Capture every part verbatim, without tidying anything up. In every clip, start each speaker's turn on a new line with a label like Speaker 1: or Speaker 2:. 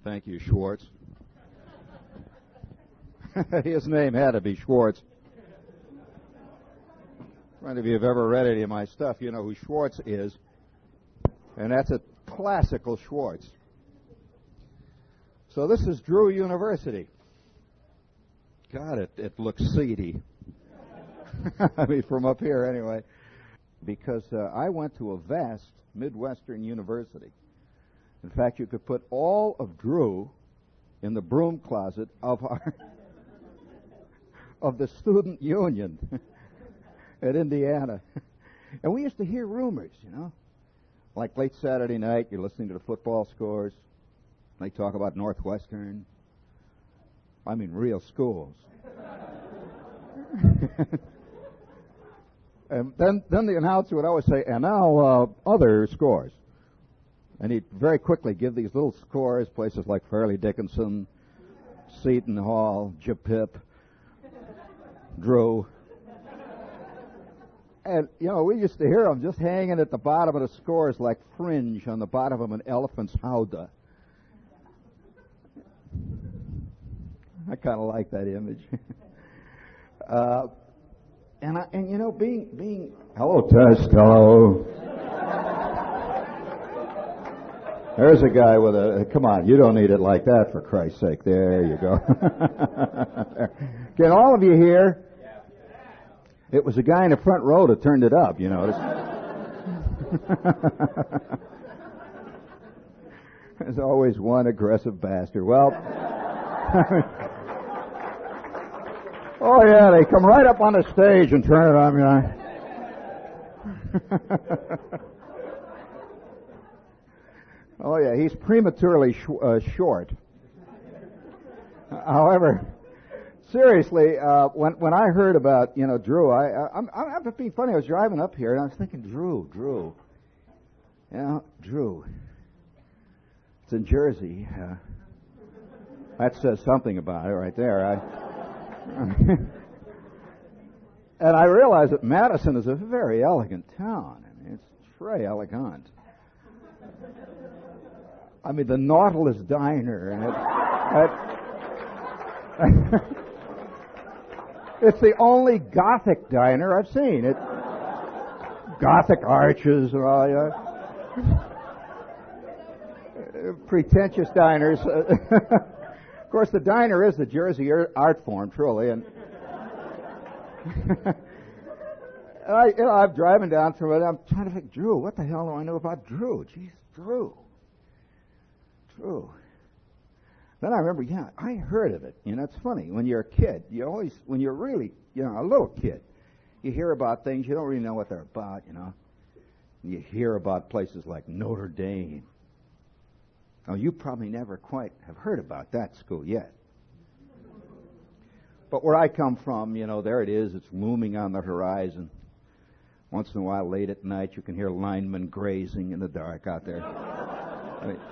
Speaker 1: Thank you, Schwartz. His name had to be Schwartz. If you have ever read any of my stuff, you know who Schwartz is, and that's a classical Schwartz. So this is Drew University. God, it, it looks seedy. I mean, from up here anyway, because uh, I went to a vast Midwestern university. In fact, you could put all of Drew in the broom closet of our of the student union at Indiana. And we used to hear rumors, you know, like late Saturday night, you're listening to the football scores. They talk about Northwestern. I mean, real schools. And then, then the announcer would always say, and now uh, other scores. And he'd very quickly give these little scores, places like Fairleigh Dickinson, Seton Hall, Japip, Drew. And, you know, we used to hear them just hanging at the bottom of the scores like fringe on the bottom of an elephant's howdah. I kind of like that image. uh, and, I, and, you know, being, being... Hello, test, hello. There's a guy with a... Come on, you don't need it like that, for Christ's sake. There you go. Can all of you hear? It was a guy in the front row that turned it up, you notice. There's always one aggressive bastard. Well... Oh, yeah, they come right up on the stage and turn it on, you know. Oh, yeah, he's prematurely sh- uh, short. However, seriously, uh, when when I heard about, you know, Drew, I, I, I'm, I'm not being funny. I was driving up here, and I was thinking, Drew, Drew. You know, Drew. It's in Jersey. Uh, that says something about it right there. I... And I realize that Madison is a very elegant town. I mean, it's très elegant. I mean, the Nautilus Diner, and it, it it's the only Gothic diner I've seen. It Gothic arches and all, yeah. Pretentious diners. Of course, the diner is the Jersey art form, truly, and, and I, you know, I'm driving down through it. I'm trying to think, Drew. What the hell do I know about Drew? Jeez, Drew, Drew. Then I remember, yeah, I heard of it. You know, it's funny when you're a kid. You always, when you're really, you know, a little kid, you hear about things you don't really know what they're about. You know, you hear about places like Notre Dame. Oh, you probably never quite have heard about that school yet. But where I come from, you know, there it is. It's looming on the horizon. Once in a while, late at night, you can hear linemen grazing in the dark out there. I mean,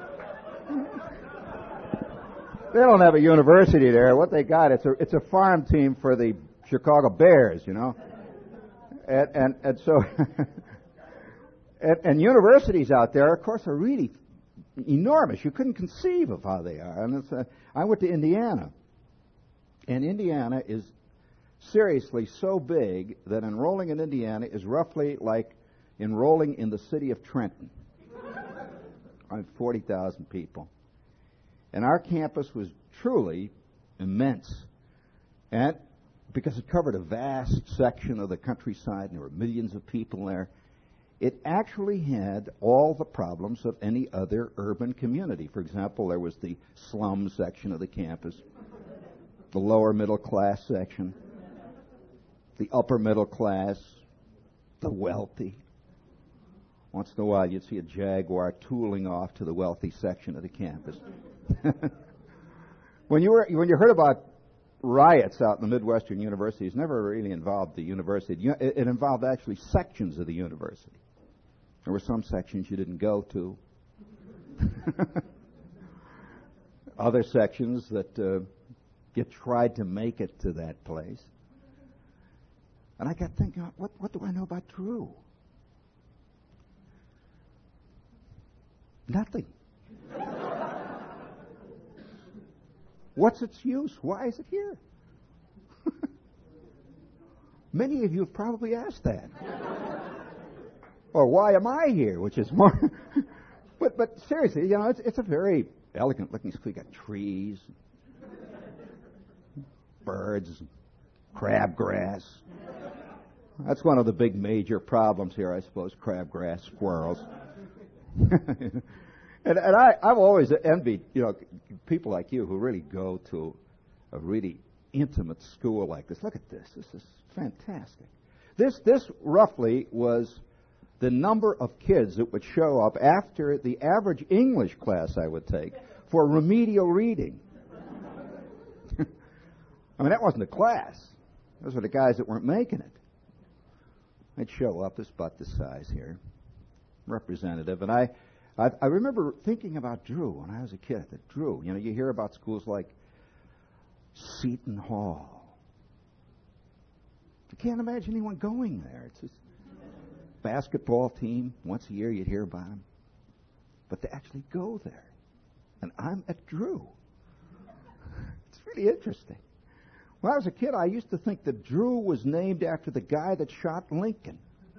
Speaker 1: they don't have a university there. What they got, it's a it's a farm team for the Chicago Bears, you know. And and, and so, and, and universities out there, of course, are really enormous. You couldn't conceive of how they are. And it's, uh, I went to Indiana, and Indiana is seriously so big that enrolling in Indiana is roughly like enrolling in the city of Trenton. I'm forty thousand people. And our campus was truly immense. And because it covered a vast section of the countryside, and there were millions of people there, it actually had all the problems of any other urban community. For example, there was the slum section of the campus, the lower middle class section, the upper middle class, the wealthy. Once in a while, you'd see a Jaguar tooling off to the wealthy section of the campus. when you were when you heard about riots out in the Midwestern universities, never really involved the university. It, it involved actually sections of the university. There were some sections you didn't go to. Other sections that uh, you tried to make it to that place. And I got thinking, what, what do I know about Drew? Nothing. What's its use? Why is it here? Many of you have probably asked that. Or why am I here? Which is more. but but seriously, you know, it's it's a very elegant looking school. You got trees, birds, crabgrass. That's one of the big major problems here, I suppose, crabgrass, squirrels. and and I, I've always envied, you know, people like you who really go to a really intimate school like this. Look at this. This is fantastic. This this roughly was the number of kids that would show up after the average English class I would take for remedial reading. I mean, that wasn't a class. Those were the guys that weren't making it. They'd show up, this about this size here, representative. And I, I, I remember thinking about Drew when I was a kid. That Drew, you know, you hear about schools like Seton Hall. You can't imagine anyone going there. It's just basketball team. Once a year you'd hear about them. But to actually go there. And I'm at Drew. It's really interesting. When I was a kid, I used to think that Drew was named after the guy that shot Lincoln.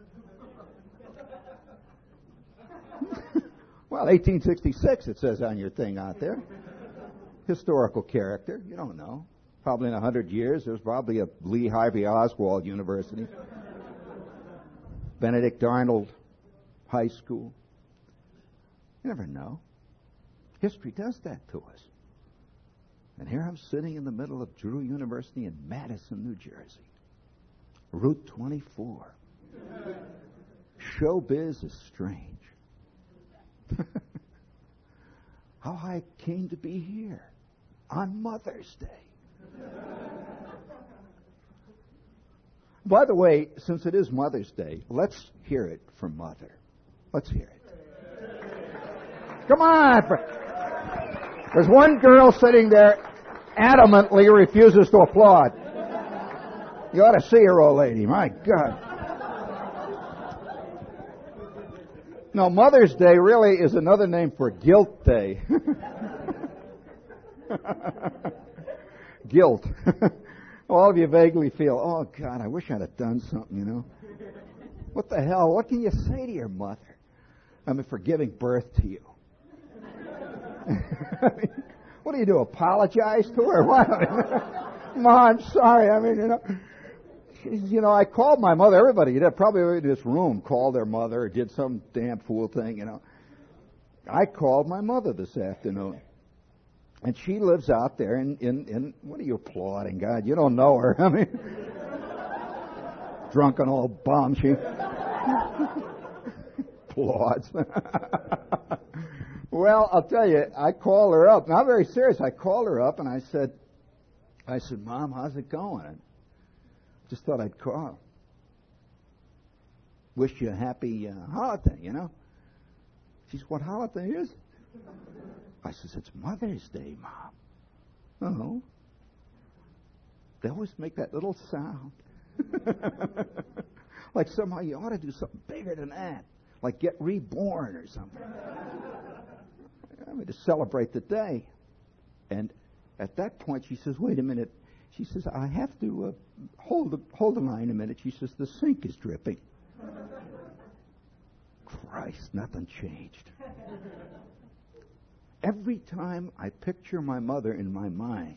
Speaker 1: Well, eighteen sixty-six, it says on your thing out there. Historical character. You don't know. Probably in a hundred years, there's probably a Lee Harvey Oswald University. Benedict Arnold High School. You never know. History does that to us. And here I'm sitting in the middle of Drew University in Madison, New Jersey. Route twenty-four. Showbiz is strange. How I came to be here on Mother's Day. By the way, since it is Mother's Day, let's hear it from Mother. Let's hear it. Come on! There's one girl sitting there adamantly refuses to applaud. You ought to see her, old lady. My God. No, Mother's Day really is another name for Guilt Day. Guilt. All of you vaguely feel, oh, God, I wish I'd have done something, you know. What the hell? What can you say to your mother? I mean, for giving birth to you. What do you do, apologize to her? What? Mom, I'm sorry. I mean, you know, you know, I called my mother. Everybody, probably in this room, called their mother or did some damn fool thing, you know. I called my mother this afternoon. And she lives out there in, in, in, what are you applauding, God? You don't know her. I mean, drunken old bum, she applauds. Well, I'll tell you, I called her up. Now, I'm very serious. I called her up and I said, I said, Mom, how's it going? I just thought I'd call. Wish you a happy uh, holiday, you know. She said, what holiday is it? I says, it's Mother's Day, Mom. Oh. They always make that little sound. Like somehow you ought to do something bigger than that. Like get reborn or something. I mean, to celebrate the day. And at that point, she says, wait a minute. She says, I have to uh, hold, the, hold the line a minute. She says, the sink is dripping. Christ, nothing changed. Every time I picture my mother in my mind,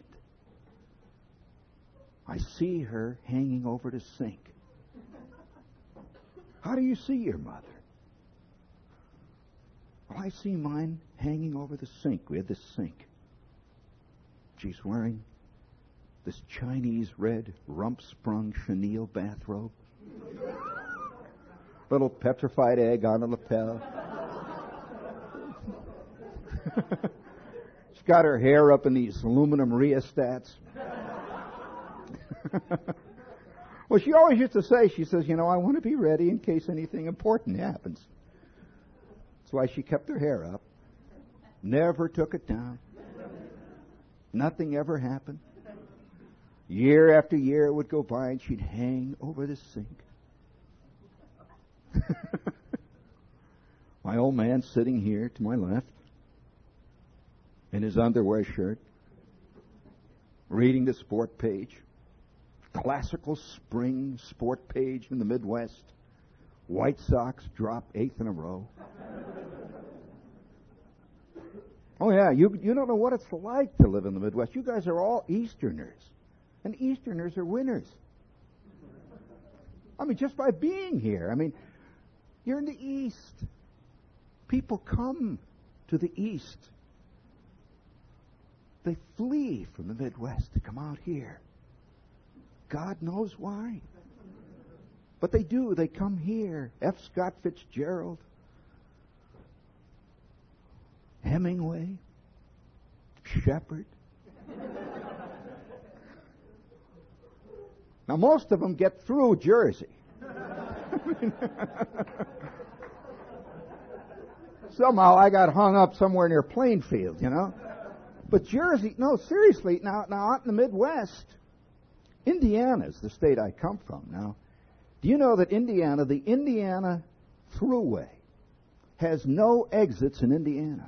Speaker 1: I see her hanging over the sink. How do you see your mother? Well, I see mine hanging over the sink. We had this sink. She's wearing this Chinese red rump-sprung chenille bathrobe. Little petrified egg on the lapel. She's got her hair up in these aluminum rheostats. Well, she always used to say, she says, you know, I want to be ready in case anything important happens. That's why she kept her hair up. Never took it down. Nothing ever happened. Year after year it would go by and she'd hang over the sink. My old man sitting here to my left in his underwear shirt, reading the sport page. Classical spring sport page in the Midwest. White Sox drop eighth in a row. Oh, yeah, you you don't know what it's like to live in the Midwest. You guys are all Easterners. And Easterners are winners. I mean, just by being here. I mean, you're in the East. People come to the East. They flee from the Midwest to come out here. God knows why. But they do. They come here. F. Scott Fitzgerald, Hemingway, Shepard. Now, most of them get through Jersey. Somehow I got hung up somewhere near Plainfield, you know. But Jersey, no, seriously, now, now out in the Midwest, Indiana is the state I come from. Now, do you know that Indiana, the Indiana Thruway, has no exits in Indiana?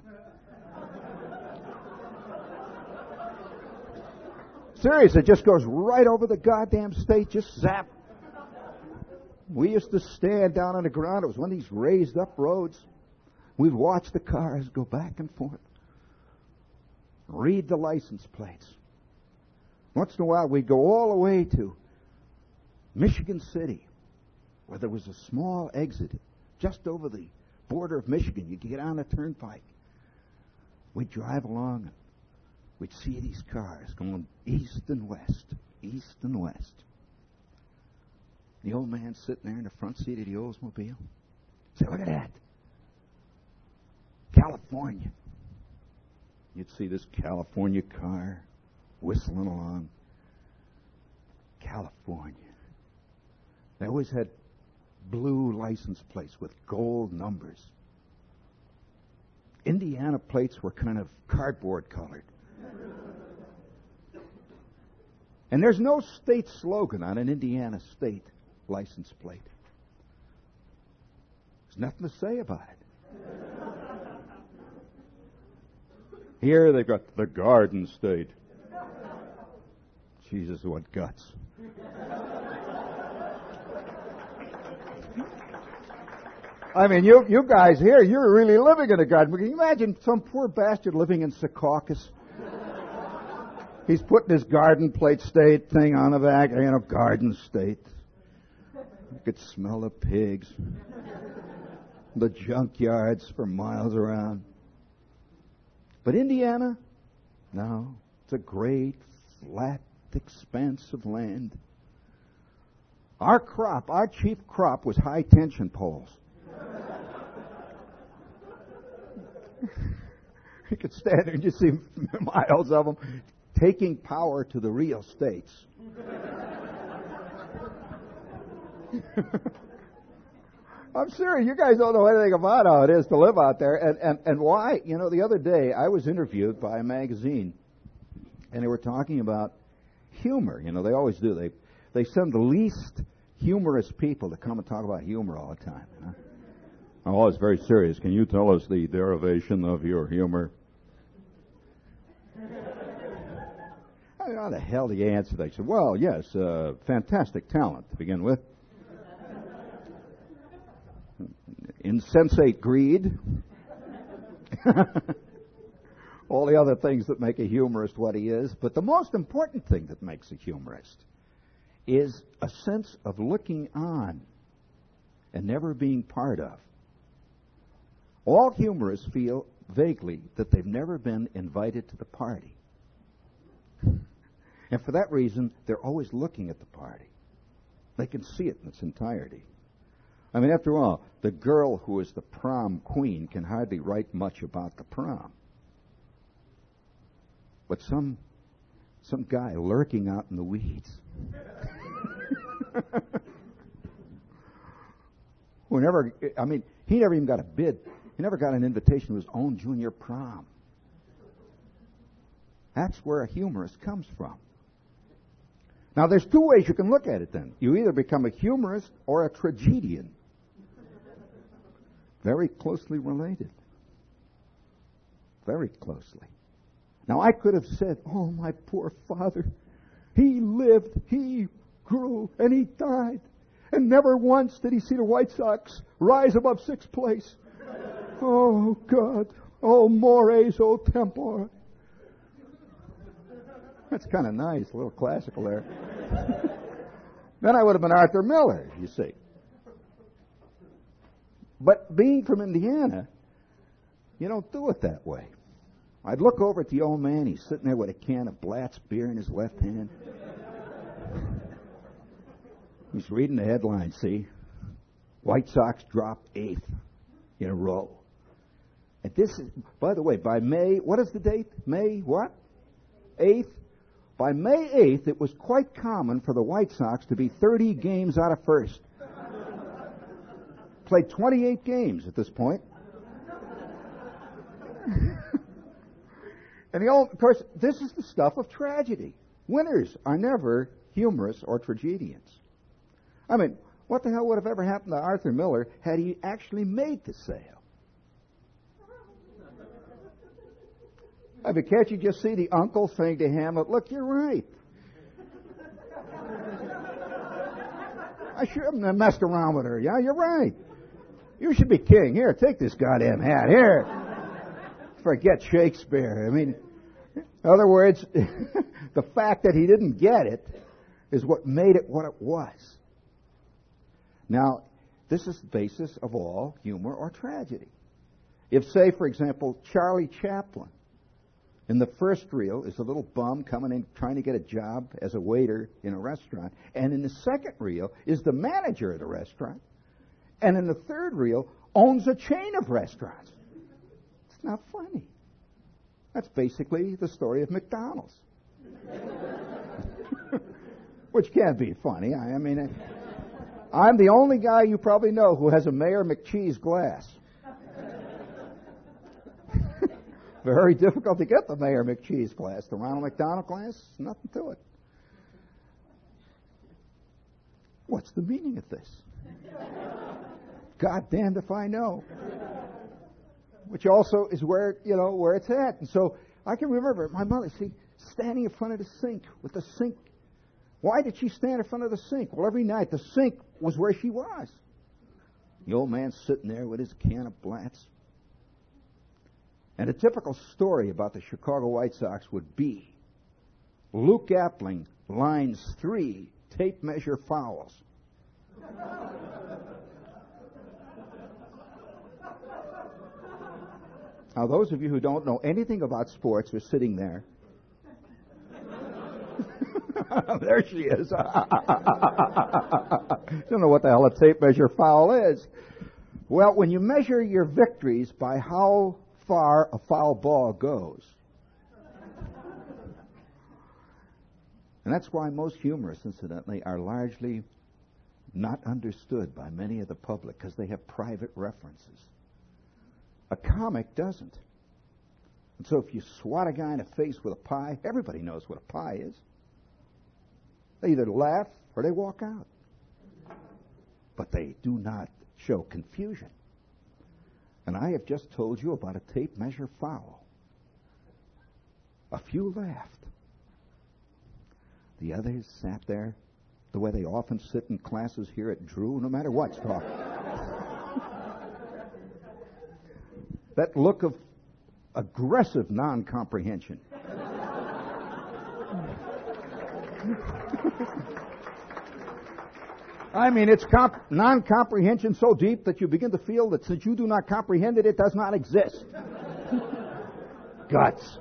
Speaker 1: Seriously, it just goes right over the goddamn state, just zap. We used to stand down on the ground. It was one of these raised up roads. We'd watch the cars go back and forth. Read the license plates. Once in a while, we'd go all the way to Michigan City, where there was a small exit just over the border of Michigan. You could get on a turnpike. We'd drive along. We'd see these cars going east and west, east and west. The old man sitting there in the front seat of the Oldsmobile. Say, look at that. California. You'd see this California car whistling along. California. They always had blue license plates with gold numbers. Indiana plates were kind of cardboard colored. And there's no state slogan on an Indiana state license plate. There's nothing to say about it. Here they've got the Garden State. Jesus, what guts. I mean, you you guys here, you're really living in a garden. Can you imagine some poor bastard living in Secaucus? He's putting his Garden Plate State thing on the back, you know, Garden State. You could smell the pigs, the junkyards for miles around. But Indiana, no, it's a great, flat expanse of land. Our crop, our chief crop was high tension poles. You could stand there and just see miles of them taking power to the real states. I'm serious. You guys don't know anything about how it is to live out there. And, and, and why? You know, the other day I was interviewed by a magazine, and they were talking about humor. You know, they always do. They they send the least humorous people to come and talk about humor all the time. You know? Oh, it's very serious. Can you tell us the derivation of your humor? How the hell do you answer that? I said, well, yes, uh, fantastic talent to begin with. Insensate greed. All the other things that make a humorist what he is. But the most important thing that makes a humorist is a sense of looking on and never being part of. All humorists feel vaguely that they've never been invited to the party. And for that reason, they're always looking at the party. They can see it in its entirety. I mean, after all, the girl who is the prom queen can hardly write much about the prom. But some some guy lurking out in the weeds who never, I mean, he never even got a bid. He never got an invitation to his own junior prom. That's where a humorist comes from. Now, there's two ways you can look at it then. You either become a humorist or a tragedian. Very closely related. Very closely. Now, I could have said, oh, my poor father, he lived, he grew, and he died. And never once did he see the White Sox rise above sixth place. Oh, God. Oh, mores, oh, tempore. That's kind of nice, a little classical there. Then I would have been Arthur Miller, you see. But being from Indiana, you don't do it that way. I'd look over at the old man. He's sitting there with a can of Blatz beer in his left hand. He's reading the headline, see? White Sox drop eighth in a row. And this is, by the way, by May, what is the date? May what? eighth? By May eighth, it was quite common for the White Sox to be thirty games out of first. Played twenty-eight games at this point. And the old, of course, this is the stuff of tragedy. Winners are never humorous or tragedians. I mean, what the hell would have ever happened to Arthur Miller had he actually made the sale? I mean, can't you just see the uncle saying to Hamlet, look, you're right. I shouldn't have messed around with her. Yeah, you're right. You should be king. Here, take this goddamn hat. Here. Forget Shakespeare. I mean, in other words, the fact that he didn't get it is what made it what it was. Now, this is the basis of all humor or tragedy. If, say, for example, Charlie Chaplin, in the first reel, is a little bum coming in trying to get a job as a waiter in a restaurant, and in the second reel is the manager of the restaurant, and in the third reel owns a chain of restaurants. It's not funny. That's basically the story of McDonald's. Which can't be funny. I, I mean, I'm the only guy you probably know who has a Mayor McCheese glass. Very difficult to get the Mayor McCheese glass. The Ronald McDonald glass, nothing to it. What's the meaning of this? God damned if I know. Which also is where, you know, where it's at. And so I can remember my mother, see, standing in front of the sink with the sink. Why did she stand in front of the sink? Well, every night the sink was where she was. The old man sitting there with his can of Blatz. And a typical story about the Chicago White Sox would be Luke Appling, lines three, tape measure fouls. Now, those of you who don't know anything about sports are sitting there. There she is. Don't know what the hell a tape measure foul is. Well, when you measure your victories by how far a foul ball goes, and that's why most humorists, incidentally, are largely not understood by many of the public because they have private references. A comic doesn't. And so if you swat a guy in the face with a pie, everybody knows what a pie is. They either laugh or they walk out. But they do not show confusion. And I have just told you about a tape measure foul. A few laughed. The others sat there the way they often sit in classes here at Drew, no matter what's talking. That look of aggressive non-comprehension. I mean, it's comp- non-comprehension so deep that you begin to feel that since you do not comprehend it, it does not exist. Guts.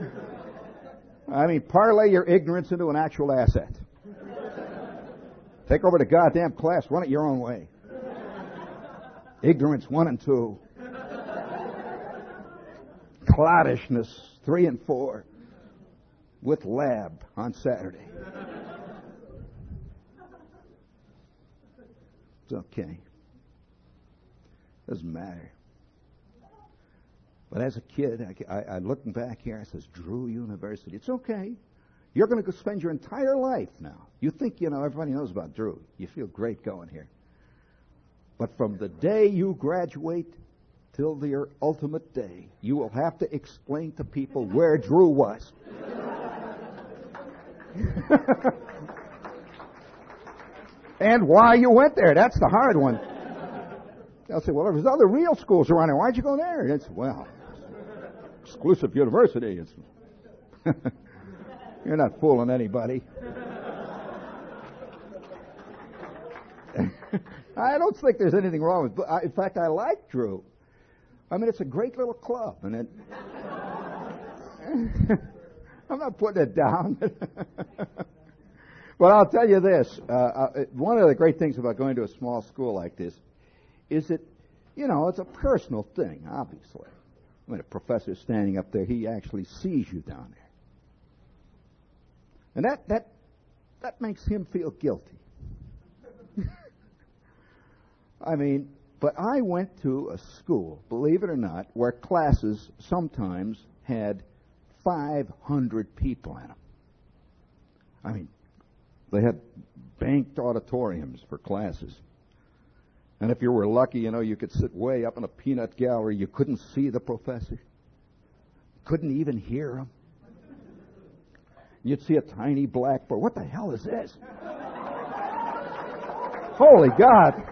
Speaker 1: I mean, parlay your ignorance into an actual asset. Take over the goddamn class, run it your own way. Ignorance one and two. Clodishness three and four. With lab on Saturday. It's okay. Doesn't matter. But as a kid, I, I, I looking back here, I says, Drew University. It's okay. You're going to spend your entire life now. You think, you know, everybody knows about Drew. You feel great going here. But from the day you graduate to until your ultimate day, you will have to explain to people where Drew was. And why you went there. That's the hard one. They'll say, well, there's other real schools around here. Why'd you go there? And it's, well, exclusive university. It's You're not fooling anybody. I don't think there's anything wrong with it. In fact, I like Drew. I mean, it's a great little club, and it. I'm not putting it down. But I'll tell you this: uh, uh, one of the great things about going to a small school like this is that, you know, it's a personal thing. Obviously, when a professor's standing up there, he actually sees you down there, and that that that makes him feel guilty. I mean, but I went to a school, believe it or not, where classes sometimes had five hundred people in them. I mean, they had banked auditoriums for classes. And if you were lucky, you know, you could sit way up in a peanut gallery. You couldn't see the professor. Couldn't even hear him. You'd see a tiny blackboard. What the hell is this? Holy God.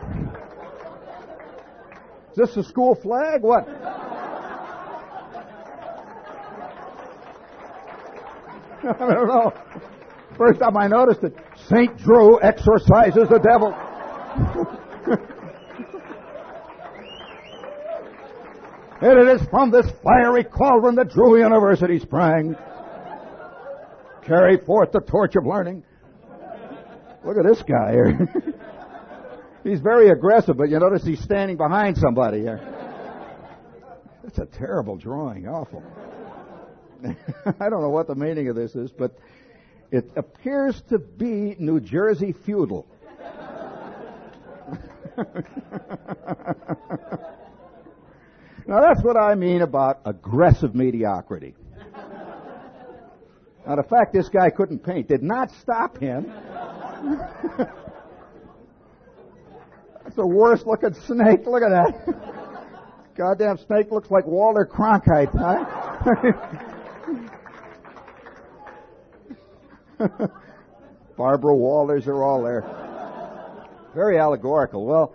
Speaker 1: Is this a school flag? What? I don't know. First time I noticed it, Saint Drew exorcises the devil. And it is from this fiery cauldron that Drew University sprang. Carry forth the torch of learning. Look at this guy here. He's very aggressive, but you notice he's standing behind somebody here. It's a terrible drawing, awful. I don't know what the meaning of this is, but it appears to be New Jersey feudal. Now that's what I mean about aggressive mediocrity. Now the fact this guy couldn't paint did not stop him. That's the worst looking snake. Look at that. Goddamn snake looks like Walter Cronkite, huh? Barbara Walters are all there. Very allegorical. Well,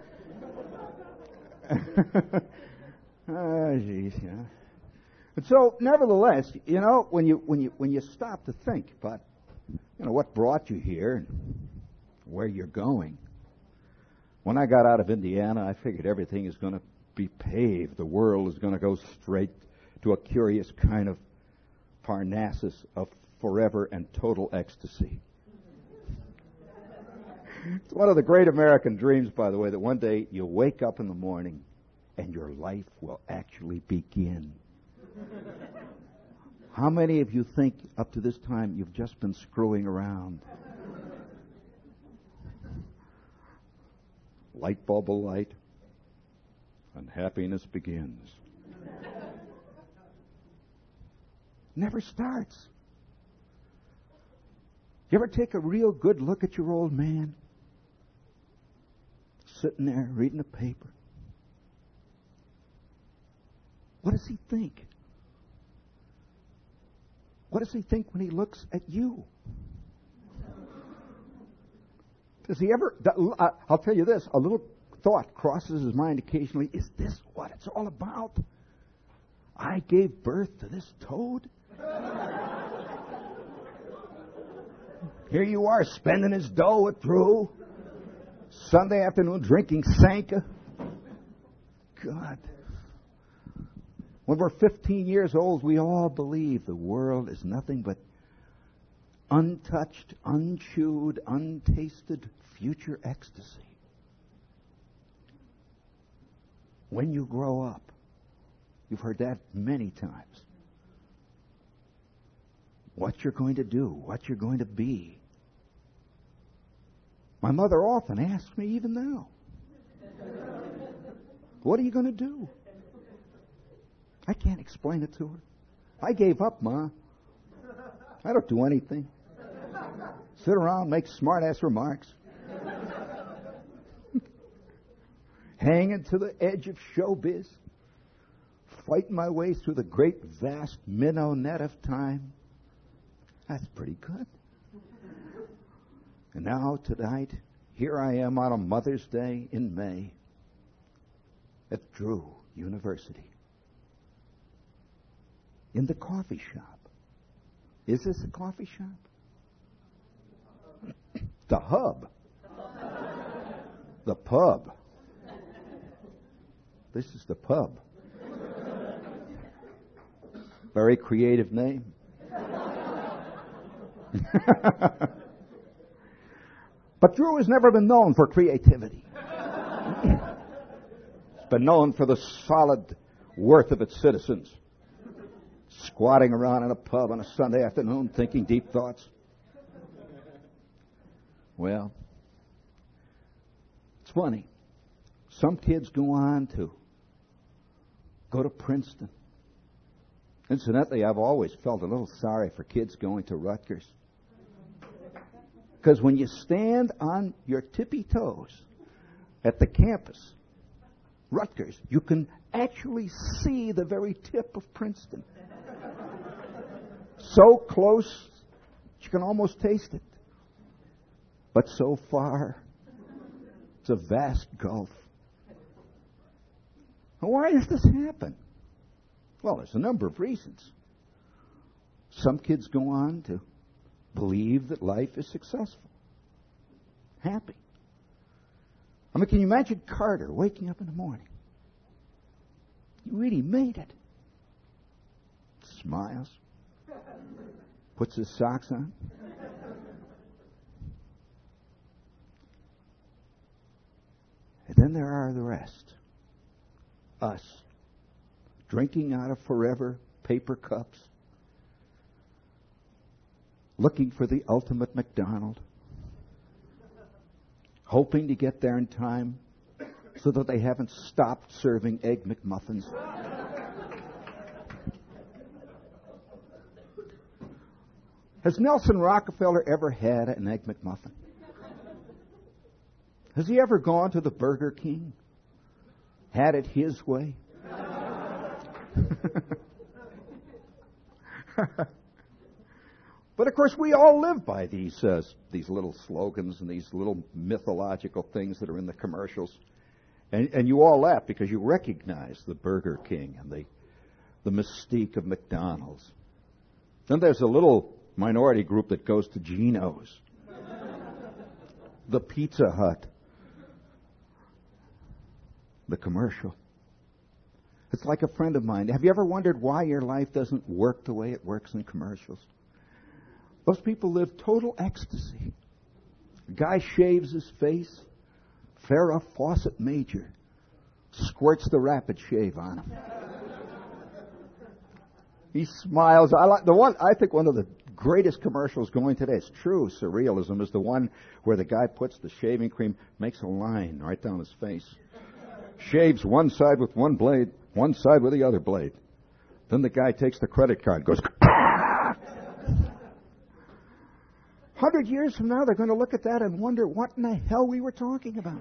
Speaker 1: oh, geez, yeah. And so, nevertheless, you know, when you when you when you stop to think about, you know, what brought you here and where you're going. When I got out of Indiana, I figured everything is going to be paved. The world is going to go straight to a curious kind of Parnassus of forever and total ecstasy. It's one of the great American dreams, by the way, that one day you'll wake up in the morning and your life will actually begin. How many of you think up to this time you've just been screwing around? Light bulb will light, and happiness begins. Never starts. You ever take a real good look at your old man? Sitting there reading a paper. What does he think? What does he think when he looks at you? Does he ever, I'll tell you this, a little thought crosses his mind occasionally. Is this what it's all about? I gave birth to this toad? Here you are spending his dough with Drew. Sunday afternoon drinking Sanka. God. When we're fifteen years old, we all believe the world is nothing but untouched, unchewed, untasted future ecstasy. When you grow up, you've heard that many times. What you're going to do, what you're going to be. My mother often asks me, even now, what are you going to do? I can't explain it to her. I gave up, Ma. I don't do anything. Sit around, make smart-ass remarks. Hanging to the edge of showbiz. fighting my way through the great, vast minnow net of time. That's pretty good. And now, tonight, here I am on a Mother's Day in May at Drew University. In the coffee shop. Is this a coffee shop? The hub. The pub. This is the pub. Very creative name. But Drew has never been known for creativity. It's been known for the solid worth of its citizens. Squatting around in a pub on a Sunday afternoon thinking deep thoughts. Well, it's funny. Some kids go on to go to Princeton. Incidentally, I've always felt a little sorry for kids going to Rutgers. Because when you stand on your tippy toes at the campus, Rutgers, you can actually see the very tip of Princeton. So close, you can almost taste it. But so far, it's a vast gulf. Now, why does this happen? Well, there's a number of reasons. Some kids go on to believe that life is successful, happy. I mean, can you imagine Carter waking up in the morning? You really made it. Smiles. Puts his socks on. And then there are the rest. Us. Drinking out of forever paper cups. Looking for the ultimate McDonald. Hoping to get there in time so that they haven't stopped serving Egg McMuffins. Has Nelson Rockefeller ever had an Egg McMuffin? Has he ever gone to the Burger King? Had it his way? But of course, we all live by these uh, these little slogans and these little mythological things that are in the commercials, and, and you all laugh because you recognize the Burger King and the the mystique of McDonald's. Then there's a little minority group that goes to Geno's, the Pizza Hut, the commercial. It's like a friend of mine. Have you ever wondered why your life doesn't work the way it works in commercials? Those people live total ecstasy. A guy shaves his face. Farrah Fawcett Major squirts the Rapid Shave on him. He smiles. I like the one. I think one of the greatest commercials going today. It's true surrealism. Is the one where the guy puts the shaving cream, makes a line right down his face, shaves one side with one blade, one side with the other blade. Then the guy takes the credit card, goes. Hundred years from now, they're going to look at that and wonder what in the hell we were talking about.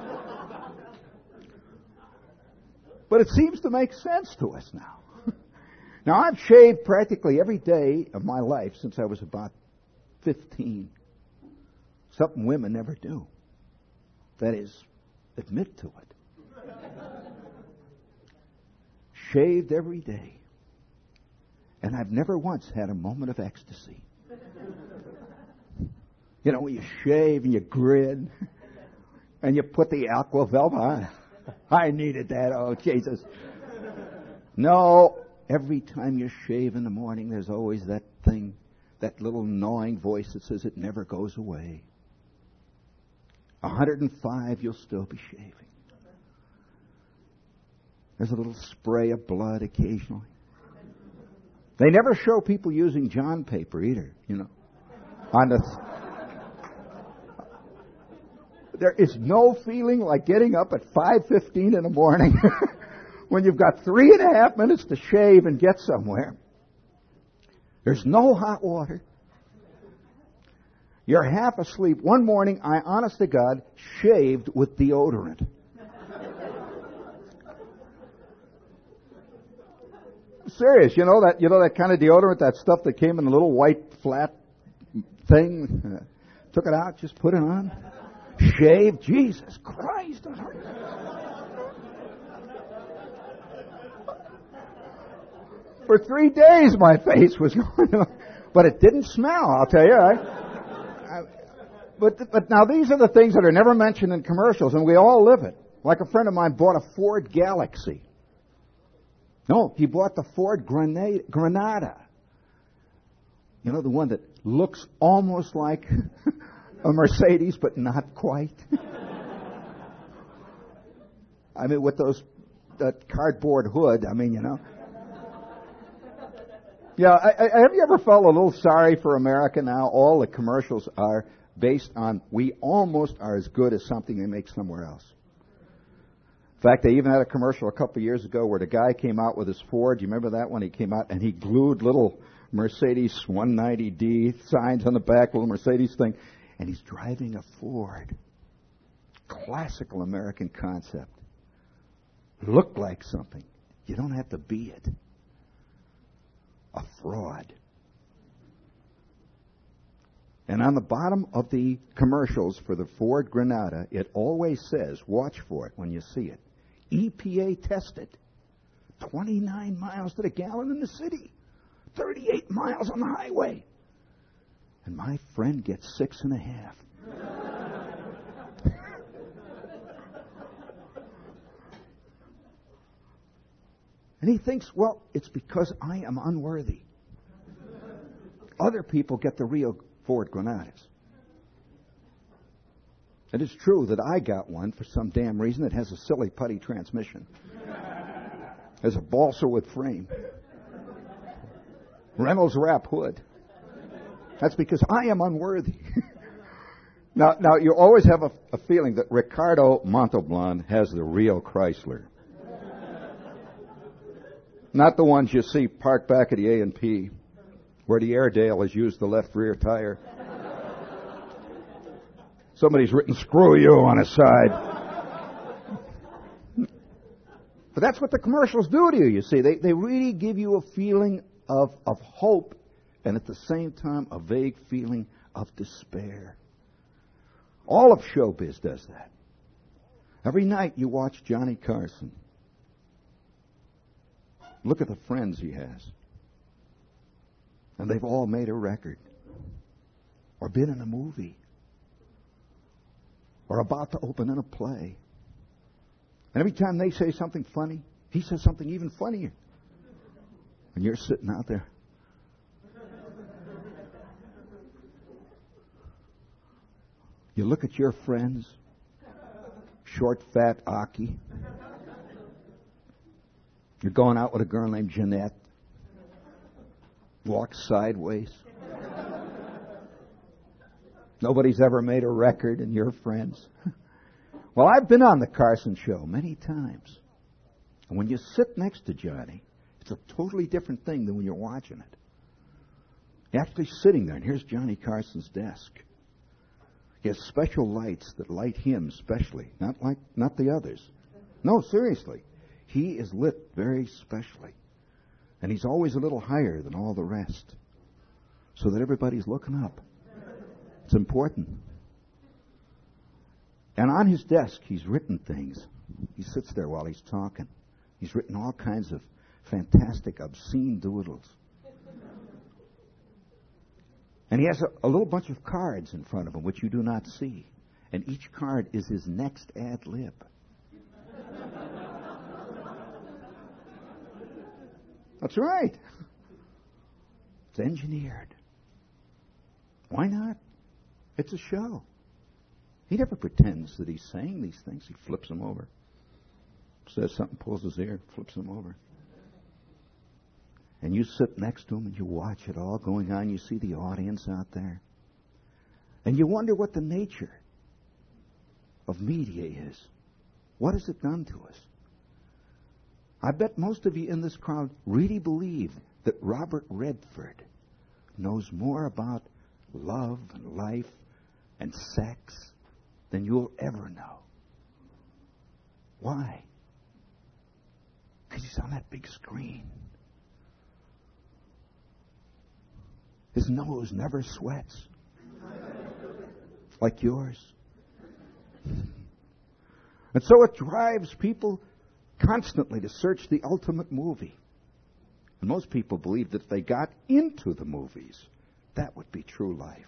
Speaker 1: But it seems to make sense to us now. Now, I've shaved practically every day of my life since I was about fifteen. Something women never do. That is, admit to it. Shaved every day. And I've never once had a moment of ecstasy. You know, when you shave and you grin and you put the Aqua Velva on. I needed that. Oh, Jesus. No, every time you shave in the morning, there's always that thing, that little gnawing voice that says it never goes away. one hundred five, you'll still be shaving. There's a little spray of blood occasionally. They never show people using John paper either, you know. On the... There is no feeling like getting up at five fifteen in the morning when you've got three and a half minutes to shave and get somewhere. There's no hot water. You're half asleep. One morning, I, honest to God, shaved with deodorant. serious. You know that you know that kind of deodorant, that stuff that came in a little white flat thing. Uh, took it out, just put it on, shave. Jesus Christ! For three days, my face was going on, but it didn't smell. I'll tell you. I, I, but but now these are the things that are never mentioned in commercials, and we all live it. Like a friend of mine bought a Ford Galaxy. No, he bought the Ford Grenada. Granada. You know, the one that looks almost like a Mercedes, but not quite. I mean, with those that cardboard hood. I mean, you know. Yeah, I, I, have you ever felt a little sorry for America now? All the commercials are based on we almost are as good as something they make somewhere else. In fact, they even had a commercial a couple of years ago where the guy came out with his Ford. Do you remember that one? He came out and he glued little Mercedes one ninety D signs on the back, little Mercedes thing, and he's driving a Ford. Classical American concept. Look like something. You don't have to be it. A fraud. And on the bottom of the commercials for the Ford Granada, it always says, watch for it when you see it, E P A tested. twenty-nine miles to the gallon in the city. thirty-eight miles on the highway. And my friend gets six and a half. And he thinks, well, it's because I am unworthy. Other people get the real Ford Granadas. It is true that I got one for some damn reason that has a silly putty transmission. There's a balsa wood frame. Reynolds wrap hood. That's because I am unworthy. now, now you always have a, a feeling that Ricardo Montalban has the real Chrysler. Not the ones you see parked back at the A and P, where the Airedale has used the left rear tire. Somebody's written "screw you" on his side. But that's what the commercials do to you, you see. They they really give you a feeling of, of hope and at the same time a vague feeling of despair. All of showbiz does that. Every night you watch Johnny Carson. Look at the friends he has. And they've all made a record. Or been in a movie. Or about to open in a play. And every time they say something funny, he says something even funnier. And you're sitting out there. You look at your friends. Short, fat Aki. You're going out with a girl named Jeanette. Walks sideways. Nobody's ever made a record, and you're friends. Well, I've been on the Carson Show many times. And when you sit next to Johnny, it's a totally different thing than when you're watching it. You're actually sitting there, and here's Johnny Carson's desk. He has special lights that light him specially, not like not the others. No, seriously. He is lit very specially. And he's always a little higher than all the rest, so that everybody's looking up. It's important. And on his desk, he's written things. He sits there while he's talking. He's written all kinds of fantastic, obscene doodles. And he has a, a little bunch of cards in front of him, which you do not see. And each card is his next ad lib. That's right. It's engineered. Why not? It's a show. He never pretends that he's saying these things. He flips them over. Says something, pulls his ear, flips them over. And you sit next to him and you watch it all going on. You see the audience out there. And you wonder what the nature of media is. What has it done to us? I bet most of you in this crowd really believe that Robert Redford knows more about love and life and sex than you'll ever know. Why? Because he's on that big screen. His nose never sweats. Like yours. And so it drives people constantly to search the ultimate movie. And most people believe that if they got into the movies, that would be true life.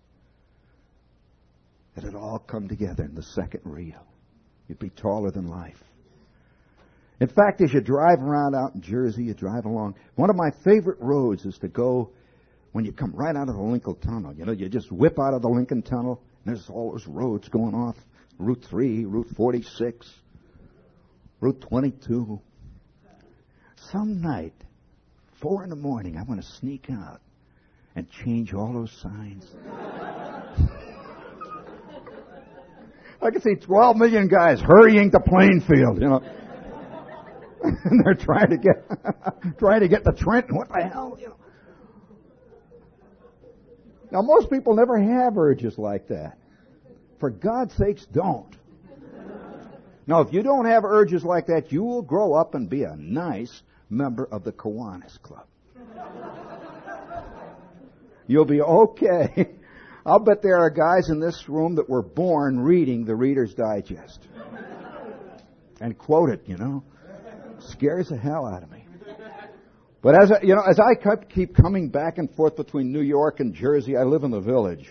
Speaker 1: That it'd all come together in the second reel. You'd be taller than life. In fact, as you drive around out in Jersey, you drive along, one of my favorite roads is to go when you come right out of the Lincoln Tunnel. You know, you just whip out of the Lincoln Tunnel, and there's all those roads going off. Route three, Route forty-six, Route twenty-two. Some night, four in the morning, I want to sneak out and change all those signs. I can see twelve million guys hurrying to Plainfield, you know. And they're trying to get trying to get to Trenton. What the hell, you know? Now, most people never have urges like that. For God's sakes, don't. Now, if you don't have urges like that, you will grow up and be a nice member of the Kiwanis Club. You'll be okay. I'll bet there are guys in this room that were born reading the Reader's Digest. And quote it, you know. Scares the hell out of me. But as I, you know, as I keep coming back and forth between New York and Jersey, I live in the Village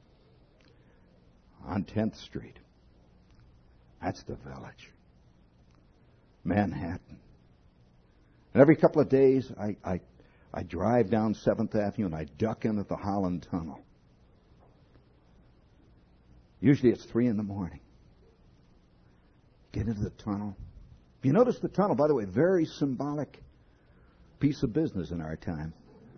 Speaker 1: on tenth Street. That's the Village. Manhattan. And every couple of days, I, I, I drive down seventh Avenue and I duck in at the Holland Tunnel. Usually it's three in the morning. Get into the tunnel. If you notice the tunnel, by the way, very symbolic piece of business in our time.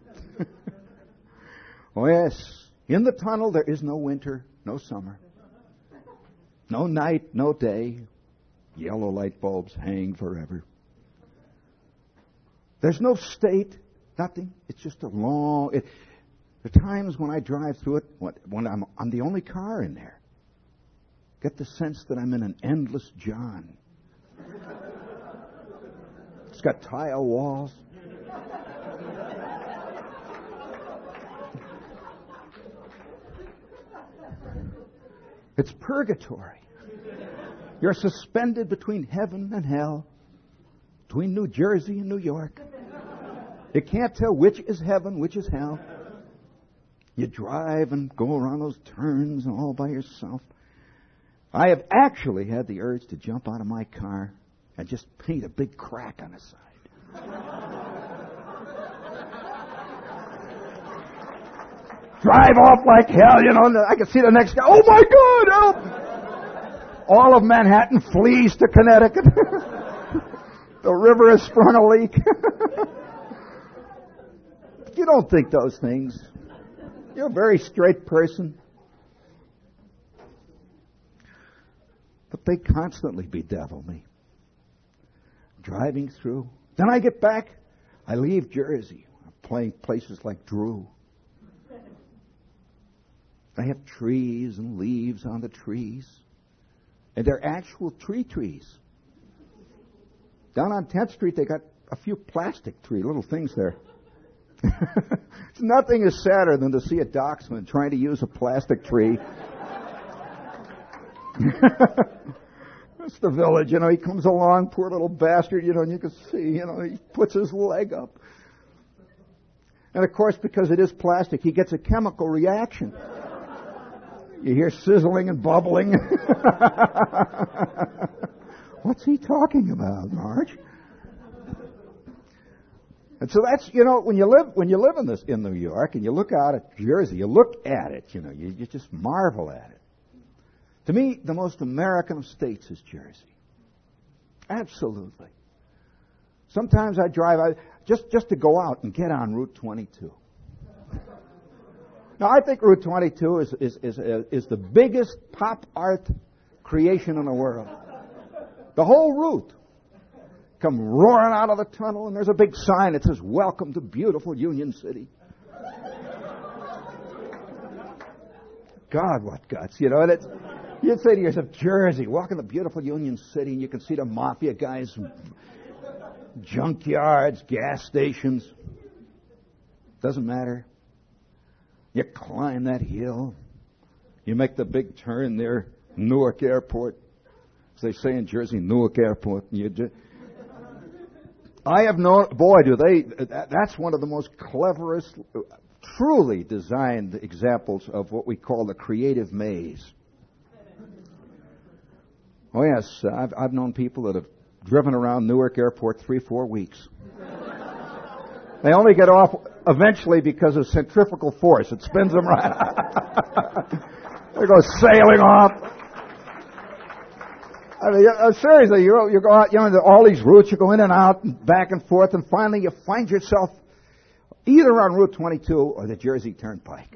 Speaker 1: Oh, yes. In the tunnel, there is no winter, no summer. No night, no day. Yellow light bulbs hang forever. There's no state, nothing. It's just a long... It, there are times when I drive through it, when I'm, I'm the only car in there. Get the sense that I'm in an endless John. It's got tile walls. It's purgatory. You're suspended between heaven and hell, between New Jersey and New York. You can't tell which is heaven, which is hell. You drive and go around those turns all by yourself. I have actually had the urge to jump out of my car and just paint a big crack on the side. Drive off like hell, you know, and I can see the next guy. Oh, my God, help! All of Manhattan flees to Connecticut. The river has sprung a leak. You don't think those things. You're a very straight person. But they constantly bedevil me. Driving through. Then I get back. I leave Jersey. I'm playing places like Drew. They have trees and leaves on the trees. And they're actual tree trees. Down on tenth Street, they got a few plastic tree, little things there. Nothing is sadder than to see a docksman trying to use a plastic tree. It's the Village, you know, he comes along, poor little bastard, you know, and you can see, you know, he puts his leg up. And of course, because it is plastic, he gets a chemical reaction. You hear sizzling and bubbling. What's he talking about, Marge? And so that's, you know, when you live when you live in this in New York and you look out at Jersey, you look at it, you know, you, you just marvel at it. To me, the most American of states is Jersey. Absolutely. Sometimes I drive I, just just to go out and get on Route twenty-two. Now, I think Route twenty-two is is is is the biggest pop art creation in the world. The whole route. Come roaring out of the tunnel, and there's a big sign that says, "Welcome to beautiful Union City." God, what guts, you know. And it's, you'd say to yourself, Jersey, welcome to beautiful Union City, and you can see the mafia guys, junkyards, gas stations. Doesn't matter. You climb that hill. You make the big turn there, Newark Airport. As they say in Jersey, Newark Airport. You just, I have known, boy, do they, that's one of the most cleverest, truly designed examples of what we call the creative maze. Oh, yes, I've, I've known people that have driven around Newark Airport three, four weeks. They only get off eventually because of centrifugal force. It spins them right. They go sailing off. I mean, uh, seriously, you you go out, you know, all these routes, you go in and out, and back and forth, and finally you find yourself either on Route twenty-two or the Jersey Turnpike.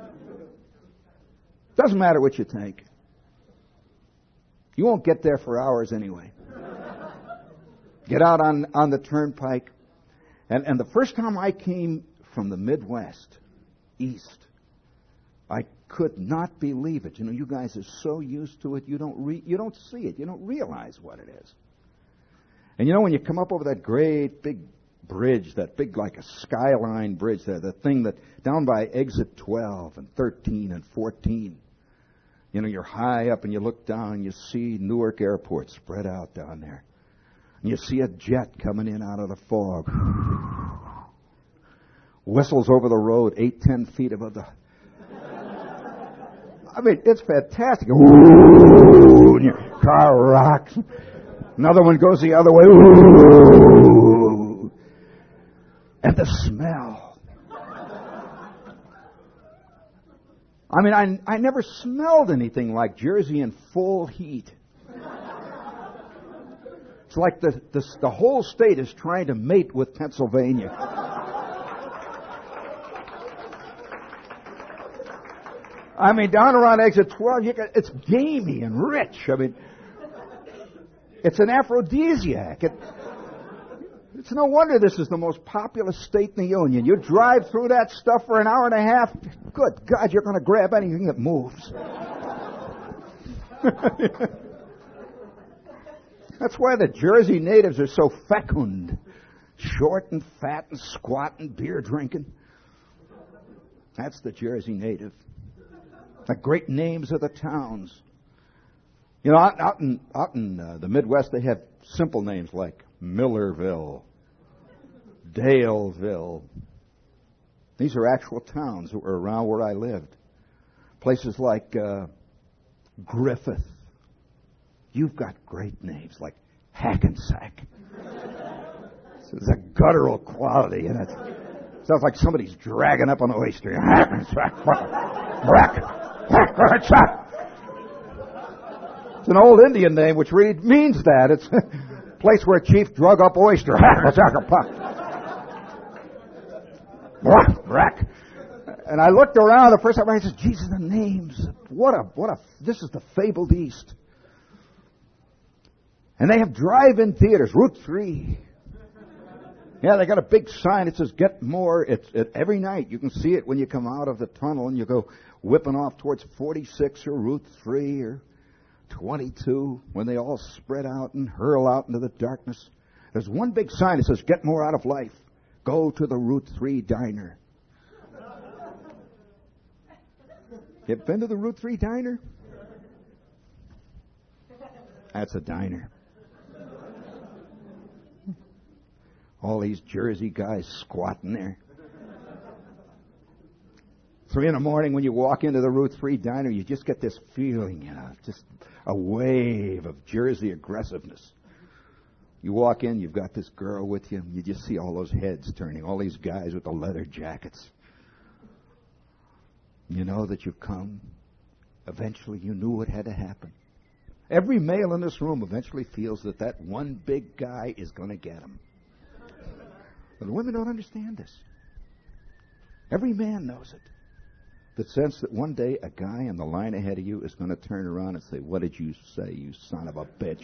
Speaker 1: Doesn't matter what you take. You won't get there for hours anyway. Get out on, on the Turnpike. And, and the first time I came from the Midwest, east, I could not believe it. You know, you guys are so used to it, you don't re- you don't see it. You don't realize what it is. And you know, when you come up over that great big bridge, that big like a skyline bridge there, the thing that down by exit twelve and thirteen and fourteen, you know, you're high up and you look down and you see Newark Airport spread out down there. And you see a jet coming in out of the fog. Whistles over the road eight, ten feet above the... I mean, it's fantastic. Ooh, and your car rocks. Another one goes the other way. Ooh. And the smell. I mean, I, I never smelled anything like Jersey in full heat. It's like the, the, the whole state is trying to mate with Pennsylvania. I mean, down around exit twelve, you got, it's gamey and rich. I mean, it's an aphrodisiac. It, it's no wonder this is the most populous state in the Union. You drive through that stuff for an hour and a half, good God, you're going to grab anything that moves. That's why the Jersey natives are so fecund. Short and fat and squat and beer drinking. That's the Jersey native. The great names of the towns. You know, out, out in, out in uh, the Midwest, they have simple names like Millerville, Daleville. These are actual towns that were around where I lived. Places like uh, Griffith. You've got great names like Hackensack. There's a guttural quality in it. Sounds like somebody's dragging up an oyster. Hackensack. It's an old Indian name which really means that. It's a place where a chief drug up oyster. And I looked around the first time I said, Jesus, the names. What a, what a, this is the fabled East. And they have drive-in theaters, Route three. Yeah, they got a big sign. It says, get more. It's it, every night. You can see it when you come out of the tunnel and you go whipping off towards forty-six or Route three or twenty-two when they all spread out and hurl out into the darkness. There's one big sign that says, get more out of life. Go to the Route three diner. You ever been to the Route three diner? That's a diner. All these Jersey guys squatting there. Three in the morning when you walk into the Route three diner, you just get this feeling, you know, just a wave of Jersey aggressiveness. You walk in, you've got this girl with you, you just see all those heads turning, all these guys with the leather jackets. You know that you've come. Eventually you knew what had to happen. Every male in this room eventually feels that that one big guy is going to get him. But women don't understand this. Every man knows it. The sense that one day a guy in the line ahead of you is going to turn around and say, what did you say, you son of a bitch?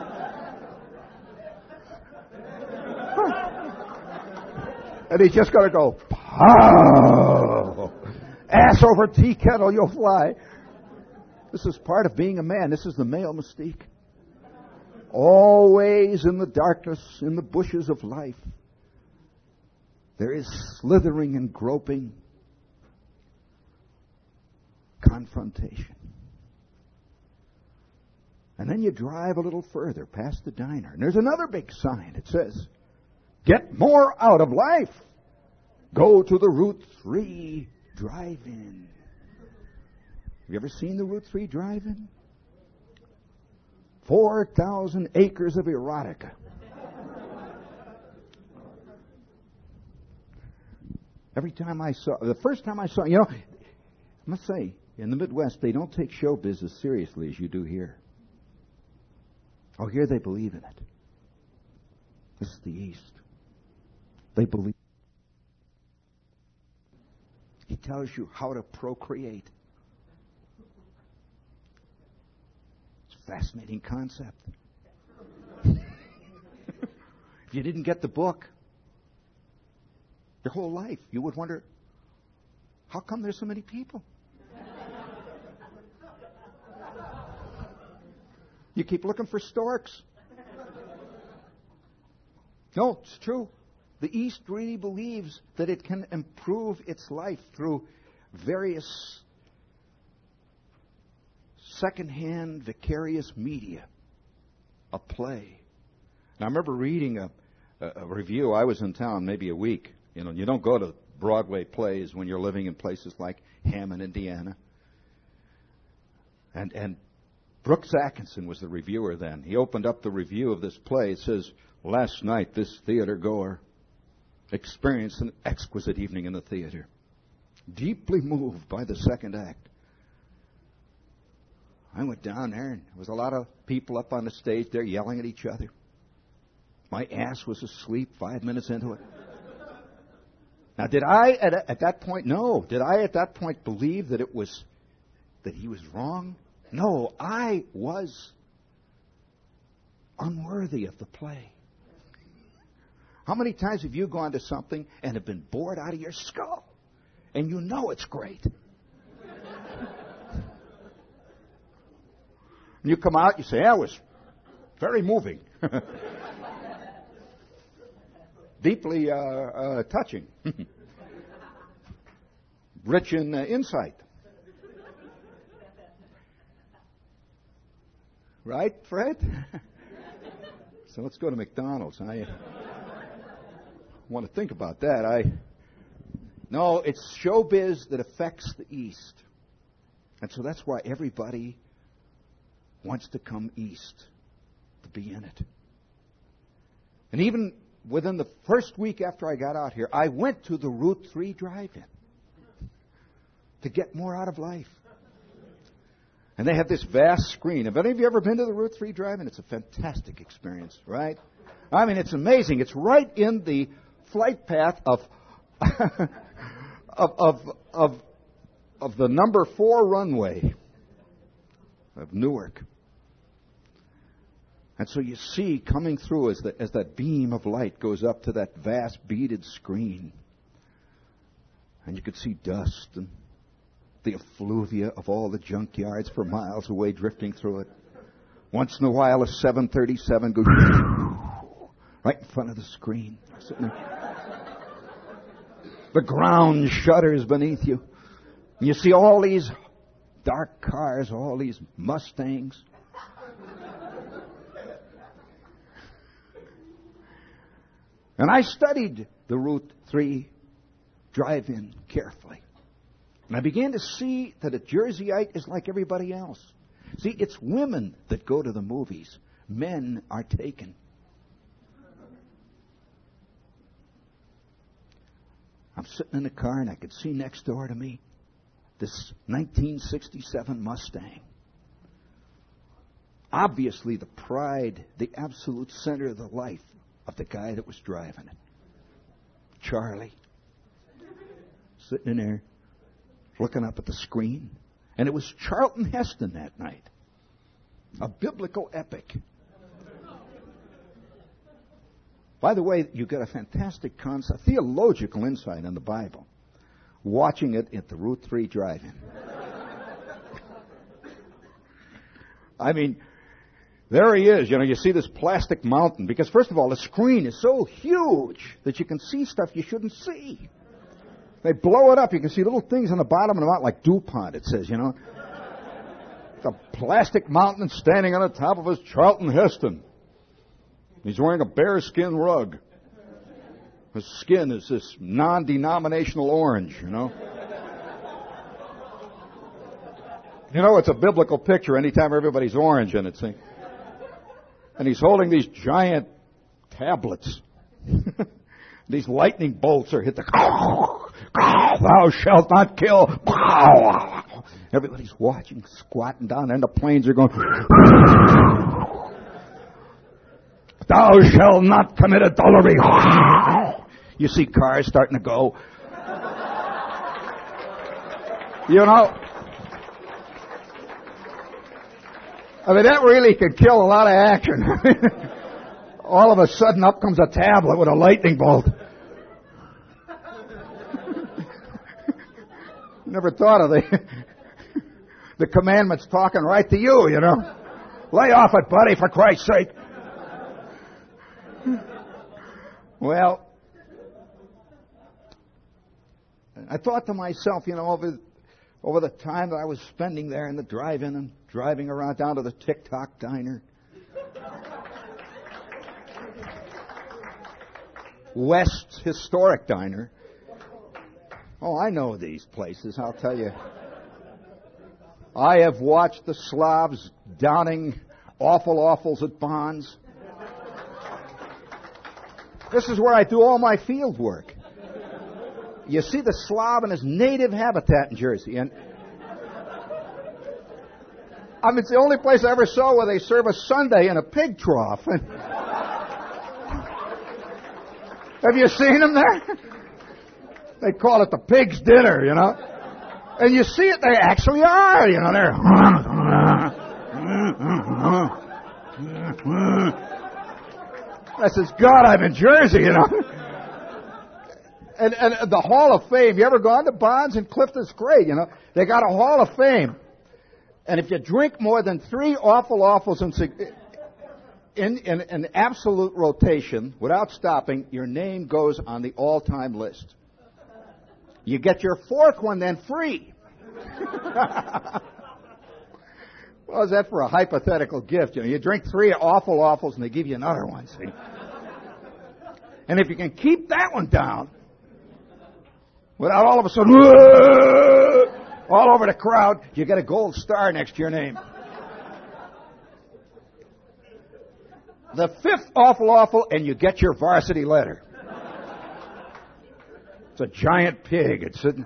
Speaker 1: And he's just going to go, pow! Ass over tea kettle, you'll fly. This is part of being a man. This is the male mystique. Always in the darkness, in the bushes of life, there is slithering and groping confrontation. And then you drive a little further past the diner, and there's another big sign. It says, "Get more out of life. Go to the Route three Drive-In." Have you ever seen the Route three Drive-In? four thousand acres of erotica. Every time I saw, the first time I saw, you know, I must say, in the Midwest, they don't take showbiz as seriously as you do here. Oh, here they believe in it. This is the East. They believe. He tells you how to procreate. It's a fascinating concept. If you didn't get the book, your whole life, you would wonder, how come there's so many people? You keep looking for storks. No, it's true. The East really believes that it can improve its life through various secondhand vicarious media. A play. And I remember reading a, a, a review. I was in town maybe a week. You know, you don't go to Broadway plays when you're living in places like Hammond, Indiana. And and Brooks Atkinson was the reviewer then. He opened up the review of this play. It says, "Last night, this theater goer experienced an exquisite evening in the theater, deeply moved by the second act." I went down there, and there was a lot of people up on the stage there yelling at each other. My ass was asleep five minutes into it. Now, did I at, at that point, no, did I at that point believe that it was, that he was wrong? No, I was unworthy of the play. How many times have you gone to something and have been bored out of your skull? And you know it's great. And you come out, you say, that was very moving. Deeply uh, uh, touching. Rich in uh, insight. Right, Fred? So let's go to McDonald's. I want to think about that. I No, it's showbiz that affects the East. And so that's why everybody wants to come east to be in it. And even within the first week after I got out here, I went to the Route three Drive-In to get more out of life. And they have this vast screen. Have any of you ever been to the Route three Drive-In? It's a fantastic experience, right? I mean, it's amazing. It's right in the flight path of of, of of of the number four runway of Newark. And so you see coming through as, the, as that beam of light goes up to that vast beaded screen. And you could see dust and the effluvia of all the junkyards for miles away drifting through it. Once in a while a seven thirty-seven goes right in front of the screen. The ground shudders beneath you. And you see all these dark cars, all these Mustangs. And I studied the Route three Drive-In carefully. And I began to see that a Jerseyite is like everybody else. See, it's women that go to the movies. Men are taken. I'm sitting in the car and I could see next door to me this nineteen sixty-seven Mustang. Obviously the pride, the absolute center of the life of the guy that was driving it. Charlie. Sitting in there, looking up at the screen. And it was Charlton Heston that night. A biblical epic. By the way, you get a fantastic concept, theological insight on the Bible, watching it at the Route three Drive-In. I mean, there he is. You know, you see this plastic mountain. Because, first of all, the screen is so huge that you can see stuff you shouldn't see. They blow it up. You can see little things on the bottom of the mountain, like DuPont, it says, you know. The plastic mountain standing on the top of his Charlton Heston. He's wearing a bearskin rug. His skin is this non-denominational orange, you know. You know, it's a biblical picture anytime everybody's orange in it, see. And he's holding these giant tablets. These lightning bolts are hit the... Thou shalt not kill. Everybody's watching, squatting down, and the planes are going... Thou shalt not commit adultery. You see cars starting to go. You know, I mean, that really can kill a lot of action. All of a sudden, up comes a tablet with a lightning bolt. Never thought of the the commandments talking right to you, you know. Lay off it, buddy, for Christ's sake. Well, I thought to myself, you know, over over the time that I was spending there in the drive-in and driving around down to the TikTok diner, West's historic diner. Oh, I know these places, I'll tell you. I have watched the Slavs downing awful awfuls at Bonds. This is where I do all my field work. You see the Slav in his native habitat in Jersey, and I mean, it's the only place I ever saw where they serve a sundae in a pig trough. Have you seen them there? They call it the pig's dinner, you know. And you see it, they actually are, you know, they're... I says, God, I'm in Jersey, you know. And, and the Hall of Fame, you ever gone to Bonds and Clifton's great, you know. They got a Hall of Fame. And if you drink more than three awful awfuls in, in, in, in absolute rotation, without stopping, your name goes on the all-time list. You get your fourth one then free. Well, is that for a hypothetical gift? You know, you drink three awful awfuls and they give you another one, see? And if you can keep that one down, without all of a sudden, all over the crowd, you get a gold star next to your name. The fifth awful awful, and you get your varsity letter. It's a giant pig. It's sitting...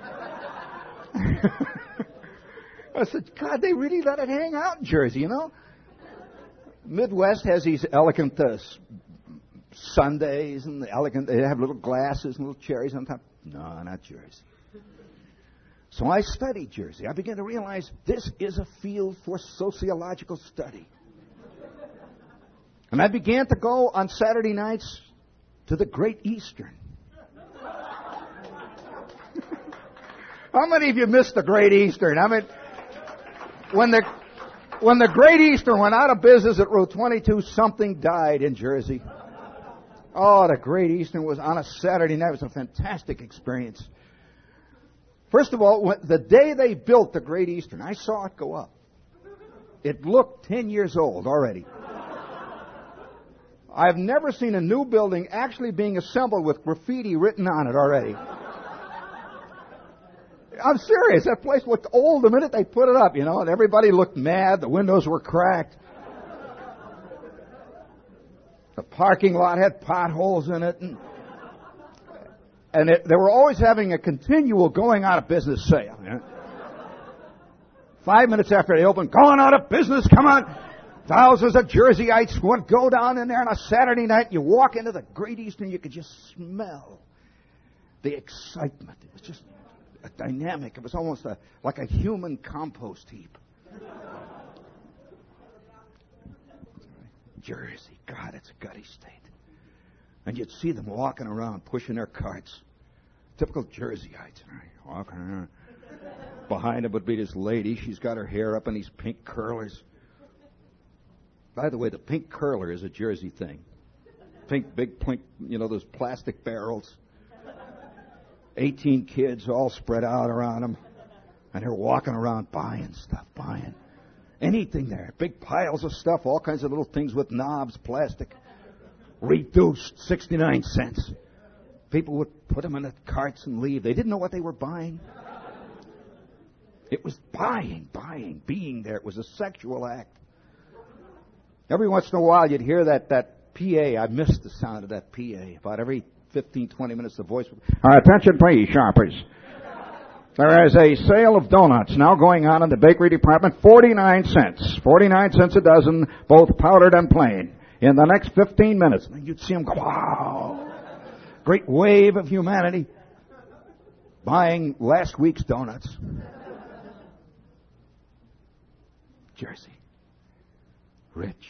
Speaker 1: I said, God, they really let it hang out in Jersey, you know? Midwest has these elegant uh, sundaes, and the elegant, they have little glasses and little cherries on top. No, not Jersey. So I studied Jersey. I began to realize this is a field for sociological study. And I began to go on Saturday nights to the Great Eastern. How many of you missed the Great Eastern? I mean, when the when the Great Eastern went out of business at Route twenty-two, something died in Jersey. Oh, the Great Eastern was on a Saturday night. It was a fantastic experience. First of all, when, the day they built the Great Eastern, I saw it go up. It looked ten years old already. I've never seen a new building actually being assembled with graffiti written on it already. I'm serious. That place looked old the minute they put it up, you know, and everybody looked mad. The windows were cracked. The parking lot had potholes in it. And, and it, they were always having a continual going out of business sale. You know? Five minutes after they opened, going out of business, come on. Thousands of Jerseyites would go down in there on a Saturday night. You walk into the Great Eastern, you could just smell the excitement. It was just a dynamic. It was almost a, like a human compost heap. Jersey, God, it's a gutty state. And you'd see them walking around, pushing their carts. Typical Jerseyites. Walking around. Behind them would be this lady. She's got her hair up in these pink curlers. By the way, the pink curler is a Jersey thing. Pink, big, pink, you know, those plastic barrels. eighteen kids all spread out around them. And they're walking around buying stuff, buying anything there. Big piles of stuff, all kinds of little things with knobs, plastic. Reduced, sixty-nine cents. People would put them in the carts and leave. They didn't know what they were buying. It was buying, buying, being there. It was a sexual act. Every once in a while you'd hear that, that P A. I missed the sound of that P A. About every fifteen, twenty minutes the voice would... All right, attention please, shoppers. There is a sale of donuts now going on in the bakery department. forty-nine cents. forty-nine cents a dozen, both powdered and plain. In the next fifteen minutes, you'd see them go, wow. Great wave of humanity buying last week's donuts. Jersey. Rich.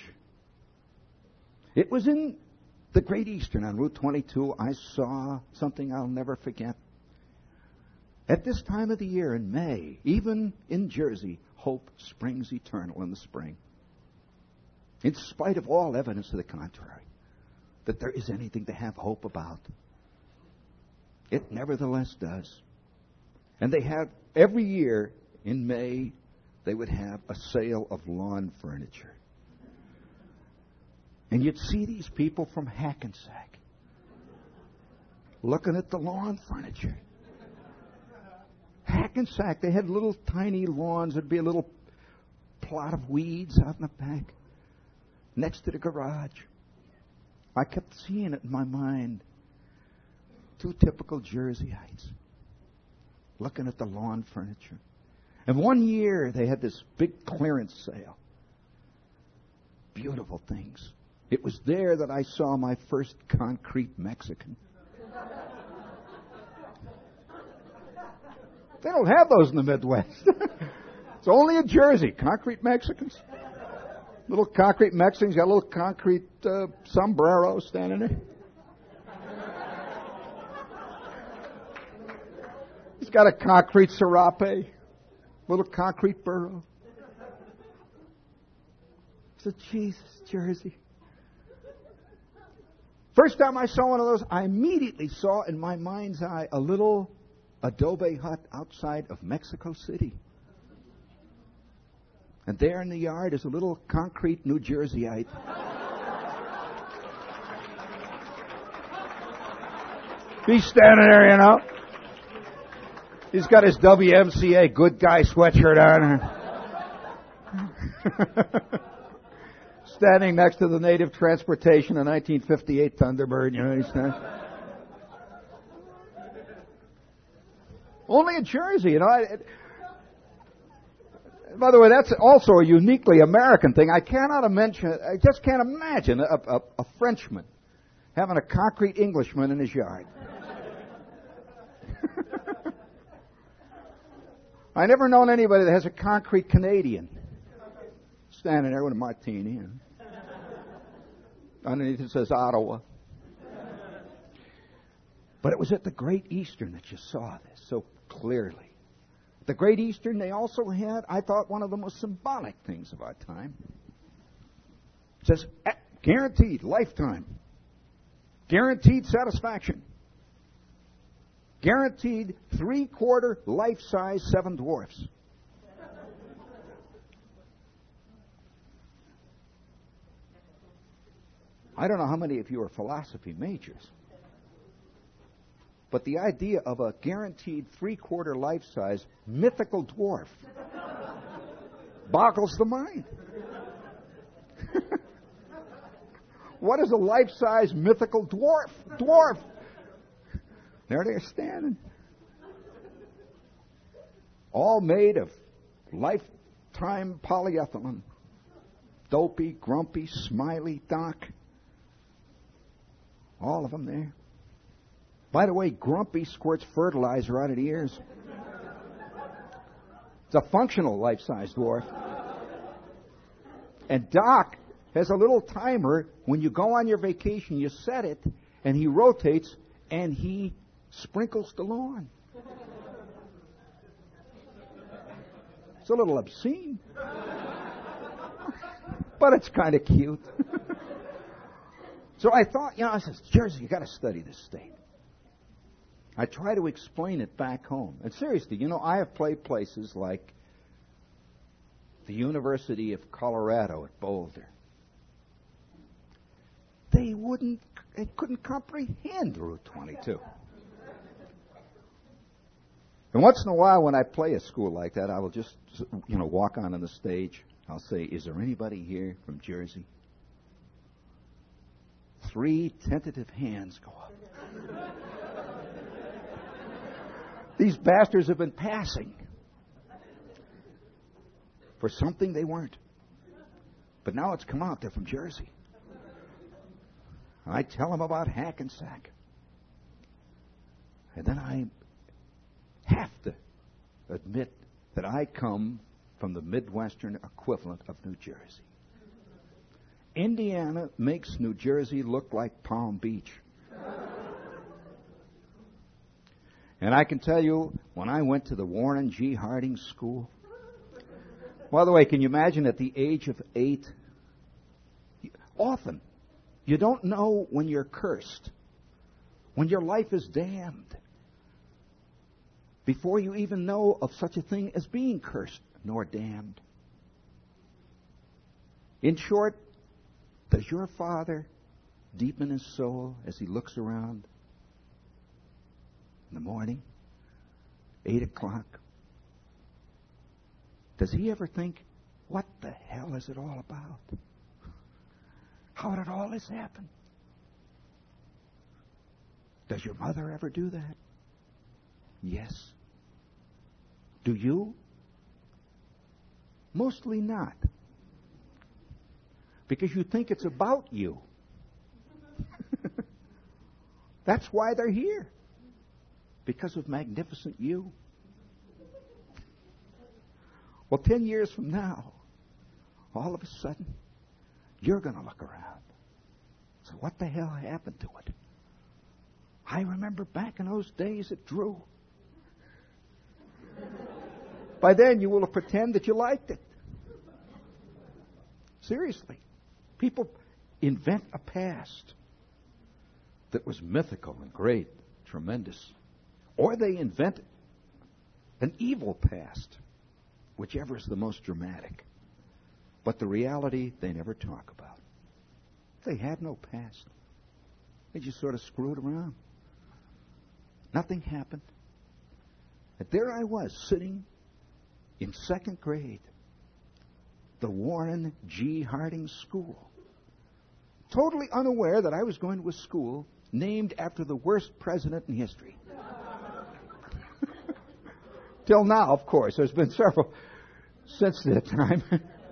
Speaker 1: It was in the Great Eastern on Route twenty-two. I saw something I'll never forget. At this time of the year in May, even in Jersey, hope springs eternal in the spring. In spite of all evidence to the contrary, that there is anything to have hope about. It nevertheless does. And they have, every year in May, they would have a sale of lawn furniture. And you'd see these people from Hackensack looking at the lawn furniture. Hackensack, they had little tiny lawns. There'd be a little plot of weeds out in the back next to the garage. I kept seeing it in my mind. Two typical Jerseyites looking at the lawn furniture. And one year they had this big clearance sale. Beautiful things. It was there that I saw my first concrete Mexican. They don't have those in the Midwest. It's only in Jersey. Concrete Mexicans. Little concrete Mexicans got a little concrete uh, sombrero standing there. He's got a concrete serape. Little concrete burro. I said, Jesus, Jersey. First time I saw one of those, I immediately saw in my mind's eye a little adobe hut outside of Mexico City. And there in the yard is a little concrete New Jerseyite. He's standing there, you know. He's got his W M C A good guy sweatshirt on. Standing next to the Native Transportation, a nineteen fifty-eight Thunderbird, you know, he's standing. Only in Jersey, you know. I, it, by the way, that's also a uniquely American thing. I cannot imagine, I just can't imagine a, a, a Frenchman having a concrete Englishman in his yard. I never known anybody that has a concrete Canadian standing there with a martini. And underneath it says Ottawa. But it was at the Great Eastern that you saw this so clearly. The Great Eastern, they also had, I thought, one of the most symbolic things of our time. It says, guaranteed lifetime. Guaranteed satisfaction. Guaranteed three-quarter life-size Seven Dwarfs. I don't know how many of you are philosophy majors. But the idea of a guaranteed three-quarter life-size mythical dwarf boggles the mind. What is a life-size mythical dwarf? Dwarf. There they're standing. All made of lifetime polyethylene. Dopey, grumpy, smiley, Doc. All of them there. By the way, Grumpy squirts fertilizer out of the ears. It's a functional life-size dwarf. And Doc has a little timer. When you go on your vacation, you set it, and he rotates, and he sprinkles the lawn. It's a little obscene. But it's kind of cute. So I thought, you know, I said, Jersey, you got to study this state. I try to explain it back home. And seriously, you know, I have played places like the University of Colorado at Boulder. They wouldn't, they couldn't comprehend Route twenty-two. And once in a while, when I play a school like that, I will just, you know, walk on on the stage. I'll say, "Is there anybody here from Jersey?" Three tentative hands go up. These bastards have been passing for something they weren't. But now it's come out they're from Jersey. I tell them about Hackensack. And then I have to admit that I come from the Midwestern equivalent of New Jersey. Indiana makes New Jersey look like Palm Beach. And I can tell you, when I went to the Warren G. Harding School, by the way, can you imagine at the age of eight, often, you don't know when you're cursed, when your life is damned, before you even know of such a thing as being cursed nor damned. In short, does your father deepen his soul as he looks around in the morning, eight o'clock? Does he ever think, what the hell is it all about? How did all this happen? Does your mother ever do that? Yes. Do you? Mostly not. Because you think it's about you. That's why they're here. Because of magnificent you. Well, ten years from now, all of a sudden, you're going to look around. So what the hell happened to it? I remember back in those days it drew. By then, you will have pretended that you liked it. Seriously. People invent a past that was mythical and great, tremendous. Or they invent an evil past, whichever is the most dramatic. But the reality they never talk about. They had no past. They just sort of screwed around. Nothing happened. And there I was, sitting in second grade, the Warren G. Harding School, totally unaware that I was going to a school named after the worst president in history. Till now, of course. There's been several since that time.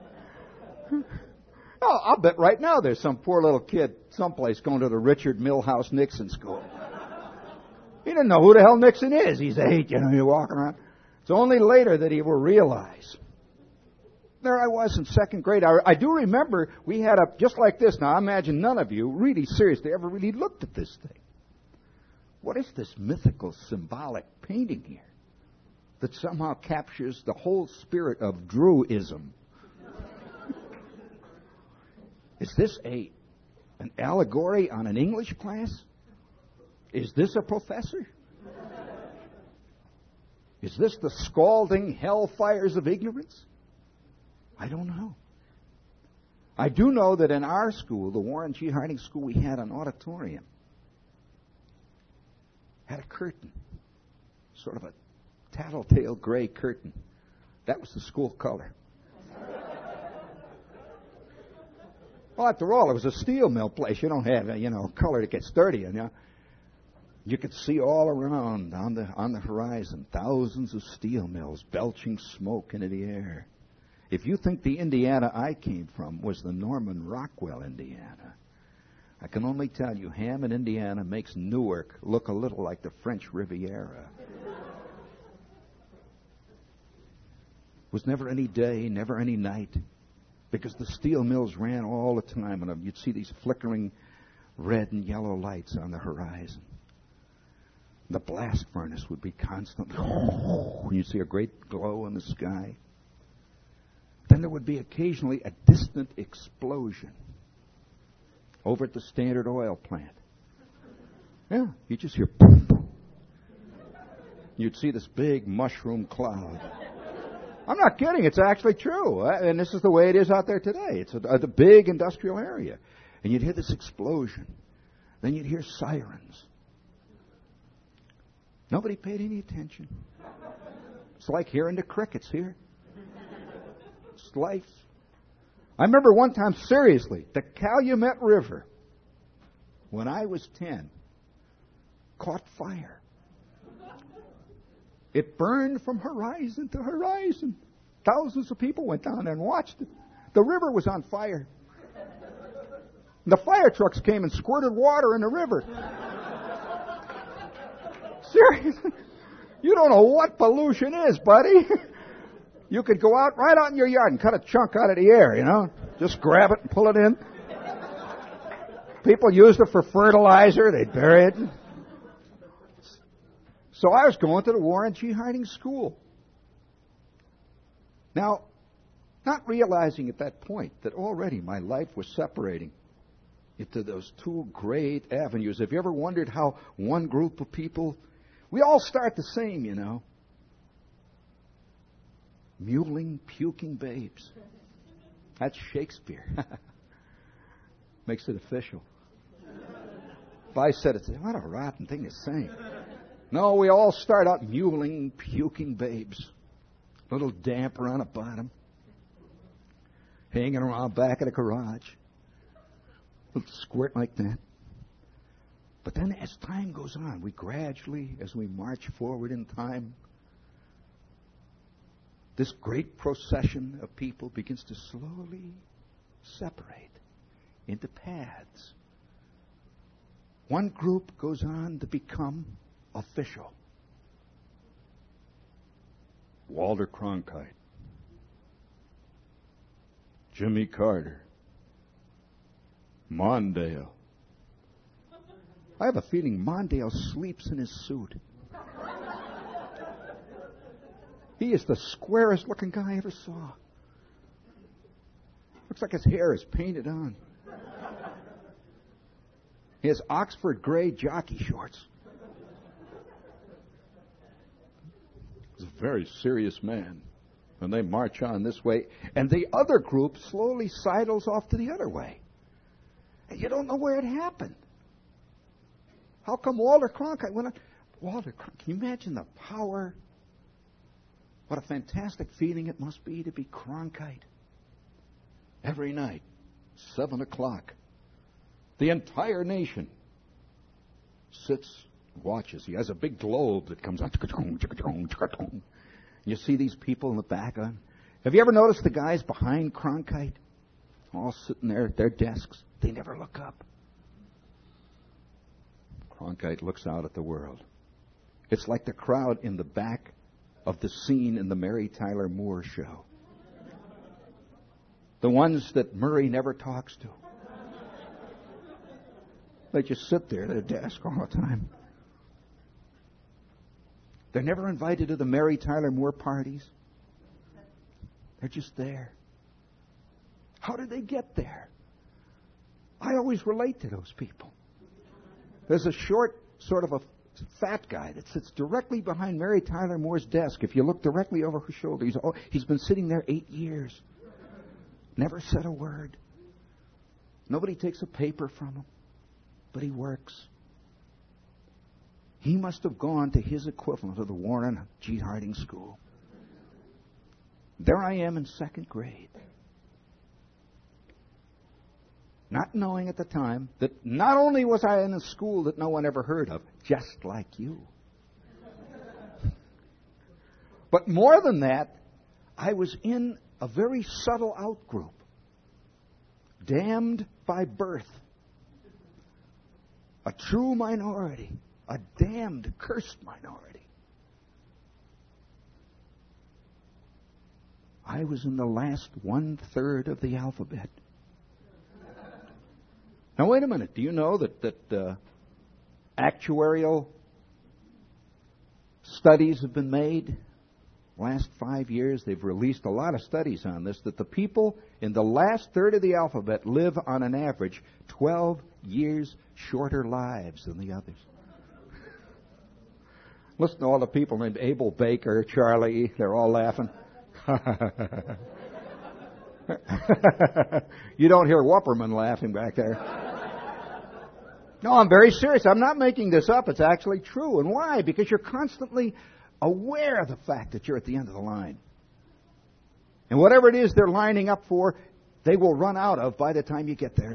Speaker 1: Oh, I'll bet right now there's some poor little kid someplace going to the Richard Milhouse Nixon School. He didn't know who the hell Nixon is. He's eight, you know, you're walking around. It's only later that he will realize. There I was in second grade. I, I do remember we had a, just like this. Now, I imagine none of you really seriously ever really looked at this thing. What is this mythical, symbolic painting here that somehow captures the whole spirit of Druism? Is this a an allegory on an English class? Is this a professor? Is this the scalding hellfires of ignorance? I don't know. I do know that in our school, the Warren G. Harding School, we had an auditorium. Had a curtain. Sort of a tattletale gray curtain. That was the school color. Well, after all, it was a steel mill place. You don't have, you know, color that gets dirty. You know? You could see all around on the on the horizon thousands of steel mills belching smoke into the air. If you think the Indiana I came from was the Norman Rockwell Indiana, I can only tell you Hammond, Indiana makes Newark look a little like the French Riviera. Was never any day, never any night, because the steel mills ran all the time, and you'd see these flickering red and yellow lights on the horizon. The blast furnace would be constant. You'd see a great glow in the sky. Then there would be occasionally a distant explosion over at the Standard Oil plant. Yeah, you just hear boom, boom. You'd see this big mushroom cloud. I'm not kidding. It's actually true. And this is the way it is out there today. It's a, a big industrial area. And you'd hear this explosion. Then you'd hear sirens. Nobody paid any attention. It's like hearing the crickets here. It's life. I remember one time, seriously, the Calumet River, when I was ten, caught fire. It burned from horizon to horizon. Thousands of people went down there and watched it. The river was on fire. The fire trucks came and squirted water in the river. Seriously. You don't know what pollution is, buddy. You could go out right out in your yard and cut a chunk out of the air, you know. Just grab it and pull it in. People used it for fertilizer. They'd bury it. So I was going to the Warren G. Harding School. Now, not realizing at that point that already my life was separating into those two great avenues. Have you ever wondered how one group of people, we all start the same, you know. Mewling, puking babes. That's Shakespeare. Makes it official. If I said it, what a rotten thing to say. No, we all start out mewling, puking babes. A little damp around the bottom. Hanging around back of the garage. A little squirt like that. But then as time goes on, we gradually, as we march forward in time, this great procession of people begins to slowly separate into paths. One group goes on to become official. Walter Cronkite, Jimmy Carter, Mondale. I have a feeling Mondale sleeps in his suit. He is the squarest looking guy I ever saw. Looks like his hair is painted on. He has Oxford gray jockey shorts. He's a very serious man. And they march on this way. And the other group slowly sidles off to the other way. And you don't know where it happened. How come Walter Cronkite went on? Walter Cronkite, can you imagine the power? What a fantastic feeling it must be to be Cronkite. Every night, seven o'clock, the entire nation sits, watches. He has a big globe that comes on. You see these people in the back of him. Have you ever noticed the guys behind Cronkite? All sitting there at their desks. They never look up. Cronkite looks out at the world. It's like the crowd in the back of the scene in the Mary Tyler Moore show. The ones that Murray never talks to. They just sit there at their desk all the time. They're never invited to the Mary Tyler Moore parties. They're just there. How did they get there? I always relate to those people. There's a short, sort of a fat guy that sits directly behind Mary Tyler Moore's desk. If you look directly over her shoulder, he's, oh, he's been sitting there eight years. Never said a word. Nobody takes a paper from him. But he works. He must have gone to his equivalent of the Warren G. Harding School. There I am in second grade. Not knowing at the time that not only was I in a school that no one ever heard of, just like you. But more than that, I was in a very subtle outgroup. Damned by birth. A true minority. A damned, cursed minority. I was in the last one-third of the alphabet. Now, wait a minute. Do you know that, that uh, actuarial studies have been made? Last five years, they've released a lot of studies on this, that the people in the last third of the alphabet live on an average twelve years shorter lives than the others. Listen to all the people named Abel Baker, Charlie, they're all laughing. You don't hear Wupperman laughing back there. No, I'm very serious. I'm not making this up. It's actually true. And why? Because you're constantly aware of the fact that you're at the end of the line. And whatever it is they're lining up for, they will run out of by the time you get there.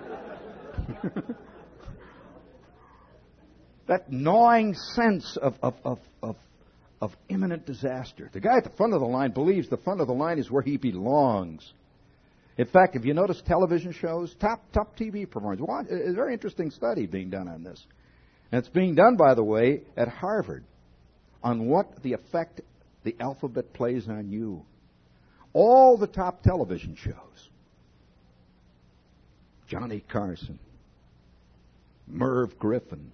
Speaker 1: That gnawing sense of, of, of, of, of imminent disaster. The guy at the front of the line believes the front of the line is where he belongs. In fact, if you notice television shows, top top T V performers, watch, it's a very interesting study being done on this. And it's being done, by the way, at Harvard on what the effect the alphabet plays on you. All the top television shows. Johnny Carson, Merv Griffin,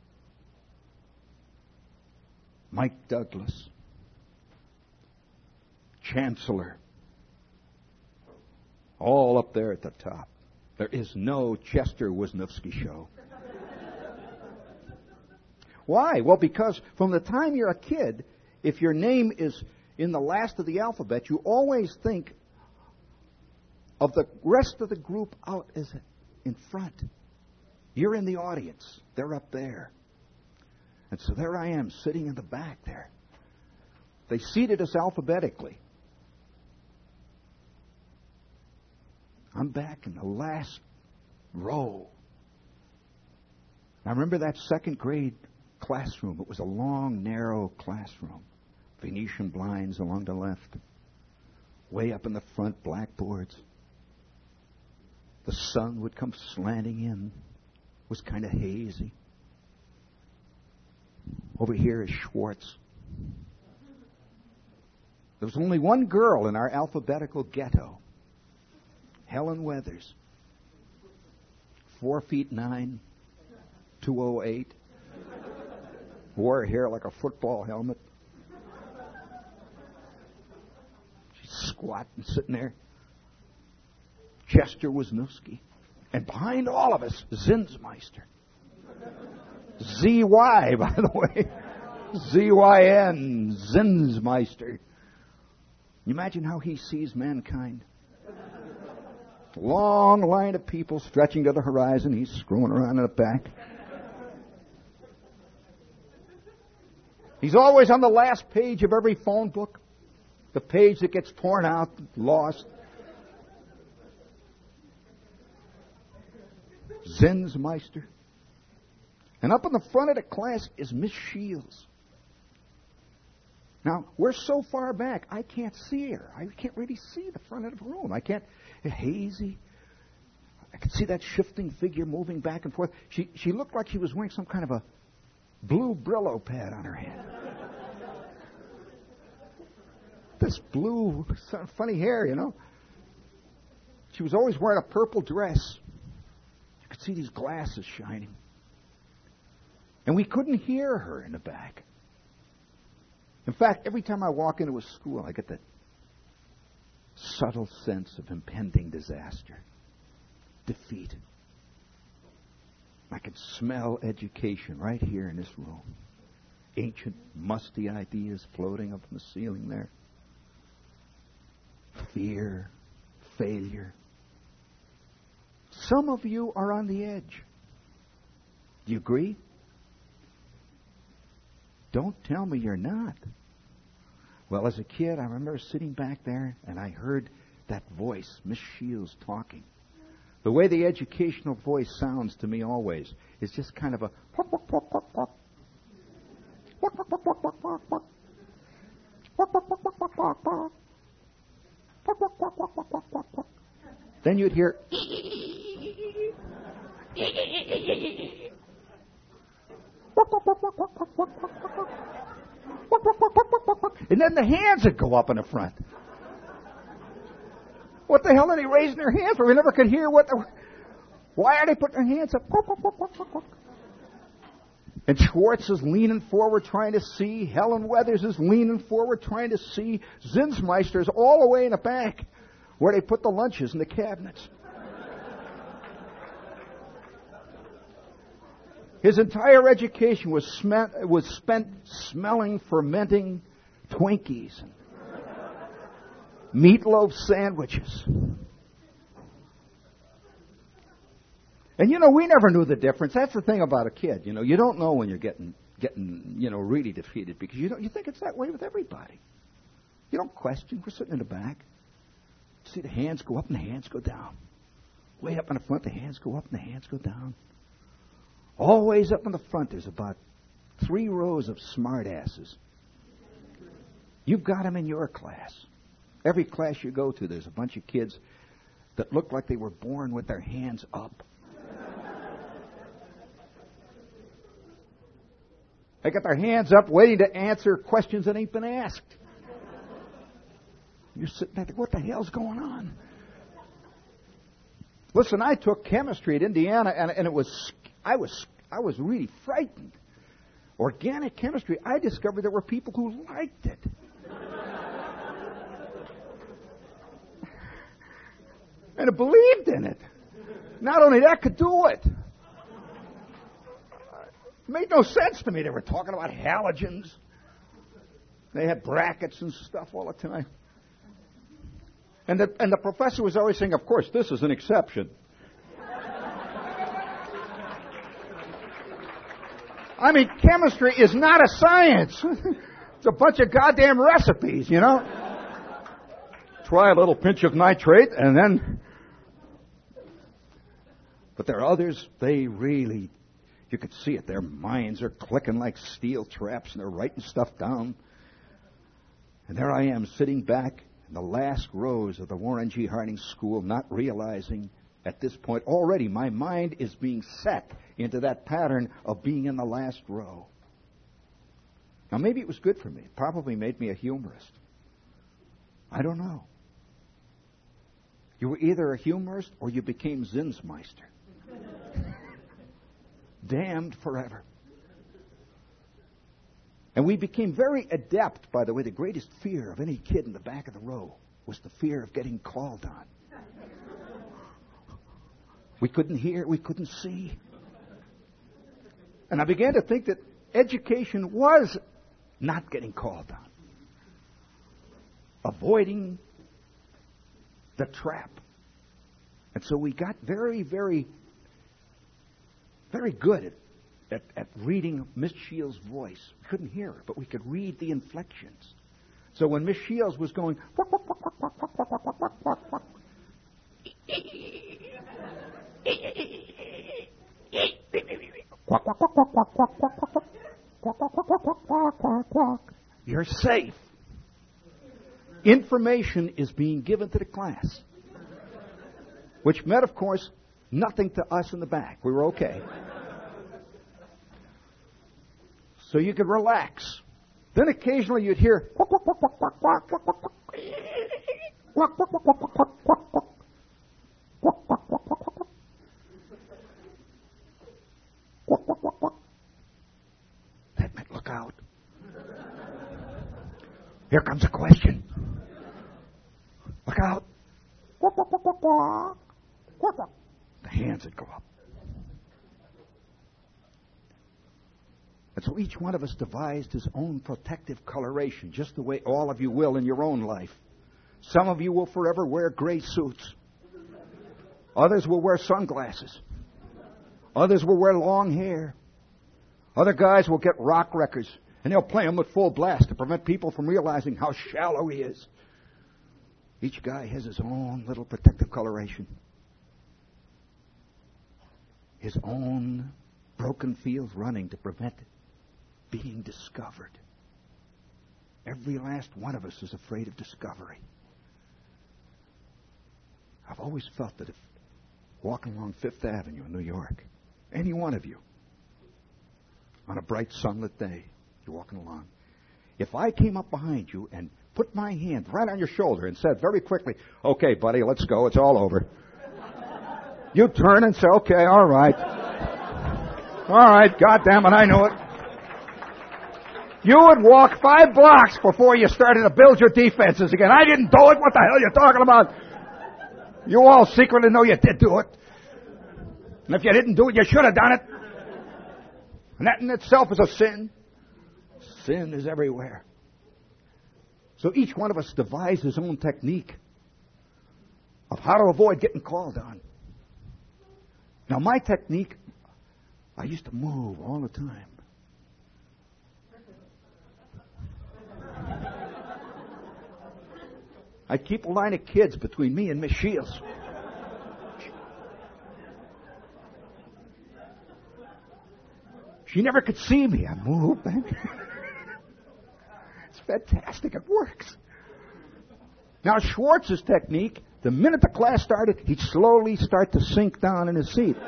Speaker 1: Mike Douglas, Chancellor, all up there at the top. There is no Chester Wisniewski show. Why? Well, because from the time you're a kid, if your name is in the last of the alphabet, you always think of the rest of the group out as in front. You're in the audience. They're up there. And so there I am, sitting in the back there. They seated us alphabetically. I'm back in the last row. I remember that second grade classroom. It was a long, narrow classroom. Venetian blinds along the left. Way up in the front, blackboards. The sun would come slanting in. It was kind of hazy. Over here is Schwartz. There was only one girl in our alphabetical ghetto. Helen Weathers. Four feet nine, two oh eight. Wore her hair like a football helmet. She's squat and sitting there. Chester Wisniewski. And behind all of us, Zinsmeister. Z Y, by the way. Z Y N, Zinsmeister. You imagine how he sees mankind? Long line of people stretching to the horizon. He's screwing around in the back. He's always on the last page of every phone book. The page that gets torn out, lost. Zinsmeister. And up in the front of the class is Miss Shields. Now, we're so far back, I can't see her. I can't really see the front of the room. I can't, it's hazy. I could see that shifting figure moving back and forth. She she looked like she was wearing some kind of a blue Brillo pad on her head. This blue, funny hair, you know. She was always wearing a purple dress. You could see these glasses shining. And we couldn't hear her in the back. In fact, every time I walk into a school, I get that subtle sense of impending disaster, defeat. I can smell education right here in this room. Ancient, musty ideas floating up in the ceiling there. Fear, failure. Some of you are on the edge. Do you agree? Don't tell me you're not. Well, as a kid, I remember sitting back there and I heard that voice, Miss Shields, talking. The way the educational voice sounds to me always is just kind of a... Then you'd hear... And then the hands would go up in the front. What the hell are they raising their hands for? We never could hear what the... Why are they putting their hands up? And Schwartz is leaning forward trying to see. Helen Weathers is leaning forward trying to see. Zinsmeister's all the way in the back where they put the lunches in the cabinets. His entire education was, sm- was spent smelling fermenting Twinkies and meatloaf sandwiches. And you know, we never knew the difference. That's the thing about a kid. You know, you don't know when you're getting, getting, you know, really defeated because you don't. You think it's that way with everybody. You don't question. We're sitting in the back. See the hands go up and the hands go down. Way up in the front, the hands go up and the hands go down. Always up in the front, there's about three rows of smart asses. You've got them in your class. Every class you go to, there's a bunch of kids that look like they were born with their hands up. They got their hands up waiting to answer questions that ain't been asked. You're sitting there, what the hell's going on? Listen, I took chemistry at Indiana, and, and it was I was I was really frightened. Organic chemistry, I discovered there were people who liked it. And believed in it. Not only that, could do it. It made no sense to me. They were talking about halogens. They had brackets and stuff all the time. And the, and the professor was always saying, of course, this is an exception. I mean, chemistry is not a science. It's a bunch of goddamn recipes, you know. Try a little pinch of nitrate and then... But there are others, they really, you could see it. Their minds are clicking like steel traps and they're writing stuff down. And there I am sitting back in the last rows of the Warren G. Harding School, not realizing at this point already my mind is being set into that pattern of being in the last row. Now maybe it was good for me. It probably made me a humorist. I don't know. You were either a humorist or you became Zinsmeister. Damned forever. And we became very adept, by the way. The greatest fear of any kid in the back of the row was the fear of getting called on. We couldn't hear, we couldn't see. And I began to think that education was not getting called on. Avoiding the trap. And so we got very, very, very good at, at, at reading Miss Shields' voice. We couldn't hear her, but we could read the inflections. So when Miss Shields was going, you're safe. Information is being given to the class. Which meant, of course, nothing to us in the back. We were okay. So you could relax. Then occasionally you'd hear... That meant look out. Here comes a question. Look out. The hands would go up. And so each one of us devised his own protective coloration, just the way all of you will in your own life. Some of you will forever wear gray suits. Others will wear sunglasses. Others will wear long hair. Other guys will get rock records, and they'll play them at full blast to prevent people from realizing how shallow he is. Each guy has his own little protective coloration. His own broken field running to prevent being discovered. Every last one of us is afraid of discovery. I've always felt that if walking along Fifth Avenue in New York, any one of you, on a bright sunlit day, you're walking along, if I came up behind you and put my hand right on your shoulder and said very quickly, okay, buddy, let's go, it's all over. You turn and say, okay, all right. All right, goddamn it, I knew it. You would walk five blocks before you started to build your defenses again. I didn't do it. What the hell are you talking about? You all secretly know you did do it. And if you didn't do it, you should have done it. And that in itself is a sin. Sin is everywhere. So each one of us devised his own technique of how to avoid getting called on. Now my technique, I used to move all the time. I'd keep a line of kids between me and Miss Shields. She never could see me. I moved back. It's fantastic. It works. Now, Schwartz's technique, the minute the class started, he'd slowly start to sink down in his seat.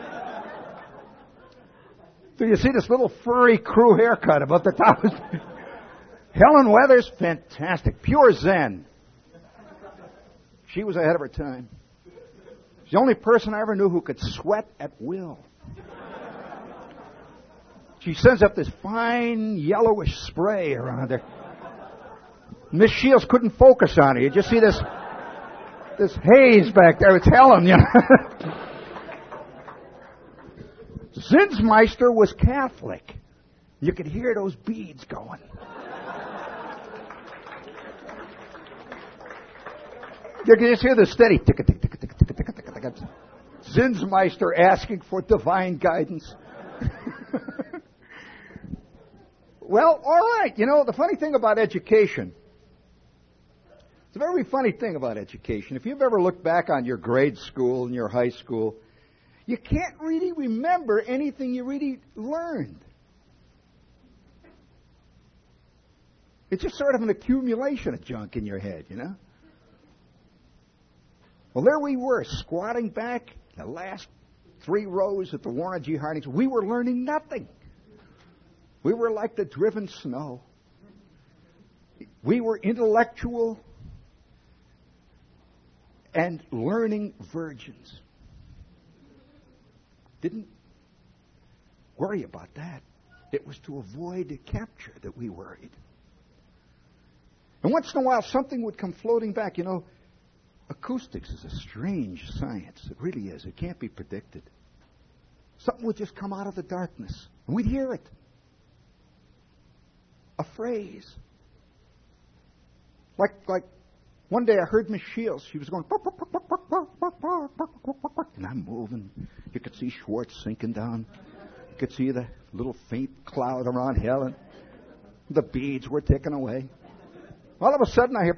Speaker 1: So you see this little furry crew haircut above the top. Helen Weathers, fantastic. Pure Zen. She was ahead of her time. She's the only person I ever knew who could sweat at will. She sends up this fine yellowish spray around her. Miss Shields couldn't focus on her. You just see this this haze back there. It's Helen, you know. Zinsmeister was Catholic. You could hear those beads going. You can just hear the steady tick tick tick tick tick tick tick tick. Zinsmeister asking for divine guidance. Well, all right. You know, the funny thing about education, it's a very funny thing about education. If you've ever looked back on your grade school and your high school, you can't really remember anything you really learned. It's just sort of an accumulation of junk in your head, you know? Well, there we were, squatting back the last three rows at the Warren G. Harding's. We were learning nothing. We were like the driven snow. We were intellectual and learning virgins. Didn't worry about that. It was to avoid the capture that we worried. And once in a while, something would come floating back. You know, acoustics is a strange science. It really is. It can't be predicted. Something would just come out of the darkness, and we'd hear it. A phrase. Like, like one day I heard Miss Shields. She was going, and I'm moving. You could see Schwartz sinking down. You could see the little faint cloud around Helen. The beads were ticking away. All of a sudden I hear,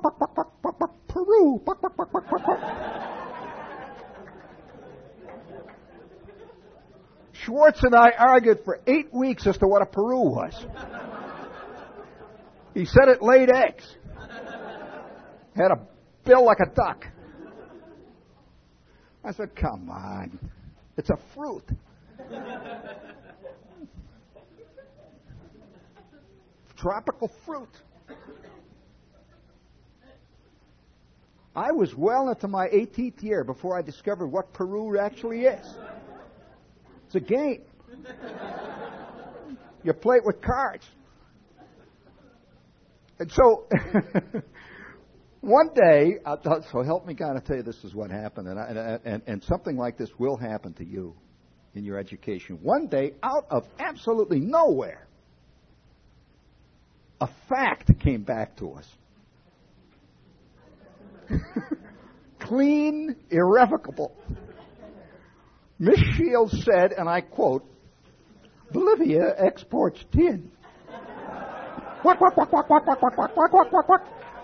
Speaker 1: Peru. Schwartz and I argued for eight weeks as to what a Peru was. He said it laid eggs. Had a bill like a duck. I said, come on. It's a fruit. Tropical fruit. I was well into my eighteenth year before I discovered what Peru actually is. It's a game. You play it with cards. And so, one day, I'll, so help me God, I'll tell you this is what happened, and, I, and, and something like this will happen to you in your education. One day, out of absolutely nowhere, a fact came back to us. Clean, irrevocable. Miss Shields said, and I quote, Bolivia exports tin. What, what, what, what, what, what, what, what, what, what, what, what?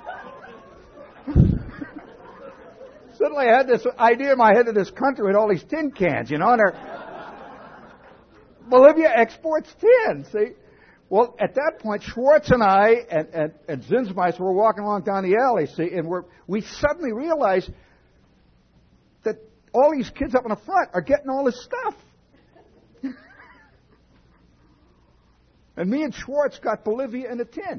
Speaker 1: Suddenly I had this idea in my head of this country with all these tin cans, you know, and they're, Bolivia exports tin, see? Well, at that point, Schwartz and I and, and, and Zinsmeister were walking along down the alley, see, and we're, we suddenly realized that all these kids up in the front are getting all this stuff. And me and Schwartz got Bolivia in a tin.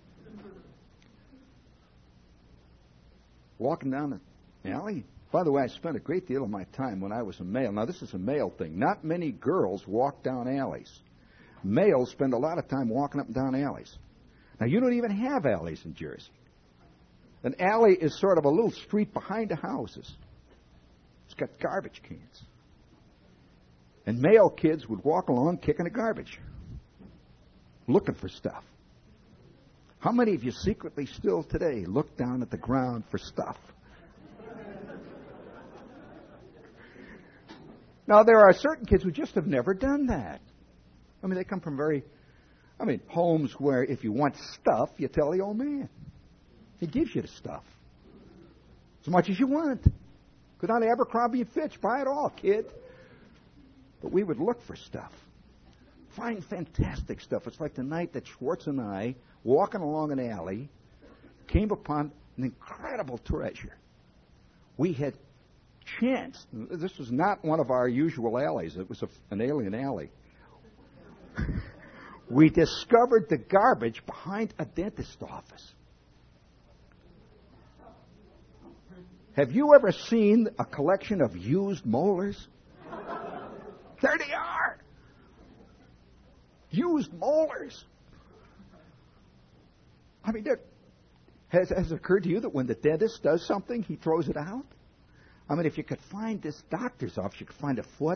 Speaker 1: Walking down the alley. By the way, I spent a great deal of my time when I was a male. Now, this is a male thing. Not many girls walk down alleys. Males spend a lot of time walking up and down alleys. Now, you don't even have alleys in Jersey. An alley is sort of a little street behind the houses. It's got garbage cans. And male kids would walk along kicking the garbage. looking for stuff. How many of you secretly still today look down at the ground for stuff? Now, there are certain kids who just have never done that. I mean, they come from very, I mean, homes where if you want stuff, you tell the old man. He gives you the stuff. As much as you want. Go down to Abercrombie and Fitch, buy it all, kid. But we would look for stuff. Find fantastic stuff. It's like the night that Schwartz and I, walking along an alley, came upon an incredible treasure. We had chanced. This was not one of our usual alleys. It was a, an alien alley. We discovered the garbage behind a dentist's office. Have you ever seen a collection of used molars? There they are. Used molars. I mean, has, has it occurred to you that when the dentist does something, he throws it out? I mean, if you could find this doctor's office, you could find a foot,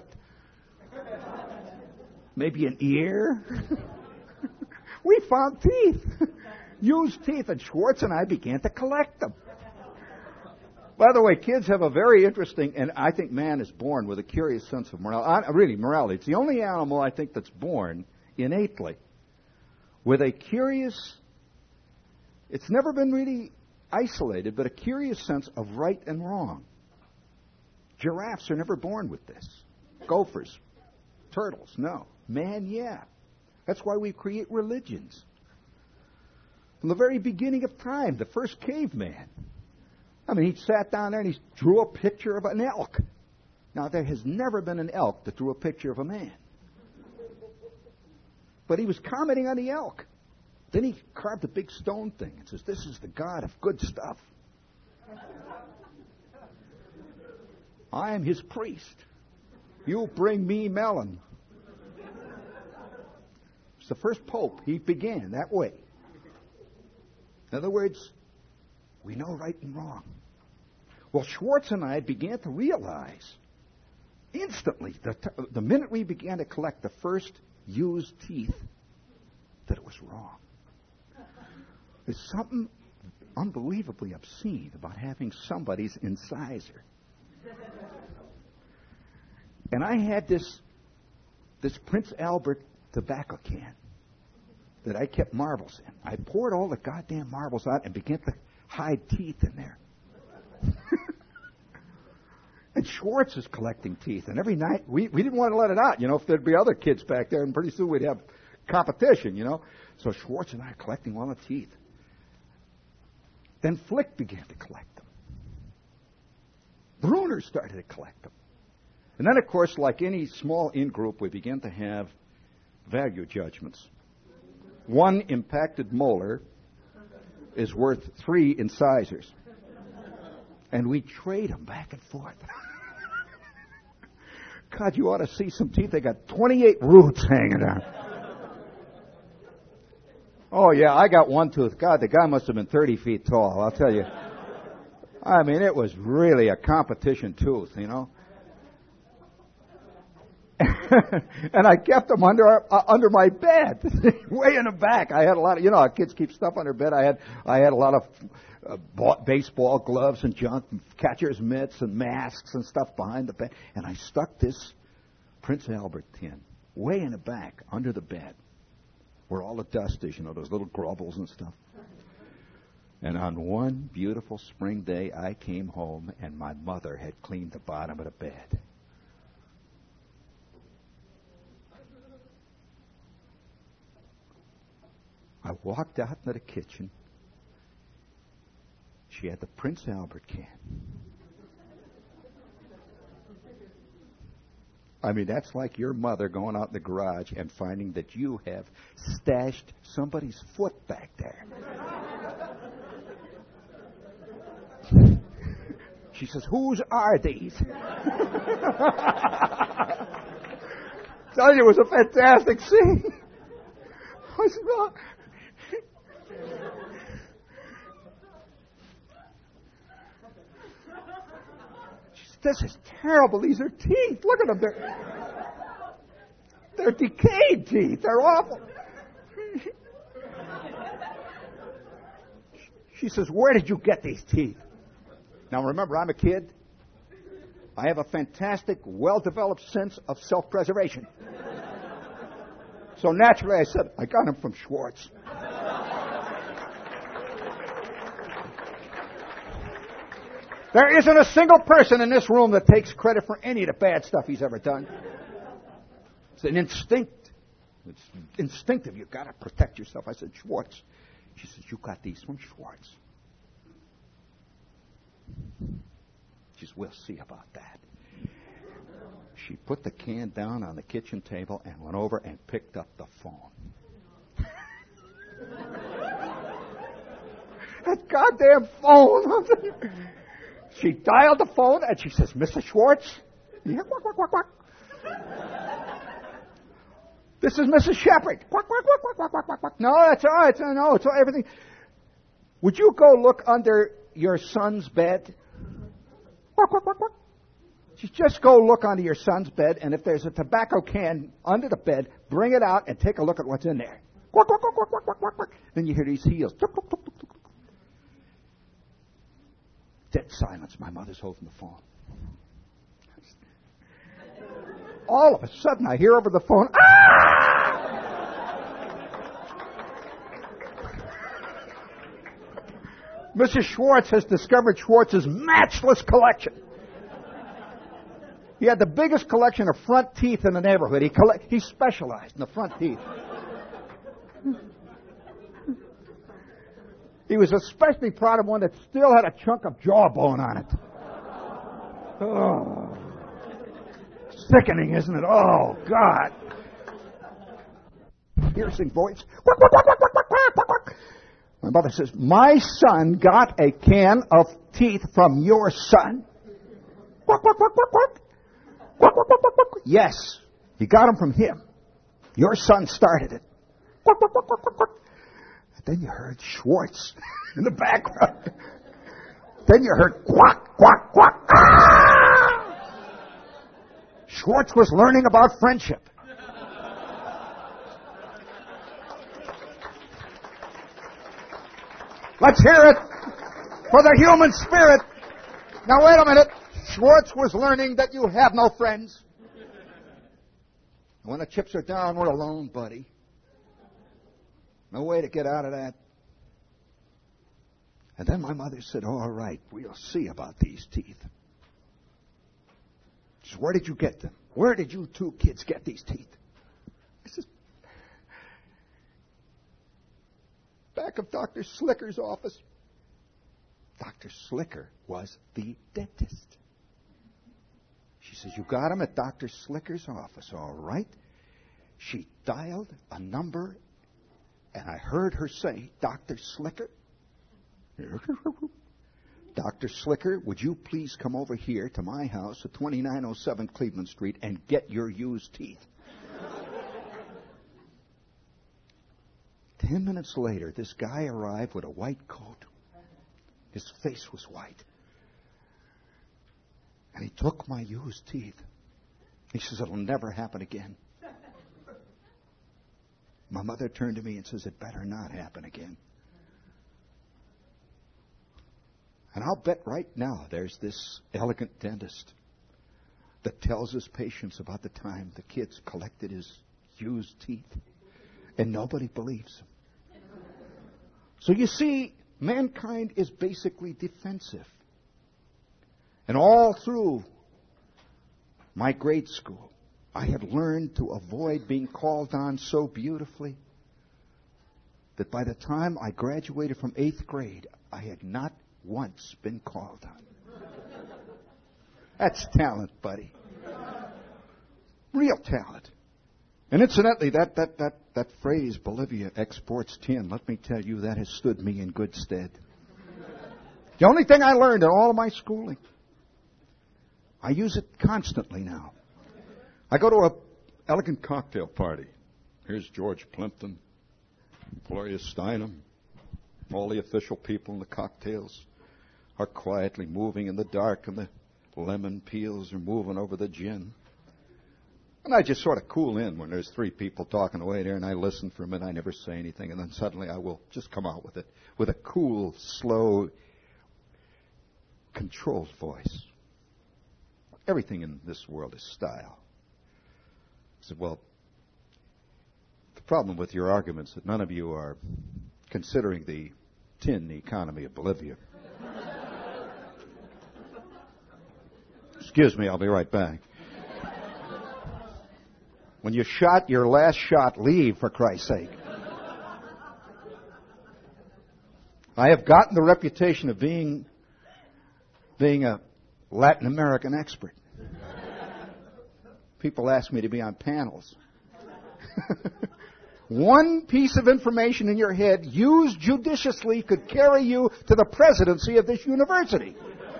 Speaker 1: maybe an ear. We found teeth, used teeth, and Schwartz and I began to collect them. By the way, kids have a very interesting, and I think man is born with a curious sense of morality. Really, morality. It's the only animal, I think, that's born innately with a curious, it's never been really isolated, but a curious sense of right and wrong. Giraffes are never born with this. Gophers, turtles, no. Man, yeah. That's why we create religions. From the very beginning of time, the first caveman, I mean, he sat down there and he drew a picture of an elk. Now, there has never been an elk that drew a picture of a man. But he was commenting on the elk. Then he carved a big stone thing and says, this is the God of good stuff. I am his priest. You bring me melon. It's the first pope. He began that way. In other words, we know right and wrong. Well, Schwartz and I began to realize instantly, the, t- the minute we began to collect the first used teeth, that it was wrong. There's something unbelievably obscene about having somebody's incisor. And I had this, this Prince Albert tobacco can that I kept marbles in. I poured all the goddamn marbles out and began to hide teeth in there. And Schwartz is collecting teeth. And every night, we, we didn't want to let it out, you know, if there'd be other kids back there, and pretty soon we'd have competition, you know. So Schwartz and I are collecting all the teeth. Then Flick began to collect them. Bruner started to collect them. And then, of course, like any small in-group, we began to have value judgments. One impacted molar is worth three incisors. And we trade them back and forth. God, you ought to see some teeth. They got twenty-eight roots hanging down. Oh, yeah, I got one tooth. God, the guy must have been thirty feet tall, I'll tell you. I mean, it was really a competition tooth, you know. And I kept them under uh, under my bed, way in the back. I had a lot of, you know, kids keep stuff under bed. I had I had a lot of uh, ball, baseball gloves and junk, and catcher's mitts and masks and stuff behind the bed. And I stuck this Prince Albert tin way in the back under the bed, where all the dust is, you know, those little grubbles and stuff. And on one beautiful spring day, I came home and my mother had cleaned the bottom of the bed. I walked out into the kitchen. She had the Prince Albert can. I mean, that's like your mother going out in the garage and finding that you have stashed somebody's foot back there. She says, whose are these? Tell you, it was a fantastic scene. I said, well, this is terrible. These are teeth. Look at them. They're, they're decayed teeth. They're awful. She says, where did you get these teeth? Now remember, I'm a kid. I have a fantastic, well-developed sense of self-preservation. So naturally I said, I got them from Schwartz. There isn't a single person in this room that takes credit for any of the bad stuff he's ever done. It's an instinct. It's instinctive. You've got to protect yourself. I said, Schwartz. She says, you got these from Schwartz. She says, we'll see about that. She put the can down on the kitchen table and went over and picked up the phone. That goddamn phone. She dialed the phone and she says, Missus Schwartz? Yeah, quack, quack, quack, quack. This is Missus Shepard. Quack, quack, quack, quack, quack, quack, quack. No, that's all right. No, it's all, everything. Would you go look under your son's bed? Quack, quack, quack, quack. Just go look under your son's bed, and if there's a tobacco can under the bed, bring it out and take a look at what's in there. Quack, quack, quack, quack, quack, quack, quack. Then you hear these heels. Dead silence. My mother's holding the phone. All of a sudden, I hear over the phone, ah! Missus Schwartz has discovered Schwartz's matchless collection. He had the biggest collection of front teeth in the neighborhood. He collect, he specialized in the front teeth. He was especially proud of one that still had a chunk of jawbone on it. Oh. Sickening, isn't it? Oh, God. Piercing voice. My mother says, my son got a can of teeth from your son. Yes, you got them from him. Your son started it. Then you heard Schwartz in the background. Then you heard quack, quack, quack. Ah! Schwartz was learning about friendship. Let's hear it for the human spirit. Now, wait a minute. Schwartz was learning that you have no friends. When the chips are down, we're alone, buddy. No way to get out of that. And then my mother said, all right, we'll see about these teeth. She said, where did you get them? Where did you two kids get these teeth? I said, back of Doctor Slicker's office. Doctor Slicker was the dentist. She says, you got them at Doctor Slicker's office, all right. She dialed a number, and I heard her say, Doctor Slicker? Doctor Slicker, would you please come over here to my house at twenty-nine oh seven Cleveland Street and get your used teeth? Ten minutes later, this guy arrived with a white coat. His face was white. And he took my used teeth. He says, it'll never happen again. My mother turned to me and says, it better not happen again. And I'll bet right now there's this elegant dentist that tells his patients about the time the kids collected his used teeth. And nobody believes him. So you see, mankind is basically defensive. And all through my grade school, I had learned to avoid being called on so beautifully that by the time I graduated from eighth grade, I had not once been called on. That's talent, buddy. Real talent. And incidentally, that, that, that, that phrase, Bolivia exports tin, let me tell you, that has stood me in good stead. The only thing I learned in all of my schooling. I use it constantly now. I go to a elegant cocktail party. Here's George Plimpton, Gloria Steinem, all the official people in the cocktails are quietly moving in the dark, and the lemon peels are moving over the gin. And I just sort of cool in when there's three people talking away there, and I listen for a minute. I never say anything, and then suddenly I will just come out with it with a cool, slow, controlled voice. Everything in this world is style. I said, well, the problem with your arguments is that none of you are considering the tin economy of Bolivia. Excuse me, I'll be right back. When you shot your last shot, leave, for Christ's sake. I have gotten the reputation of being, being a Latin American expert. People ask me to be on panels. One piece of information in your head, used judiciously, could carry you to the presidency of this university.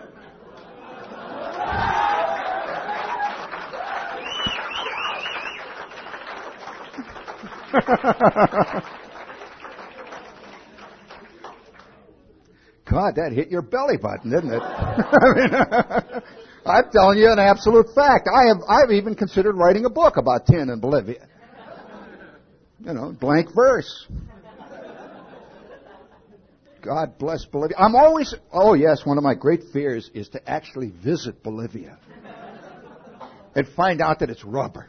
Speaker 1: God, that hit your belly button, didn't it? I mean, I'm telling you an absolute fact. I have I've even considered writing a book about tin in Bolivia. You know, blank verse. God bless Bolivia. I'm always, oh yes, one of my great fears is to actually visit Bolivia and find out that it's rubber.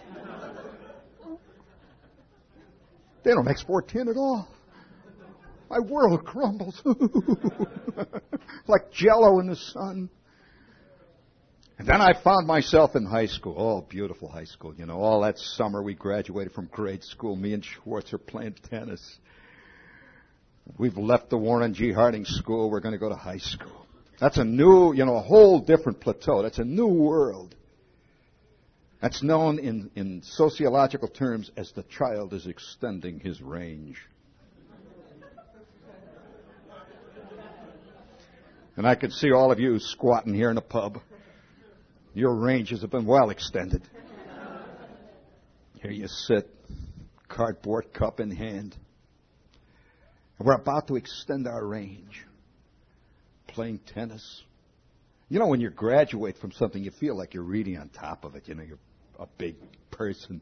Speaker 1: They don't export tin at all. My world crumbles. Like Jell-O in the sun. And then I found myself in high school. Oh, beautiful high school. You know, all that summer we graduated from grade school. Me and Schwartz are playing tennis. We've left the Warren G. Harding School. We're going to go to high school. That's a new, you know, a whole different plateau. That's a new world. That's known in, in sociological terms as the child is extending his range. And I can see all of you squatting here in a pub. Your ranges have been well extended. Here you sit, cardboard cup in hand. And we're about to extend our range. Playing tennis. You know, when you graduate from something, you feel like you're reading on top of it. You know, you're a big person.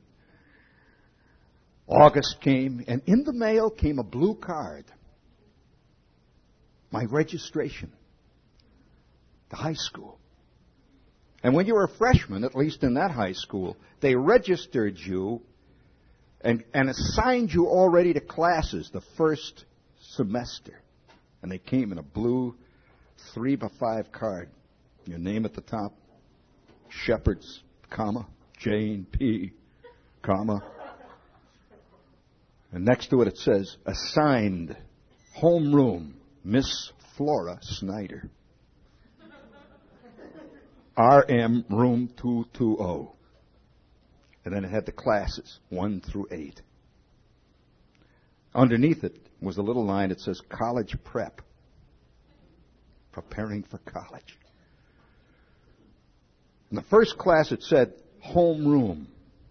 Speaker 1: August came, and in the mail came a blue card. My registration to high school. And when you were a freshman, at least in that high school, they registered you and, and assigned you already to classes the first semester. And they came in a blue three by five card. Your name at the top, Shepherds, comma, Jane P., comma. And next to it it says, assigned homeroom, Miss Flora Snyder. R M room two twenty. And then it had the classes, one through eight. Underneath it was a little line that says college prep. Preparing for college. In the first class it said homeroom.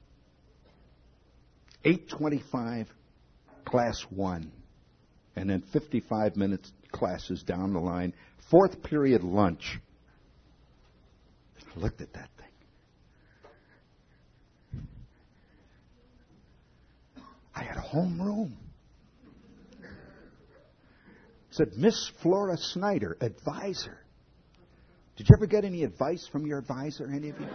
Speaker 1: eight twenty-five, class one. And then fifty-five minutes classes down the line. Fourth period lunch. I looked at that thing. I had homeroom. It said Miss Flora Snyder, advisor. Did you ever get any advice from your advisor, any of you?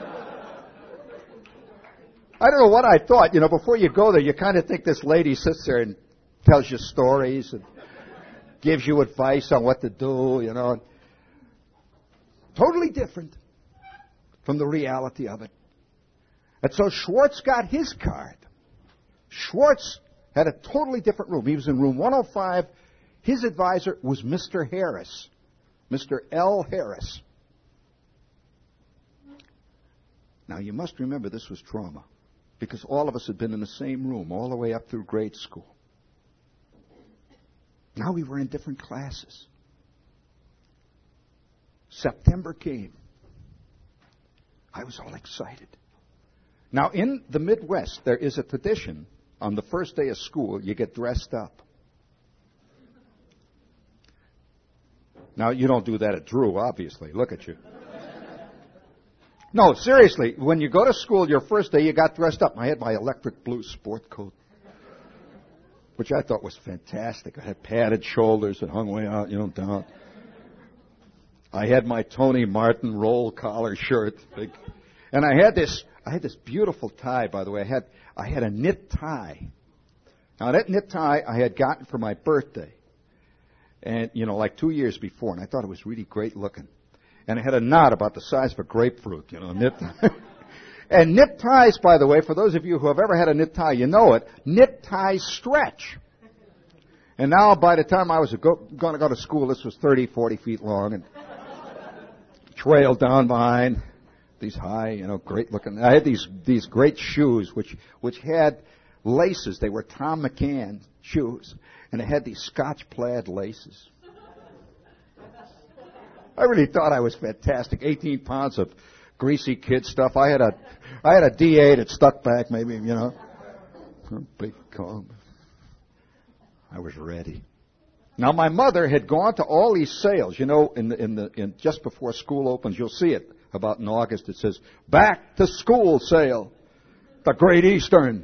Speaker 1: I don't know what I thought. You know, before you go there, you kind of think this lady sits there and tells you stories and gives you advice on what to do, you know. Totally different from the reality of it. And so Schwartz got his card. Schwartz had a totally different room. He was in room one oh five. His advisor was Mister Harris, Mister L. Harris. Now, you must remember this was trauma, because all of us had been in the same room all the way up through grade school. Now we were in different classes. September came. I was all excited. Now, in the Midwest, there is a tradition. On the first day of school, you get dressed up. Now, you don't do that at Drew, obviously. Look at you. No, seriously, when you go to school, your first day, you got dressed up. I had my electric blue sport coat, which I thought was fantastic. I had padded shoulders that hung way out, you know, down. I had my Tony Martin roll collar shirt, big, and I had this. I had this beautiful tie, by the way. I had I had a knit tie. Now that knit tie I had gotten for my birthday, and you know, like two years before, and I thought it was really great looking. And it had a knot about the size of a grapefruit, you know, knit. And knit ties, by the way, for those of you who have ever had a knit tie, you know it. Knit ties stretch. And now, by the time I was go, going to go to school, this was thirty, forty feet long and trailed down behind these high, you know, great looking. I had these these great shoes, which which had laces. They were Tom McCann shoes, and they had these Scotch plaid laces. I really thought I was fantastic. eighteen pounds of greasy kid stuff. I had a, I had a D A that stuck back, maybe, you know. Big comb. I was ready. Now my mother had gone to all these sales, you know, in the, in the, in just before school opens. You'll see it about in August. It says back to school sale, the Great Eastern.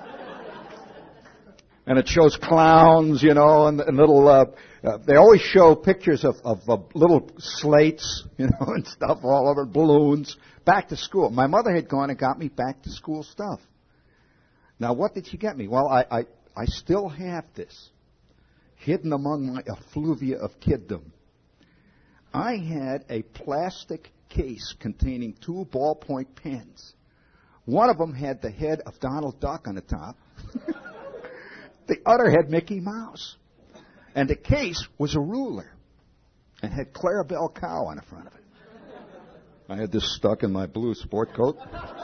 Speaker 1: And it shows clowns, you know, and, and little, uh, uh, they always show pictures of, of, of little slates, you know, and stuff all over, balloons. Back to school. My mother had gone and got me back to school stuff. Now, what did she get me? Well, I, I, I still have this hidden among my effluvia of kiddom. I had a plastic case containing two ballpoint pens. One of them had the head of Donald Duck on the top. The other had Mickey Mouse. And the case was a ruler and had Clarabelle Cow on the front of it. I had this stuck in my blue sport coat.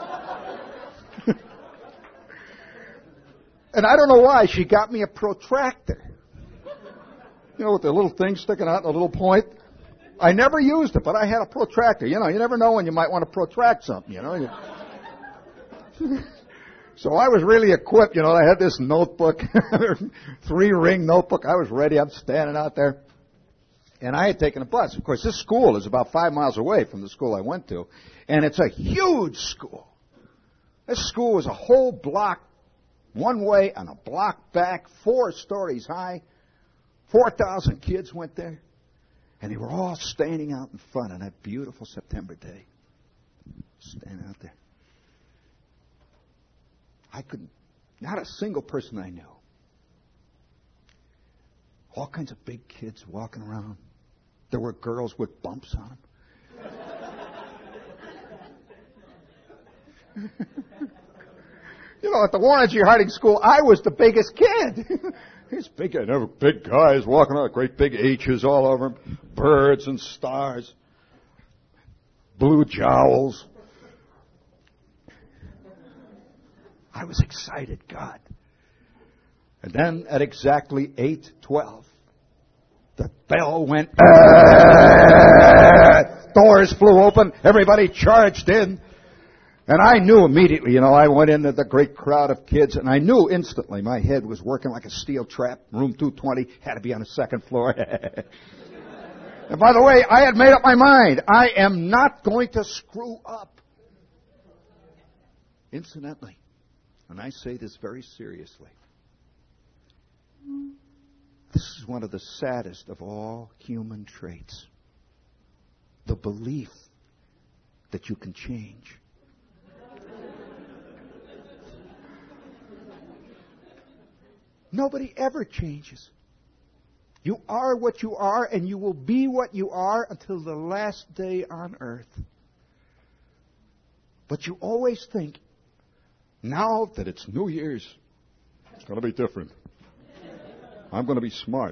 Speaker 1: And I don't know why, she got me a protractor. You know, with the little thing sticking out, the little point. I never used it, but I had a protractor. You know, you never know when you might want to protract something, you know. You So I was really equipped, you know. I had this notebook, three-ring notebook. I was ready. I'm standing out there. And I had taken a bus. Of course, this school is about five miles away from the school I went to. And it's a huge school. This school was a whole block one way and a block back, four stories high. four thousand kids went there. And they were all standing out in front on that beautiful September day. Standing out there. I couldn't, not a single person I knew. All kinds of big kids walking around. There were girls with bumps on them. You know, at the Warren G. Harding School, I was the biggest kid. These big, big guys walking around, great big H's all over them, birds and stars, blue jowls. I was excited, God. And then at exactly eight twelve, the bell went, ah! Doors flew open, everybody charged in. And I knew immediately, you know, I went into the great crowd of kids, and I knew instantly my head was working like a steel trap. Room two twenty had to be on the second floor. And by the way, I had made up my mind. I am not going to screw up. Incidentally, and I say this very seriously, this is one of the saddest of all human traits. The belief that you can change. Nobody ever changes. You are what you are, and you will be what you are until the last day on earth. But you always think, now that it's New Year's, it's going to be different. I'm going to be smart.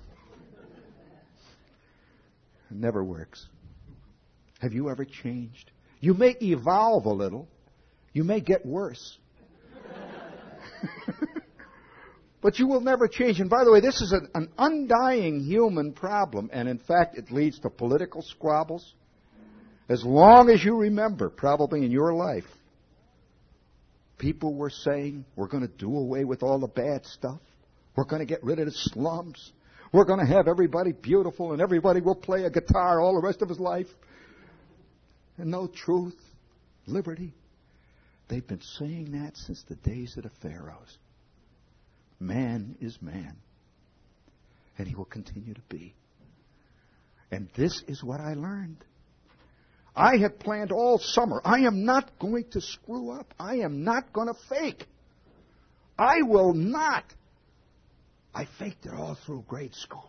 Speaker 1: It never works. Have you ever changed? You may evolve a little. You may get worse. But you will never change. And by the way, this is an, an undying human problem. And in fact, it leads to political squabbles. As long as you remember, probably in your life, people were saying, we're going to do away with all the bad stuff. We're going to get rid of the slums. We're going to have everybody beautiful, and everybody will play a guitar all the rest of his life. And no truth, liberty. They've been saying that since the days of the pharaohs. Man is man. And he will continue to be. And this is what I learned. I had planned all summer. I am not going to screw up. I am not going to fake. I will not. I faked it all through grade school.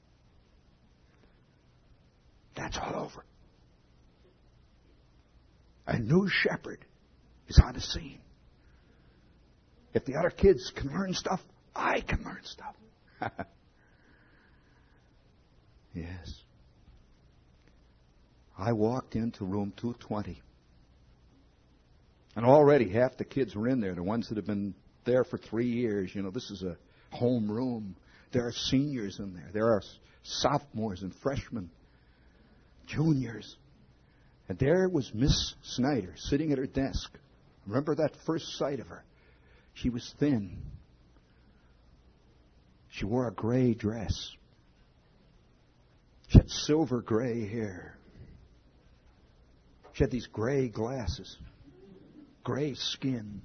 Speaker 1: That's all over. A new shepherd is on the scene. If the other kids can learn stuff, I can learn stuff. Yes. I walked into room two twenty. And already half the kids were in there, the ones that have been there for three years. You know, this is a home room. There are seniors in there. There are sophomores and freshmen, juniors. And there was Miss Snyder sitting at her desk. Remember that first sight of her? She was thin. She wore a gray dress. She had silver gray hair. She had these gray glasses, gray skin.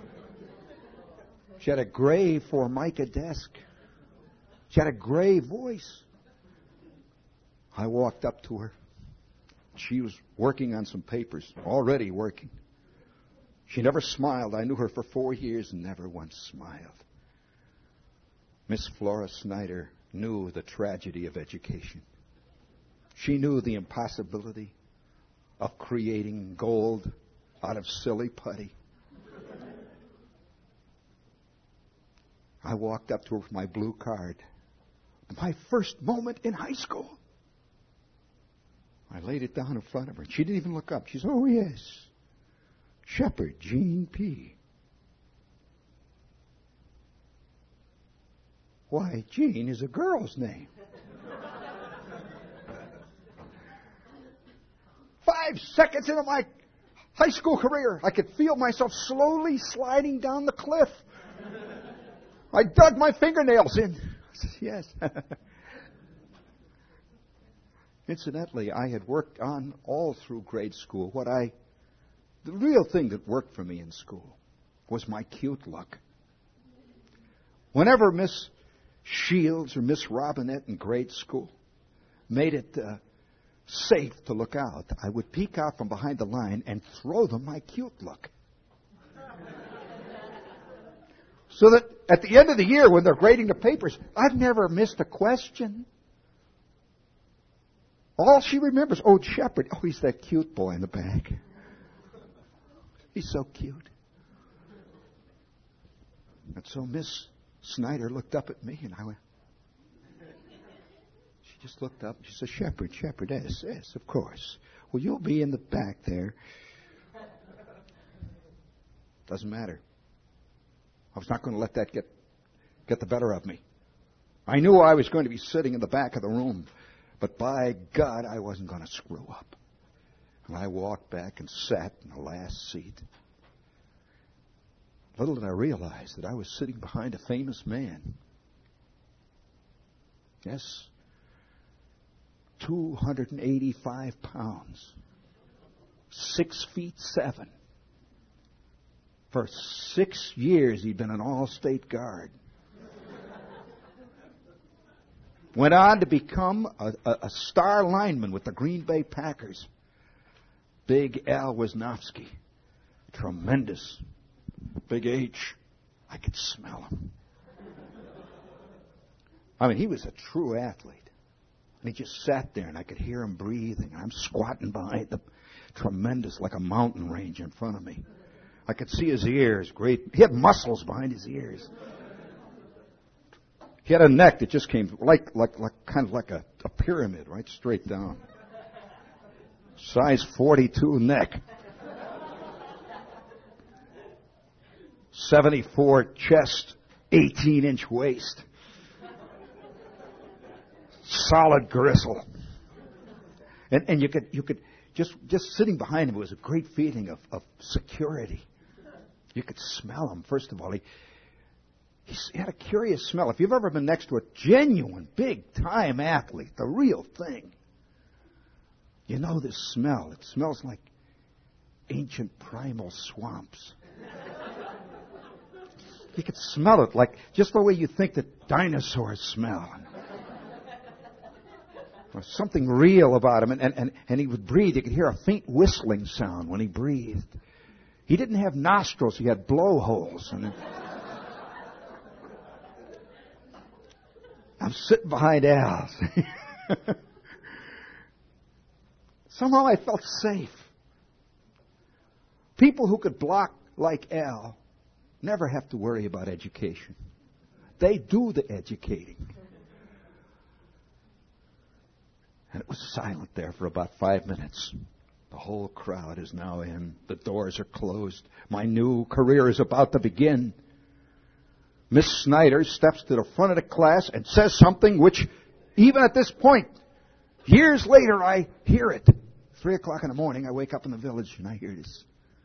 Speaker 1: She had a gray Formica desk. She had a gray voice. I walked up to her. She was working on some papers, already working. She never smiled. I knew her for four years and never once smiled. Miss Flora Snyder knew the tragedy of education. She knew the impossibility of creating gold out of silly putty. I walked up to her with my blue card. My first moment in high school. I laid it down in front of her. She didn't even look up. She said, "Oh, yes. Shepherd Gene P." Why, Gene is a girl's name. Five seconds into my high school career, I could feel myself slowly sliding down the cliff. I dug my fingernails in. I said, yes. Incidentally, I had worked on all through grade school. What I, the real thing that worked for me in school was my cute look. Whenever Miss Shields or Miss Robinette in grade school made it uh, safe to look out, I would peek out from behind the line and throw them my cute look. So that at the end of the year, when they're grading the papers, I've never missed a question. All she remembers, oh, Shepherd, oh, he's that cute boy in the back. He's so cute. And so Miss Snyder looked up at me, and I went. She just looked up. She said, "Shepherd, Shepherd, yes, yes, of course. Well, you'll be in the back there." Doesn't matter. I was not going to let that get get the better of me. I knew I was going to be sitting in the back of the room, but by God, I wasn't going to screw up. And I walked back and sat in the last seat. Little did I realize that I was sitting behind a famous man. Yes, two hundred eighty-five pounds, six feet seven. For six years, he'd been an all-state guard. Went on to become a, a, a star lineman with the Green Bay Packers. Big Al Wisnowski. Tremendous. Big H. I could smell him. I mean, he was a true athlete. And he just sat there, and I could hear him breathing. I'm squatting behind the tremendous, like a mountain range in front of me. I could see his ears. Great. He had muscles behind his ears. He had a neck that just came like, like, like kind of like a, a pyramid, right straight down. Size forty-two neck. seventy-four chest, eighteen inch waist. Solid gristle. And, and you could, you could, just, just sitting behind him, it was a great feeling of, of security. You could smell him, first of all. He, he had a curious smell. If you've ever been next to a genuine, big-time athlete, the real thing, you know this smell. It smells like ancient primal swamps. You could smell it, like just the way you think that dinosaurs smell. There was something real about him, and, and, and he would breathe. You could hear a faint whistling sound when he breathed. He didn't have nostrils, he had blowholes. And I'm sitting behind Al. Somehow I felt safe. People who could block like Al never have to worry about education. They do the educating. And it was silent there for about five minutes. The whole crowd is now in. The doors are closed. My new career is about to begin. Miss Snyder steps to the front of the class and says something which, even at this point, years later, I hear it. Three o'clock in the morning, I wake up in the village and I hear this.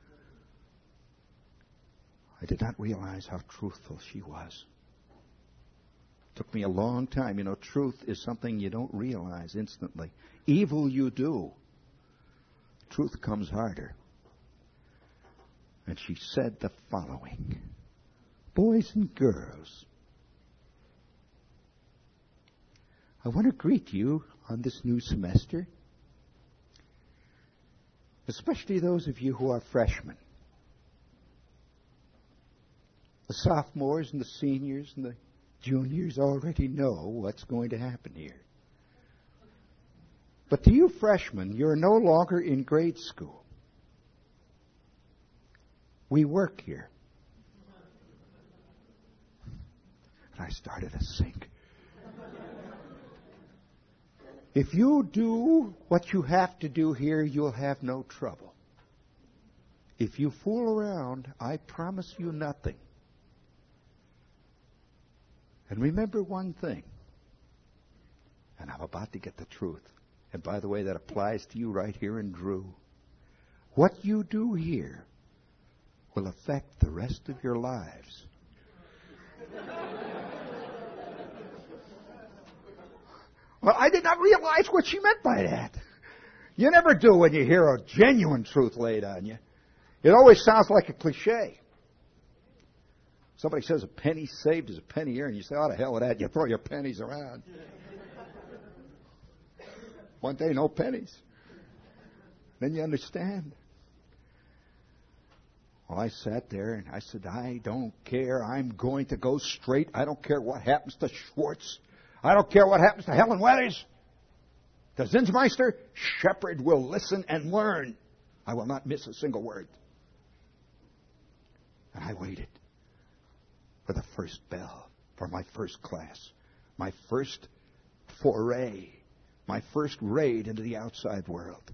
Speaker 1: I did not realize how truthful she was. It took me a long time. You know, truth is something you don't realize instantly. Evil you do. Truth comes harder. And she said the following. Boys and girls, I want to greet you on this new semester, especially those of you who are freshmen. The sophomores and the seniors and the juniors already know what's going to happen here. But to you freshmen, you're no longer in grade school. We work here. And I started to sink. If you do what you have to do here, you'll have no trouble. If you fool around, I promise you nothing. And remember one thing, and I'm about to get the truth. And by the way, that applies to you right here in Drew. What you do here will affect the rest of your lives. Well, I did not realize what she meant by that. You never do when you hear a genuine truth laid on you. It always sounds like a cliche. Somebody says a penny saved is a penny earned. You say, oh, to hell with that. You throw your pennies around. One day, no pennies. Then you understand. Well, I sat there and I said, I don't care. I'm going to go straight. I don't care what happens to Schwartz. I don't care what happens to Helen Weathers. To Zinsmeister, Shepard will listen and learn. I will not miss a single word. And I waited for the first bell, for my first class, my first foray, my first raid into the outside world.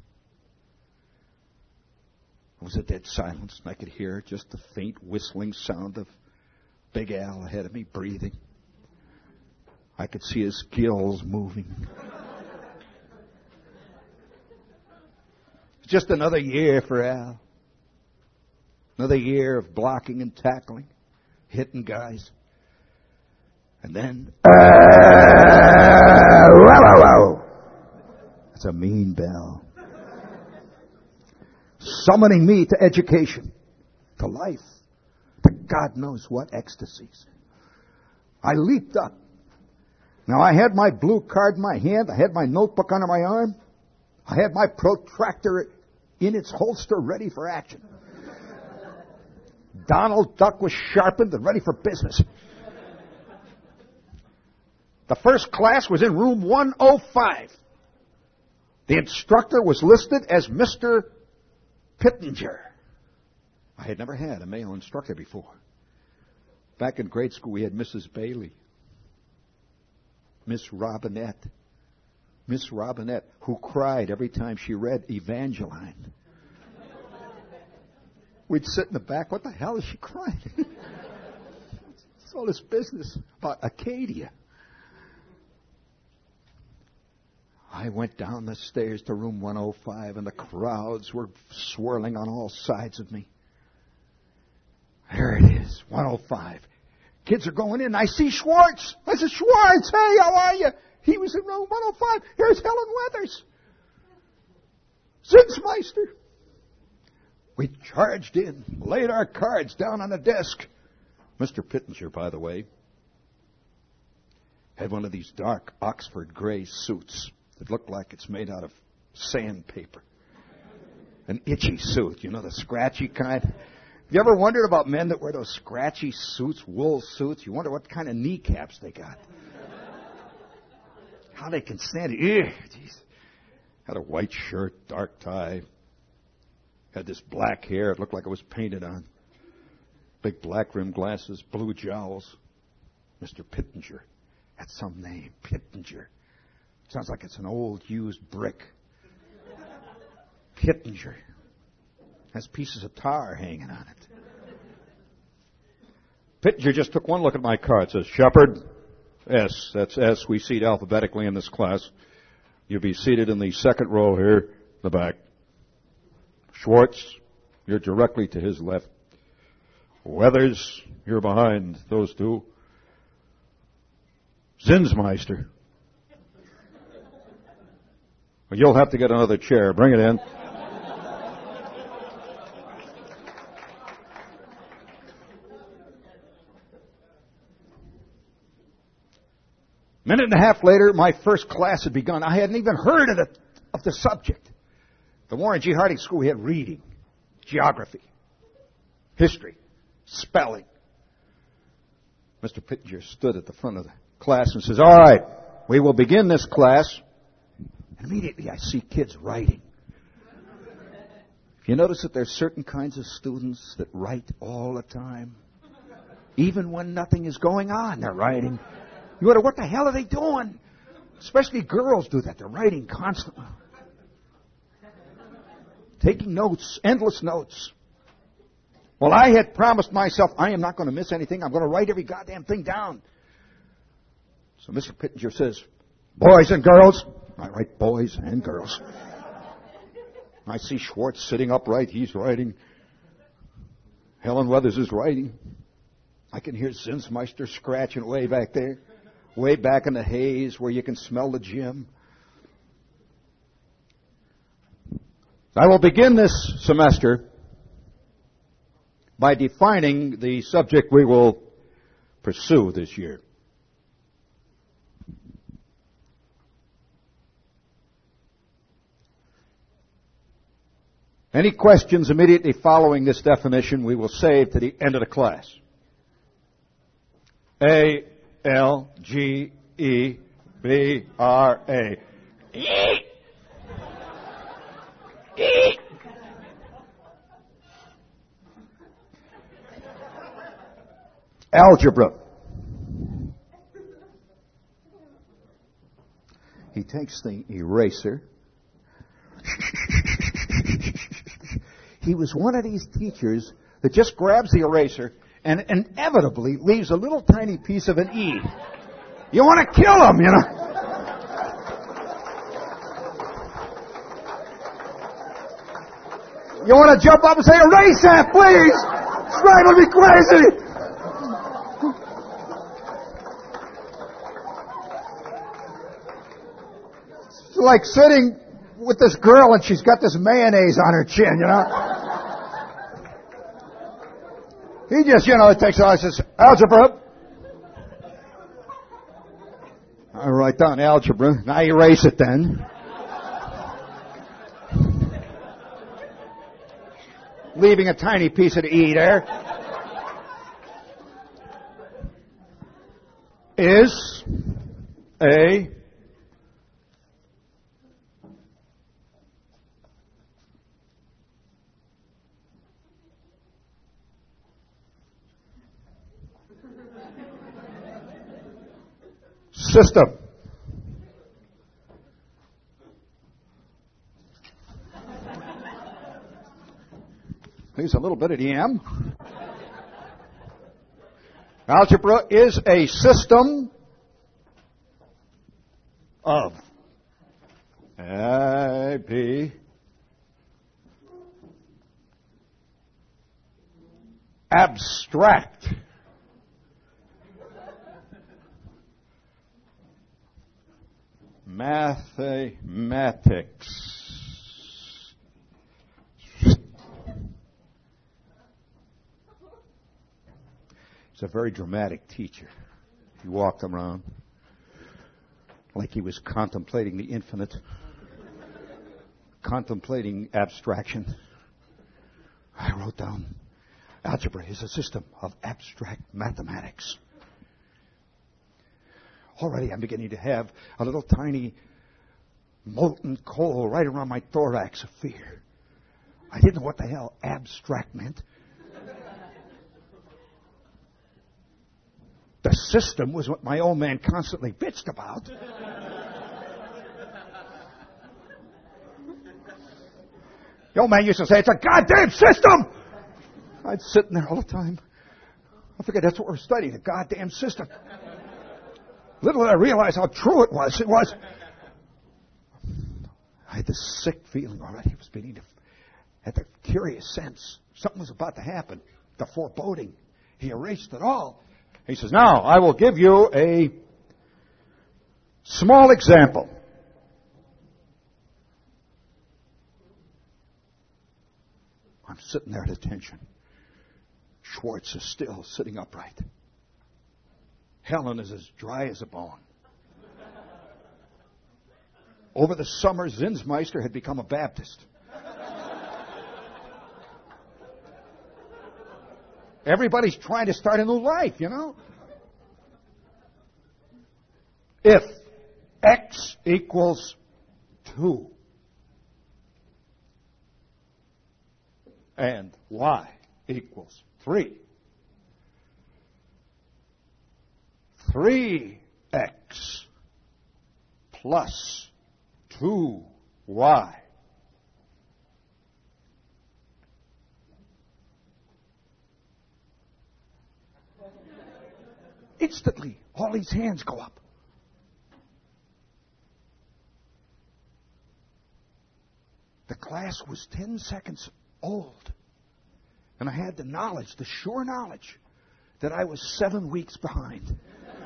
Speaker 1: It was a dead silence, and I could hear just the faint whistling sound of Big Al ahead of me breathing. I could see his gills moving. Just another year for Al. Another year of blocking and tackling, hitting guys. And then, uh, wow, wow, wow. That's a mean bell. Summoning me to education, to life, to God knows what ecstasies. I leaped up. Now, I had my blue card in my hand. I had my notebook under my arm. I had my protractor in its holster ready for action. Donald Duck was sharpened and ready for business. The first class was in room one oh five. The instructor was listed as Mister Pittenger. I had never had a male instructor before. Back in grade school, we had Missus Bailey, Miss Robinette, Miss Robinette, who cried every time she read Evangeline. We'd sit in the back. What the hell is she crying? It's all this business about Acadia. I went down the stairs to room one oh five, and the crowds were swirling on all sides of me. There it is, one oh five. Kids are going in. I see Schwartz. I said, Schwartz, hey, how are you? He was in room one oh five. Here's Helen Weathers. Zinsmeister.
Speaker 2: We charged in, laid our cards down on the desk. Mister Pittenger, by the way, had one of these dark Oxford gray suits that looked like it's made out of sandpaper. An itchy suit, you know, the scratchy kind. Have you ever wondered about men that wear those scratchy suits, wool suits? You wonder what kind of kneecaps they got. How they can stand it. Ew, jeez. Had a white shirt, dark tie. Had this black hair. It looked like it was painted on. Big black rimmed glasses, blue jowls. Mister Pittenger. That's some name, Pittenger. Sounds like it's an old used brick. Pittenger. Has pieces of tar hanging on it. Pittenger just took one look at my card. Says, Shepard, S. That's S. We seat alphabetically in this class. You'll be seated in the second row here, the back. Schwartz, you're directly to his left. Weathers, you're behind those two. Zinsmeister. Well, you'll have to get another chair. Bring it in. Minute and a half later, my first class had begun. I hadn't even heard of the, of the subject. The Warren G. Harding School, we had reading, geography, history, spelling. Mister Pittenger stood at the front of the class and says, all right, we will begin this class. And immediately I see kids writing. If you notice that there's certain kinds of students that write all the time, even when nothing is going on, they're writing. You wonder, what the hell are they doing? Especially girls do that. They're writing constantly. Taking notes, endless notes. Well, I had promised myself, I am not going to miss anything. I'm going to write every goddamn thing down. So Mister Pittenger says, boys and girls. I write boys and girls. I see Schwartz sitting upright. He's writing. Helen Weathers is writing. I can hear Zinsmeister scratching way back there. Way back in the haze where you can smell the gym. I will begin this semester by defining the subject we will pursue this year. Any questions immediately following this definition we will save to the end of the class. A L G E B R A. Eat! Eat! Algebra. He takes the eraser. He was one of these teachers that just grabs the eraser and inevitably leaves a little tiny piece of an E. You want to kill him, you know. You want to jump up and say, erase that, please! It's driving me crazy! It's like sitting with this girl and she's got this mayonnaise on her chin, you know. He just, you know, takes it out and says, algebra. I write down algebra. Now erase it then. Leaving a tiny piece of the E there. Is a system. Leaves a little bit of the M. Algebra is a system of A, B, abstract mathematics. He's a very dramatic teacher. He walked around like he was contemplating the infinite, contemplating abstraction. I wrote down, algebra is a system of abstract mathematics. Already I'm beginning to have a little tiny molten coal right around my thorax of fear. I didn't know what the hell abstract meant. The system was what my old man constantly bitched about. The old man used to say, it's a goddamn system! I'd sit in there all the time. I figured that's what we're studying, a goddamn system. Little did I realize how true it was. It was. I had this sick feeling already. It was beginning to, had the curious sense. Something was about to happen. The foreboding. He erased it all. He says, now, I will give you a small example. I'm sitting there at attention. Schwartz is still sitting upright. Helen is as dry as a bone. Over the summer, Zinsmeister had become a Baptist. Everybody's trying to start a new life, you know. If X equals two and Y equals three, three X plus two Y instantly, all these hands go up. The class was ten seconds old. And I had the knowledge, the sure knowledge, that I was seven weeks behind. Have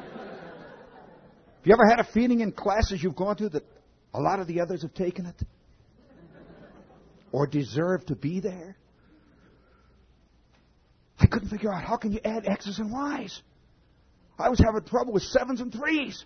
Speaker 2: you ever had a feeling in classes you've gone to that a lot of the others have taken it? Or deserve to be there? I couldn't figure out how can you add X's and Y's. I was having trouble with sevens and threes.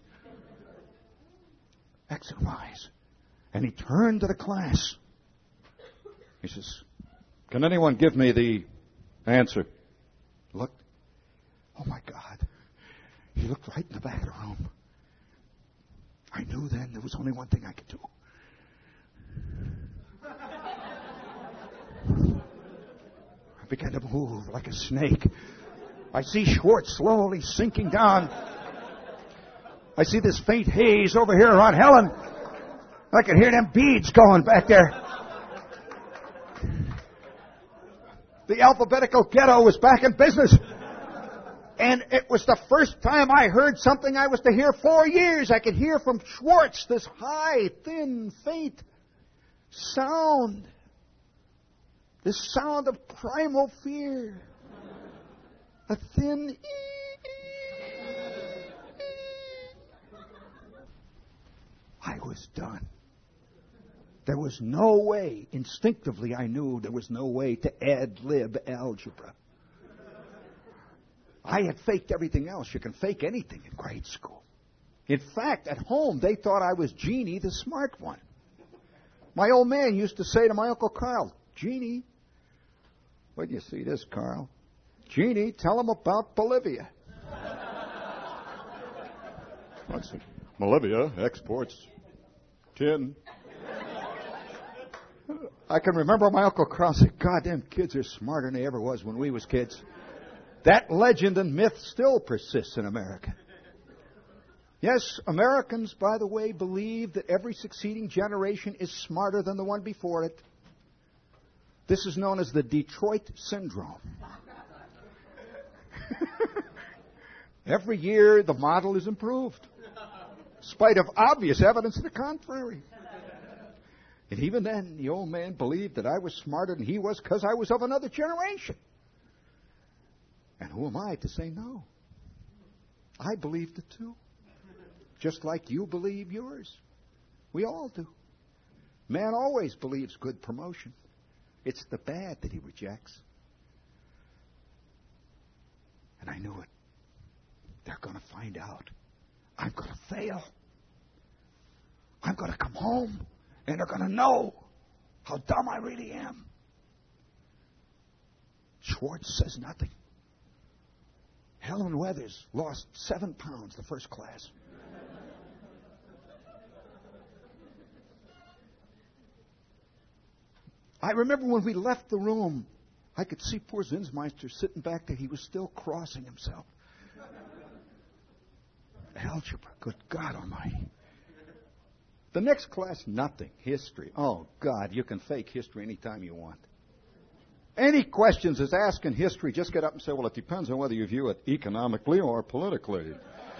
Speaker 2: X and Y's. And he turned to the class. He says, can anyone give me the answer? Looked. Oh, my God. He looked right in the back of the room. I knew then there was only one thing I could do. I began to move like a snake. I see Schwartz slowly sinking down. I see this faint haze over here around Helen. I can hear them beads going back there. The alphabetical ghetto was back in business. And it was the first time I heard something I was to hear four years. I could hear from Schwartz this high, thin, faint sound. This sound of primal fear. A thin ee. I was done. There was no way, instinctively I knew there was no way to ad-lib algebra. I had faked everything else. You can fake anything in grade school. In fact, at home, they thought I was Jeannie, the smart one. My old man used to say to my Uncle Carl, Jeannie, where'd you see this, Carl? Jeannie, tell him about Bolivia. Let's see. Bolivia exports tin. I can remember my Uncle Carl saying, God, them kids are smarter than they ever was when we was kids. That legend and myth still persists in America. Yes, Americans, by the way, believe that every succeeding generation is smarter than the one before it. This is known as the Detroit Syndrome. Every year, the model is improved, in spite of obvious evidence to the contrary. And even then, the old man believed that I was smarter than he was because I was of another generation. And who am I to say no? I believed it too. Just like you believe yours. We all do. Man always believes good promotion. It's the bad that he rejects. And I knew it. they're going to find out. I'm going to fail. I'm going to come home, and they're going to know how dumb I really am. Schwartz says nothing. Helen Weathers lost seven pounds the first class. I remember when we left the room, I could see poor Zinsmeister sitting back there. He was still crossing himself. Algebra, good God Almighty. The next class, nothing. History. Oh, God, you can fake history anytime you want. Any questions is asked in history, just get up and say, well, it depends on whether you view it economically or politically.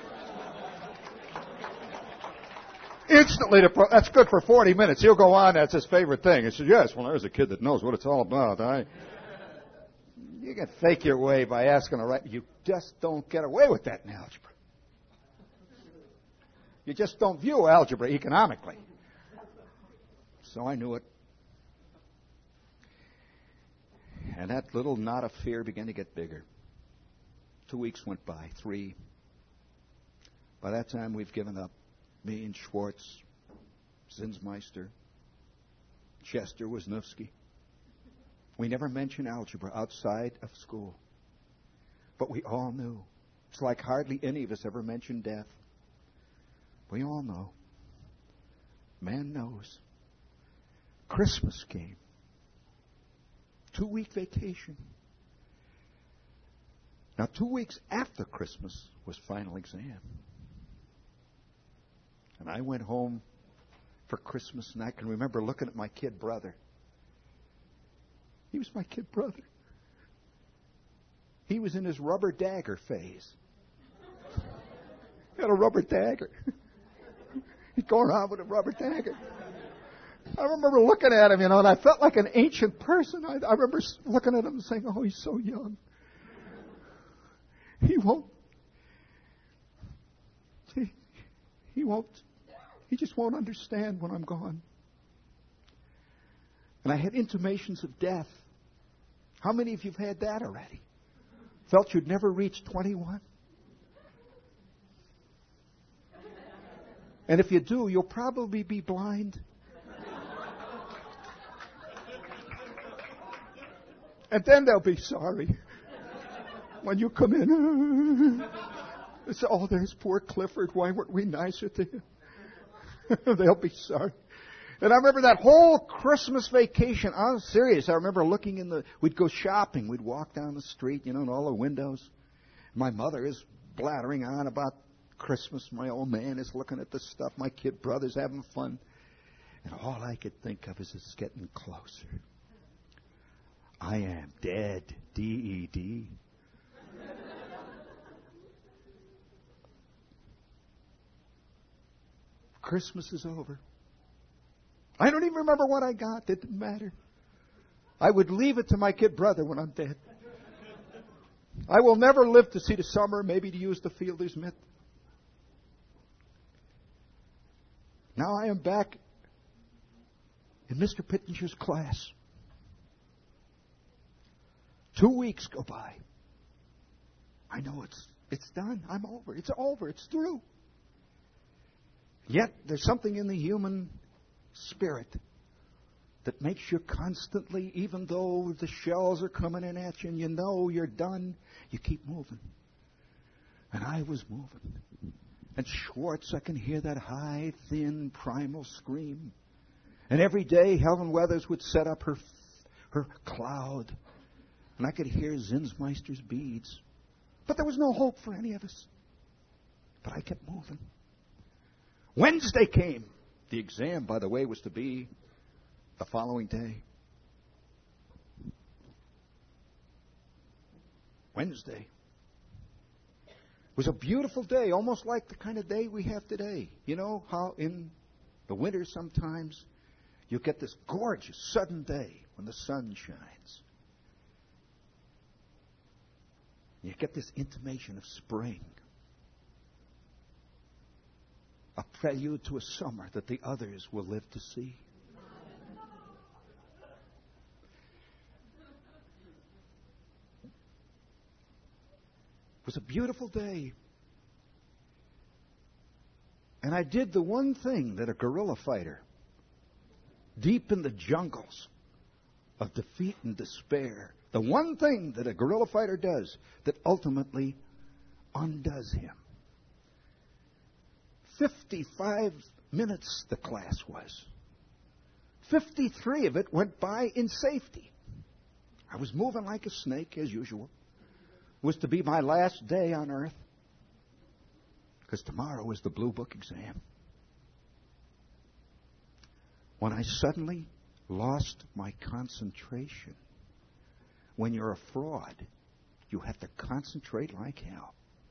Speaker 2: Instantly, the, that's good for forty minutes. He'll go on, that's his favorite thing. He says, yes, well, there's a kid that knows what it's all about. I, you can fake your way by asking a right. You just don't get away with that in algebra. You just don't view algebra economically. So I knew it. And that little knot of fear began to get bigger. Two weeks went by, three. By that time, we've given up. Me and Schwartz, Zinsmeister, Chester Wisniewski. We never mentioned algebra outside of school. But we all knew. It's like hardly any of us ever mentioned death. We all know. Man knows. Christmas came. Two-week vacation. Now, two weeks after Christmas was final exam. And I went home for Christmas, and I can remember looking at my kid brother. He was my kid brother. He was in his rubber dagger phase. He had a rubber dagger. He'd go around with a rubber dagger. I remember looking at him, you know, and I felt like an ancient person. I, I remember looking at him and saying, oh, he's so young. He won't. He, he won't. He just won't understand when I'm gone. And I had intimations of death. How many of you have had that already? Felt you'd never reach twenty-one? And if you do, you'll probably be blind. And then they'll be sorry. When you come in, they say, oh, there's poor Clifford. Why weren't we nicer to him? They'll be sorry. And I remember that whole Christmas vacation. I'm serious. I remember looking in the, we'd go shopping. We'd walk down the street, you know, in all the windows. My mother is blathering on about Christmas. My old man is looking at the stuff. My kid brother's having fun. And all I could think of is it's getting closer. I am dead. D E D. Christmas is over. I don't even remember what I got. It didn't matter. I would leave it to my kid brother when I'm dead. I will never live to see the summer, maybe to use the fielder's mitt. Now I am back in Mister Pittenger's class. Two weeks go by. I know it's it's done. I'm over. It's over. It's through. Yet there's something in the human spirit that makes you constantly, even though the shells are coming in at you and you know you're done, you keep moving. And I was moving. And Schwartz, I can hear that high, thin, primal scream. And every day Helen Weathers would set up her her cloud. And I could hear Zinsmeister's beads. But there was no hope for any of us. But I kept moving. Wednesday came. The exam, by the way, was to be the following day. Wednesday. It was a beautiful day, almost like the kind of day we have today. You know how in the winter sometimes you get this gorgeous sudden day when the sun shines. You get this intimation of spring. A prelude to a summer that the others will live to see. It was a beautiful day. And I did the one thing that a guerrilla fighter, deep in the jungles of defeat and despair, the one thing that a guerrilla fighter does that ultimately undoes him. fifty-five minutes the class was. fifty-three of it went by in safety. I was moving like a snake, as usual. It was to be my last day on earth, because tomorrow was the Blue Book exam. When I suddenly lost my concentration. When you're a fraud, you have to concentrate like hell.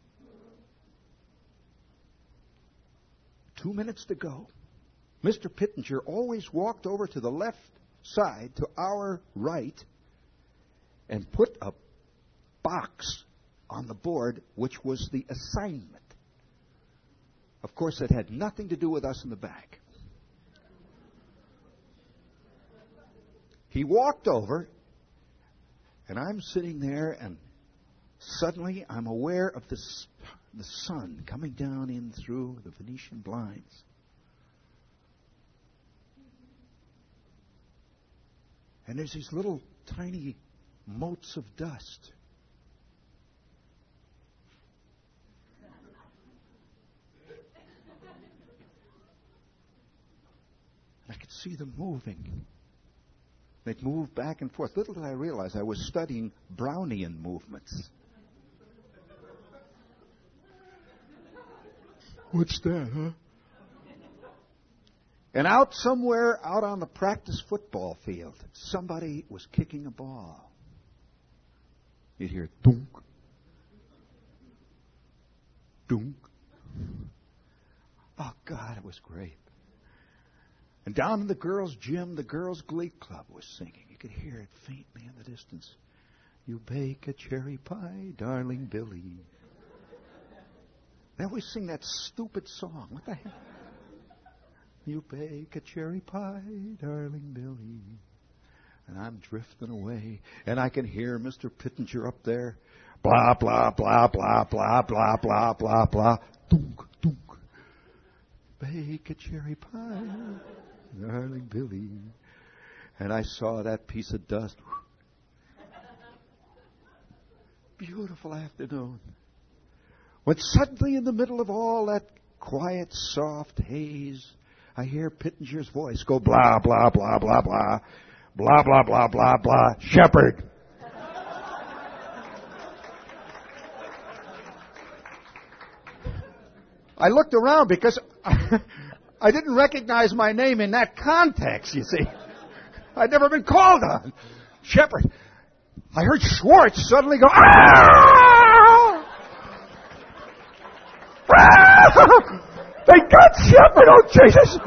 Speaker 2: Two minutes to go. Mister Pittenger always walked over to the left side, to our right, and put a box on the board, which was the assignment. Of course, it had nothing to do with us in the back. He walked over, and I'm sitting there, and suddenly I'm aware of this, the sun coming down in through the Venetian blinds. And there's these little tiny motes of dust. And I could see them moving. They'd move back and forth. Little did I realize I was studying Brownian movements. What's that, huh? And out somewhere, out on the practice football field, somebody was kicking a ball. You'd hear dunk, dunk. Oh, God, it was great. And down in the girls' gym, the girls' glee club was singing. You could hear it faintly in the distance. You bake a cherry pie, darling Billy. They always sing that stupid song. What the hell? You bake a cherry pie, darling Billy. And I'm drifting away. And I can hear Mister Pittenger up there. Blah, blah, blah, blah, blah, blah, blah, blah, blah. Dunk, dunk. Bake a cherry pie, darling Billy. And I saw that piece of dust. Beautiful afternoon. When suddenly in the middle of all that quiet, soft haze, I hear Pittenger's voice go blah, blah, blah, blah, blah, blah, blah, blah, blah, blah, Shepherd. I looked around because I didn't recognize my name in that context, you see. I'd never been called on. Shepherd. I heard Schwartz suddenly go, ah! Ah! They got Shepherd, oh Jesus!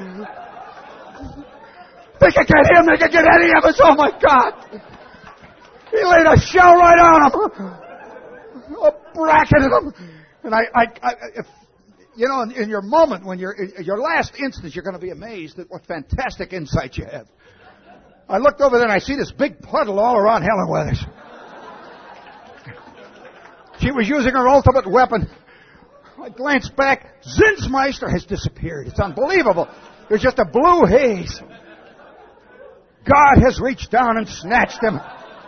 Speaker 2: They could get him, they could get any of us, oh my God! He laid a shell right on him! A bracketed him! And I, I, I if, you know, in, in your moment, when you're, in your last instance, you're going to be amazed at what fantastic insight you have. I looked over there and I see this big puddle all around Helen Weathers. She was using her ultimate weapon. I glanced back. Zinsmeister has disappeared. It's unbelievable. There's just a blue haze. God has reached down and snatched him.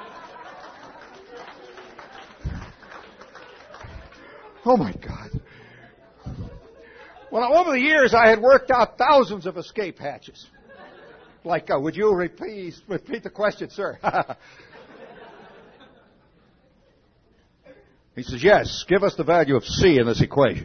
Speaker 2: Oh, my God. Well, over the years, I had worked out thousands of escape hatches. Like, uh, would you repeat, repeat the question, sir? He says, yes, give us the value of C in this equation.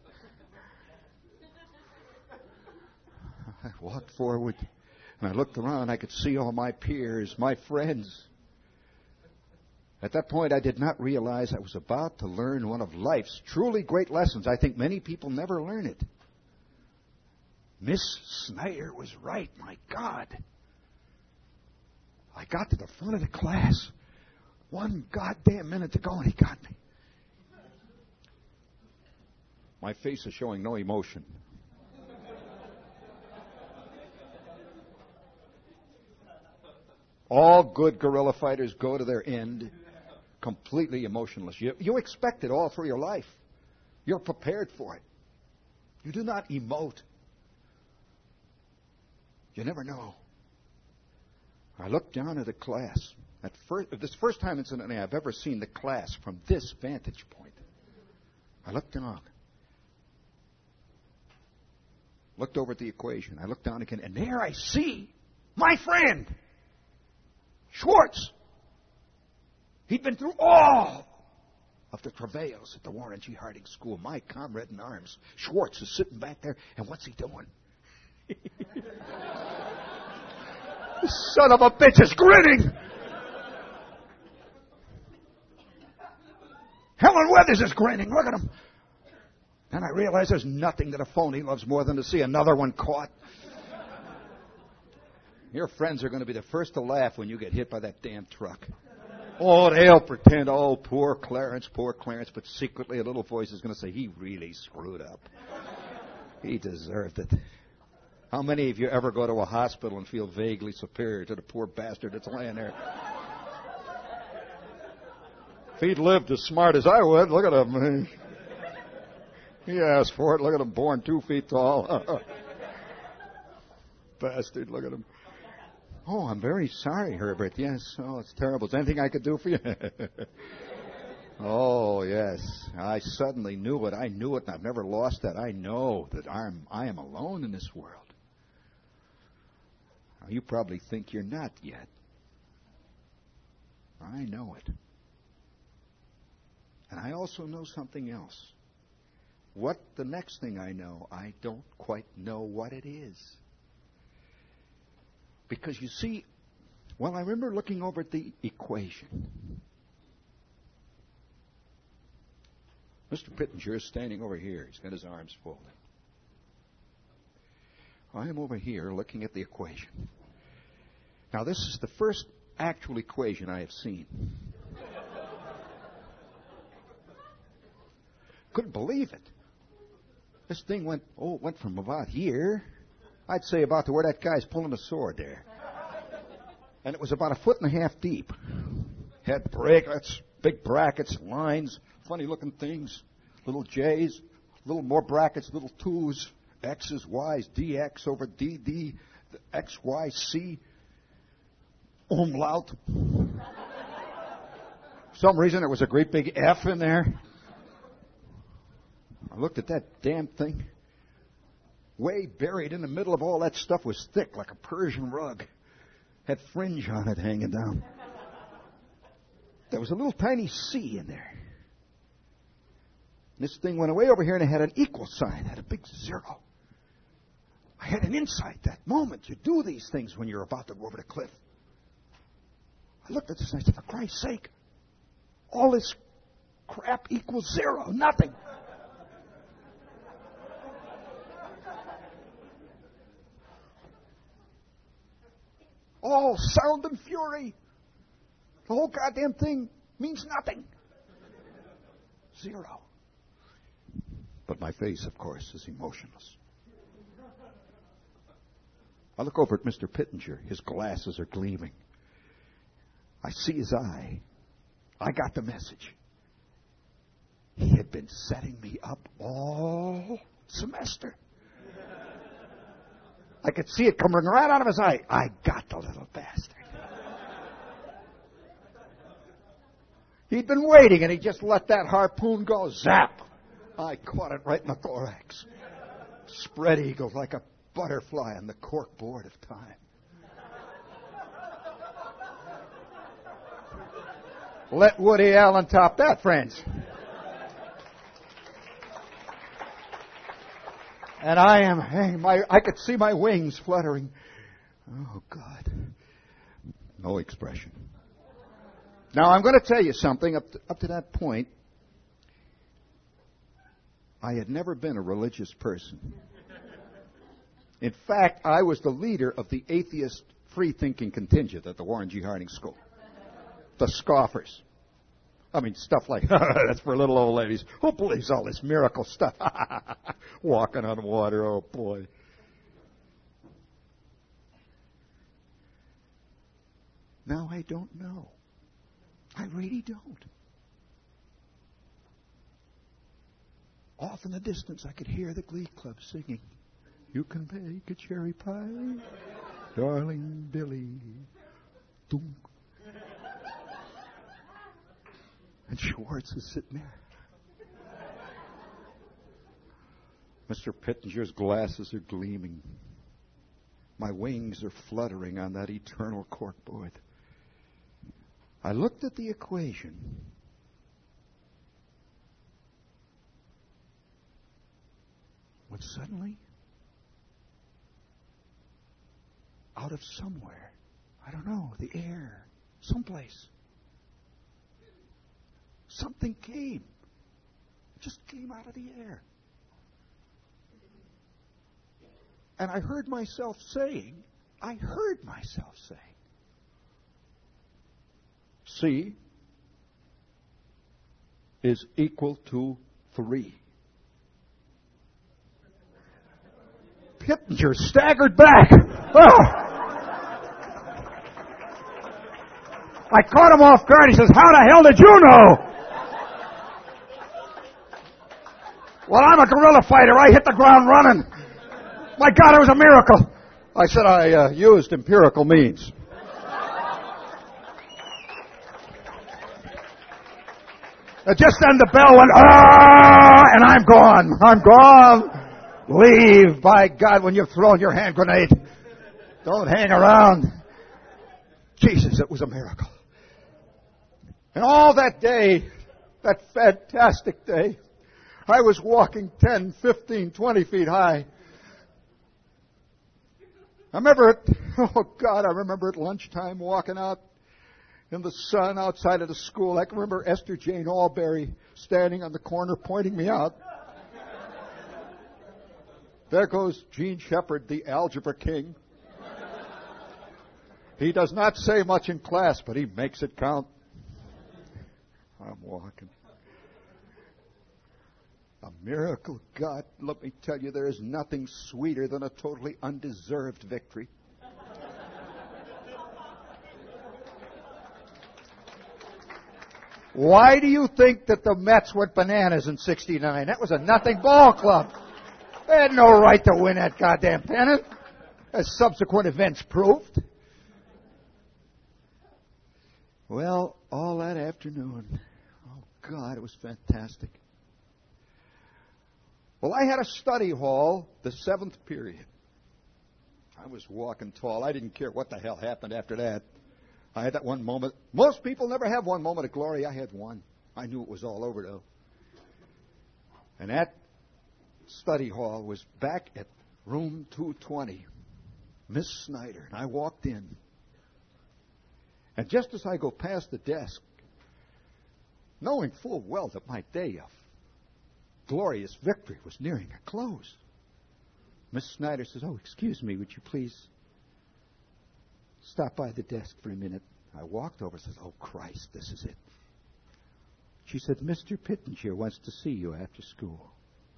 Speaker 2: I walked forward, and I looked around. I could see all my peers, my friends. At that point, I did not realize I was about to learn one of life's truly great lessons. I think many people never learn it. Miss Snyder was right, my God. I got to the front of the class one goddamn minute to go, and he got me. My face is showing no emotion. All good guerrilla fighters go to their end completely emotionless. You, you expect it all through your life. You're prepared for it. You do not emote. You never know. I looked down at the class. At first, this first time incidentally I've ever seen the class from this vantage point. I looked down. Looked over at the equation. I looked down again, and there I see my friend, Schwartz. He'd been through all of the travails at the Warren G. Harding School. My comrade in arms. Schwartz is sitting back there, and what's he doing? Son of a bitch is grinning. Helen Weathers is grinning. Look at him. And I realize there's nothing that a phony loves more than to see another one caught. Your friends are going to be the first to laugh when you get hit by that damn truck. Oh, they'll pretend, oh, poor Clarence, poor Clarence, but secretly a little voice is going to say, he really screwed up. He deserved it. How many of you ever go to a hospital and feel vaguely superior to the poor bastard that's laying there? If he'd lived as smart as I would, look at him. He asked for it. Look at him, born two feet tall. Bastard, look at him. Oh, I'm very sorry, Herbert. Yes. Oh, it's terrible. Is there anything I could do for you? Oh, yes. I suddenly knew it. I knew it, and I've never lost that. I know that I'm, I am alone in this world. Now, you probably think you're not yet. I know it. And I also know something else. What the next thing I know, I don't quite know what it is. Because you see, well, I remember looking over at the equation. Mister Pittenger is standing over here. He's got his arms folded. I am over here looking at the equation. Now, this is the first actual equation I have seen. Couldn't believe it. This thing went, oh, it went from about here, I'd say about to where that guy's pulling the sword there. And it was about a foot and a half deep. Had brackets, big brackets, lines, funny-looking things, little J's, little more brackets, little twos, X's, Y's, D X over D D, X, Y, C, umlaut. For some reason, there was a great big F in there. I looked at that damn thing. Way buried in the middle of all that stuff was thick like a Persian rug. Had fringe on it hanging down. There was a little tiny C in there. This thing went away over here and it had an equal sign, had a big zero. I had an insight that moment. You do these things when you're about to go over the cliff. I looked at this and I said, for Christ's sake, all this crap equals zero, nothing. All sound and fury. The whole goddamn thing means nothing. Zero. But my face, of course, is emotionless. I look over at Mister Pittenger. His glasses are gleaming. I see his eye. I got the message. He had been setting me up all semester. I could see it coming right out of his eye. I got the little bastard. He'd been waiting, and he just let that harpoon go. Zap! I caught it right in the thorax. Spread eagle like a butterfly on the corkboard of time. Let Woody Allen top that, friends. And I am, hey, my, I could see my wings fluttering. Oh, God. No expression. Now, I'm going to tell you something. Up to, up to that point, I had never been a religious person. In fact, I was the leader of the atheist free-thinking contingent at the Warren G. Harding School. The scoffers. I mean, stuff like, that's for little old ladies. Who believes all this miracle stuff? Walking on water, oh boy. Now I don't know. I really don't. Off in the distance, I could hear the glee club singing, "You can bake a cherry pie, darling Billy." Dunk. And Schwartz is sitting there. Mister Pittenger's glasses are gleaming. My wings are fluttering on that eternal corkboard. I looked at the equation. When suddenly, out of somewhere, I don't know, the air, someplace, something came. It just came out of the air. And I heard myself saying, I heard myself saying, C is equal to three. Pittenger staggered back. Oh! I caught him off guard. He says, "How the hell did you know?" "Well, I'm a guerrilla fighter. I hit the ground running. My God, it was a miracle." I said, "I uh, used empirical means." And just then the bell went, "Ah!" and I'm gone. I'm gone. Leave, by God, when you've thrown your hand grenade. Don't hang around. Jesus, it was a miracle. And all that day, that fantastic day, I was walking ten, fifteen, twenty feet high. I remember it, oh God, I remember at lunchtime walking out in the sun outside of the school. I can remember Esther Jane Alberry standing on the corner pointing me out. There goes Gene Shepard, the algebra king. He does not say much in class, but he makes it count. I'm walking. A miracle, God. Let me tell you, there is nothing sweeter than a totally undeserved victory. Why do you think that the Mets went bananas in sixty-nine? That was a nothing ball club. They had no right to win that goddamn pennant, as subsequent events proved. Well, all that afternoon, oh God, it was fantastic. Well, I had a study hall the seventh period. I was walking tall. I didn't care what the hell happened after that. I had that one moment. Most people never have one moment of glory. I had one. I knew it was all over, though. And that study hall was back at room two twenty. Miss Snyder. And I walked in. And just as I go past the desk, knowing full well that my day of glorious victory was nearing a close, Miss Snyder says, "Oh, excuse me, would you please stop by the desk for a minute?" I walked over and says, "Oh, Christ, this is it." She said, "Mister Pittenger wants to see you after school."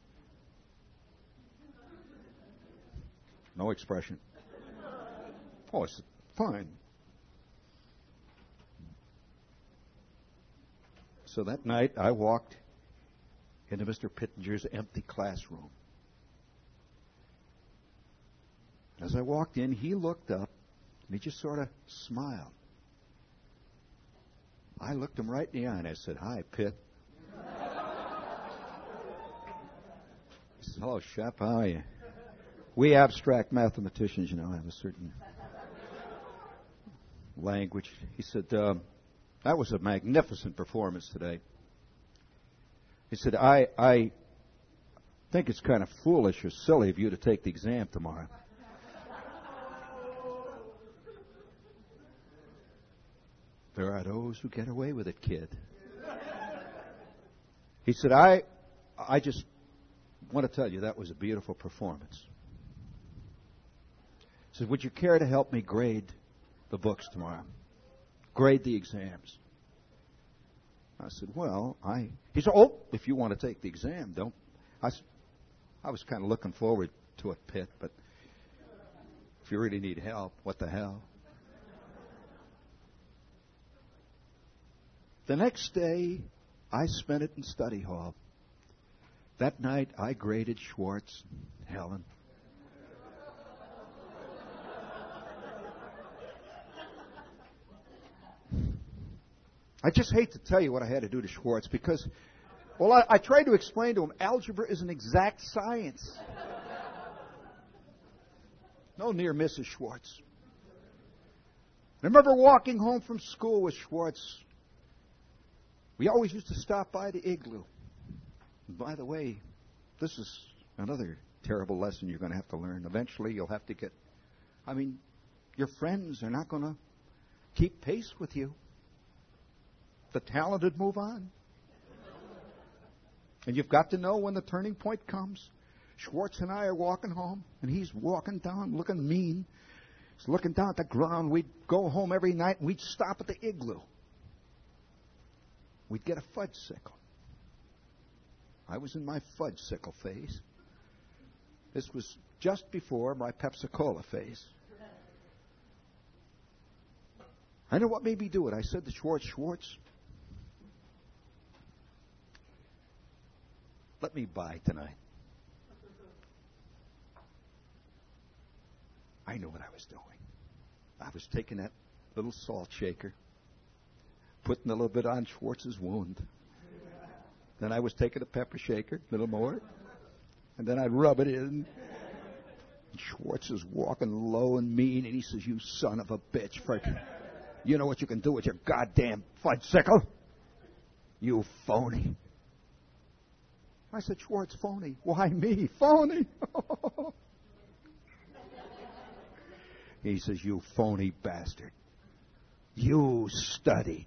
Speaker 2: No expression. Oh, it's fine. So that night, I walked into Mister Pittenger's empty classroom. As I walked in, he looked up, and he just sort of smiled. I looked him right in the eye, and I said, "Hi, Pitt." He said, "Hello, Shep, how are you?" We abstract mathematicians, you know, have a certain language. He said, um, "That was a magnificent performance today." He said, I, I think it's kind of foolish or silly of you to take the exam tomorrow." There are those who get away with it, kid. He said, I, I just want to tell you that was a beautiful performance. He said, "Would you care to help me grade the books tomorrow? Grade the exams?" I said, "Well, I..." He said, "Oh, if you want to take the exam, don't..." I, I was kind of looking forward to it, Pitt, but if you really need help, what the hell? The next day, I spent it in study hall. That night, I graded Schwartz, Helen. I just hate to tell you what I had to do to Schwartz because, well, I, I tried to explain to him algebra is an exact science. No near misses, Schwartz. I remember walking home from school with Schwartz. We always used to stop by the igloo. And by the way, this is another terrible lesson you're going to have to learn. Eventually, you'll have to get, I mean, your friends are not going to keep pace with you. The talented move on. And you've got to know when the turning point comes. Schwartz and I are walking home, and he's walking down looking mean. He's looking down at the ground. We'd go home every night, and we'd stop at the igloo. We'd get a fudge-sickle. I was in my fudge-sickle phase. This was just before my Pepsi-Cola phase. I know what made me do it. I said to Schwartz, Schwartz, let me buy tonight. I knew what I was doing. I was taking that little salt shaker, putting a little bit on Schwartz's wound. Then I was taking a pepper shaker, a little more, and then I'd rub it in. And Schwartz is walking low and mean, and he says, you son of a bitch, Frank. You know what you can do with your goddamn fudge-sickle? You phony. I said, Schwartz, phony. Why me? Phony. He says, you phony bastard. You studied.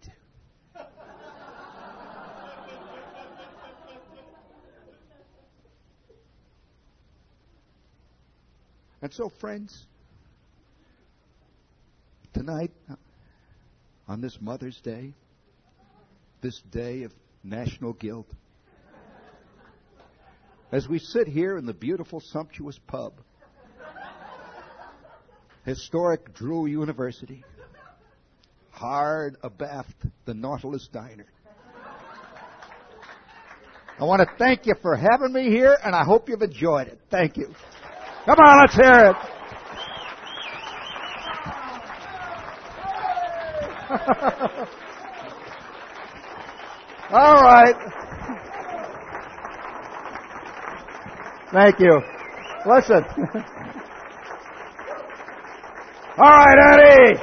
Speaker 2: And so, friends, tonight, on this Mother's Day, this day of national guilt, as we sit here in the beautiful, sumptuous pub, historic Drew University, hard abaft the Nautilus Diner, I want to thank you for having me here, and I hope you've enjoyed it. Thank you. Come on, let's hear it. All right. Thank you. Listen. All right, Eddie.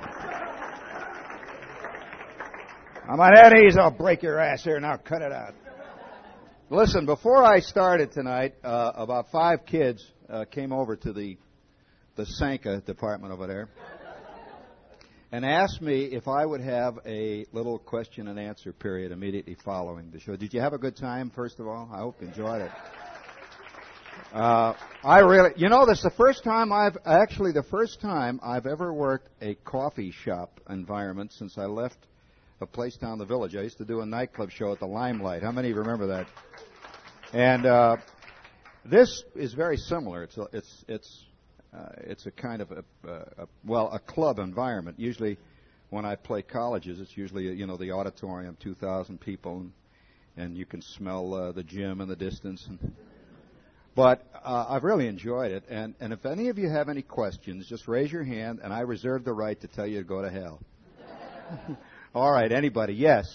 Speaker 2: I'm on Eddie's. I'll break your ass here. Now cut it out. Listen, before I started tonight, uh, about five kids uh, came over to the the Sanka department over there and asked me if I would have a little question and answer period immediately following the show. Did you have a good time, first of all? I hope you enjoyed it. Uh, I really, you know, this is the first time I've, actually the first time I've ever worked a coffee shop environment since I left a place down the village. I used to do a nightclub show at the Limelight. How many of you remember that? And uh, this is very similar. It's a, it's it's uh, it's a kind of a, a, a well a club environment. Usually, when I play colleges, it's usually you know the auditorium, two thousand people, and, and you can smell uh, the gym in the distance. And, but uh, I've really enjoyed it. And and if any of you have any questions, just raise your hand, and I reserve the right to tell you to go to hell. All right, anybody? Yes.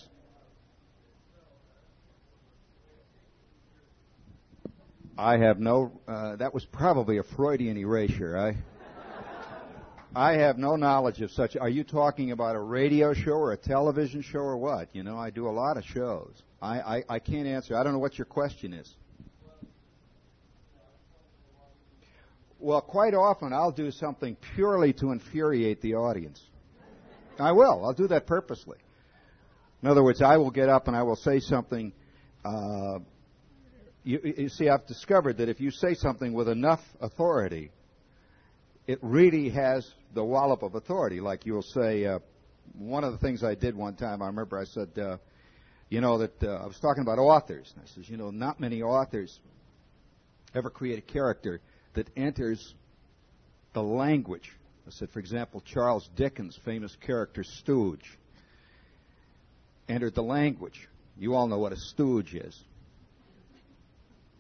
Speaker 2: I have no, uh, that was probably a Freudian erasure. I I have no knowledge of such. Are you talking about a radio show or a television show or what? You know, I do a lot of shows. I, I, I can't answer. I don't know what your question is. Well, quite often I'll do something purely to infuriate the audience. I will. I'll do that purposely. In other words, I will get up and I will say something. Uh, you, you see, I've discovered that if you say something with enough authority, it really has the wallop of authority. Like you'll say, uh, one of the things I did one time, I remember I said, uh, you know, that uh, I was talking about authors. And I says, you know, not many authors ever create a character that enters the language. I said, for example, Charles Dickens' famous character Stooge entered the language. You all know what a stooge is.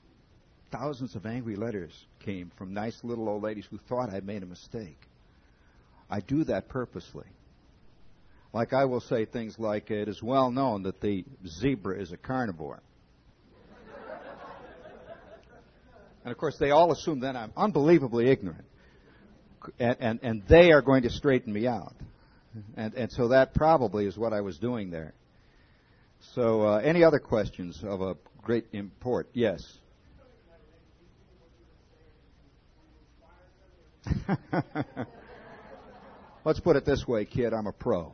Speaker 2: thousands of angry letters came from nice little old ladies who thought I'd made a mistake. I do that purposely. Like I will say things like, it is well known that the zebra is a carnivore. And of course, they all assume then I'm unbelievably ignorant. And, and, and they are going to straighten me out. And, and so that probably is what I was doing there. So uh, any other questions of a great import? Yes. Let's put it this way, kid, I'm a pro.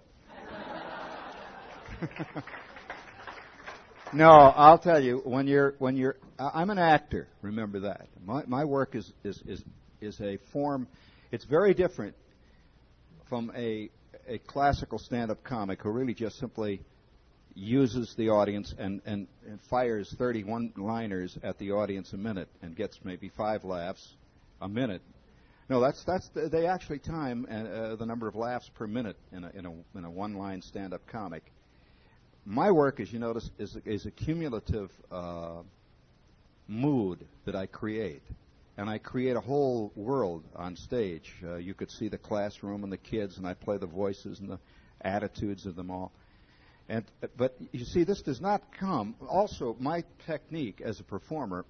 Speaker 2: No, I'll tell you, when you're when you're I'm an actor, remember that. My my work is is is, is a form. It's very different from a a classical stand-up comic who really just simply uses the audience and, and, and fires thirty one-liners at the audience a minute and gets maybe five laughs a minute. No, that's that's the, they actually time uh, the number of laughs per minute in a in a, in a one-line stand-up comic. My work, as you notice, is is a cumulative uh, mood that I create. And I create a whole world on stage. Uh, you could see the classroom and the kids, and I play the voices and the attitudes of them all. And but you see, this does not come. Also, my technique as a performer,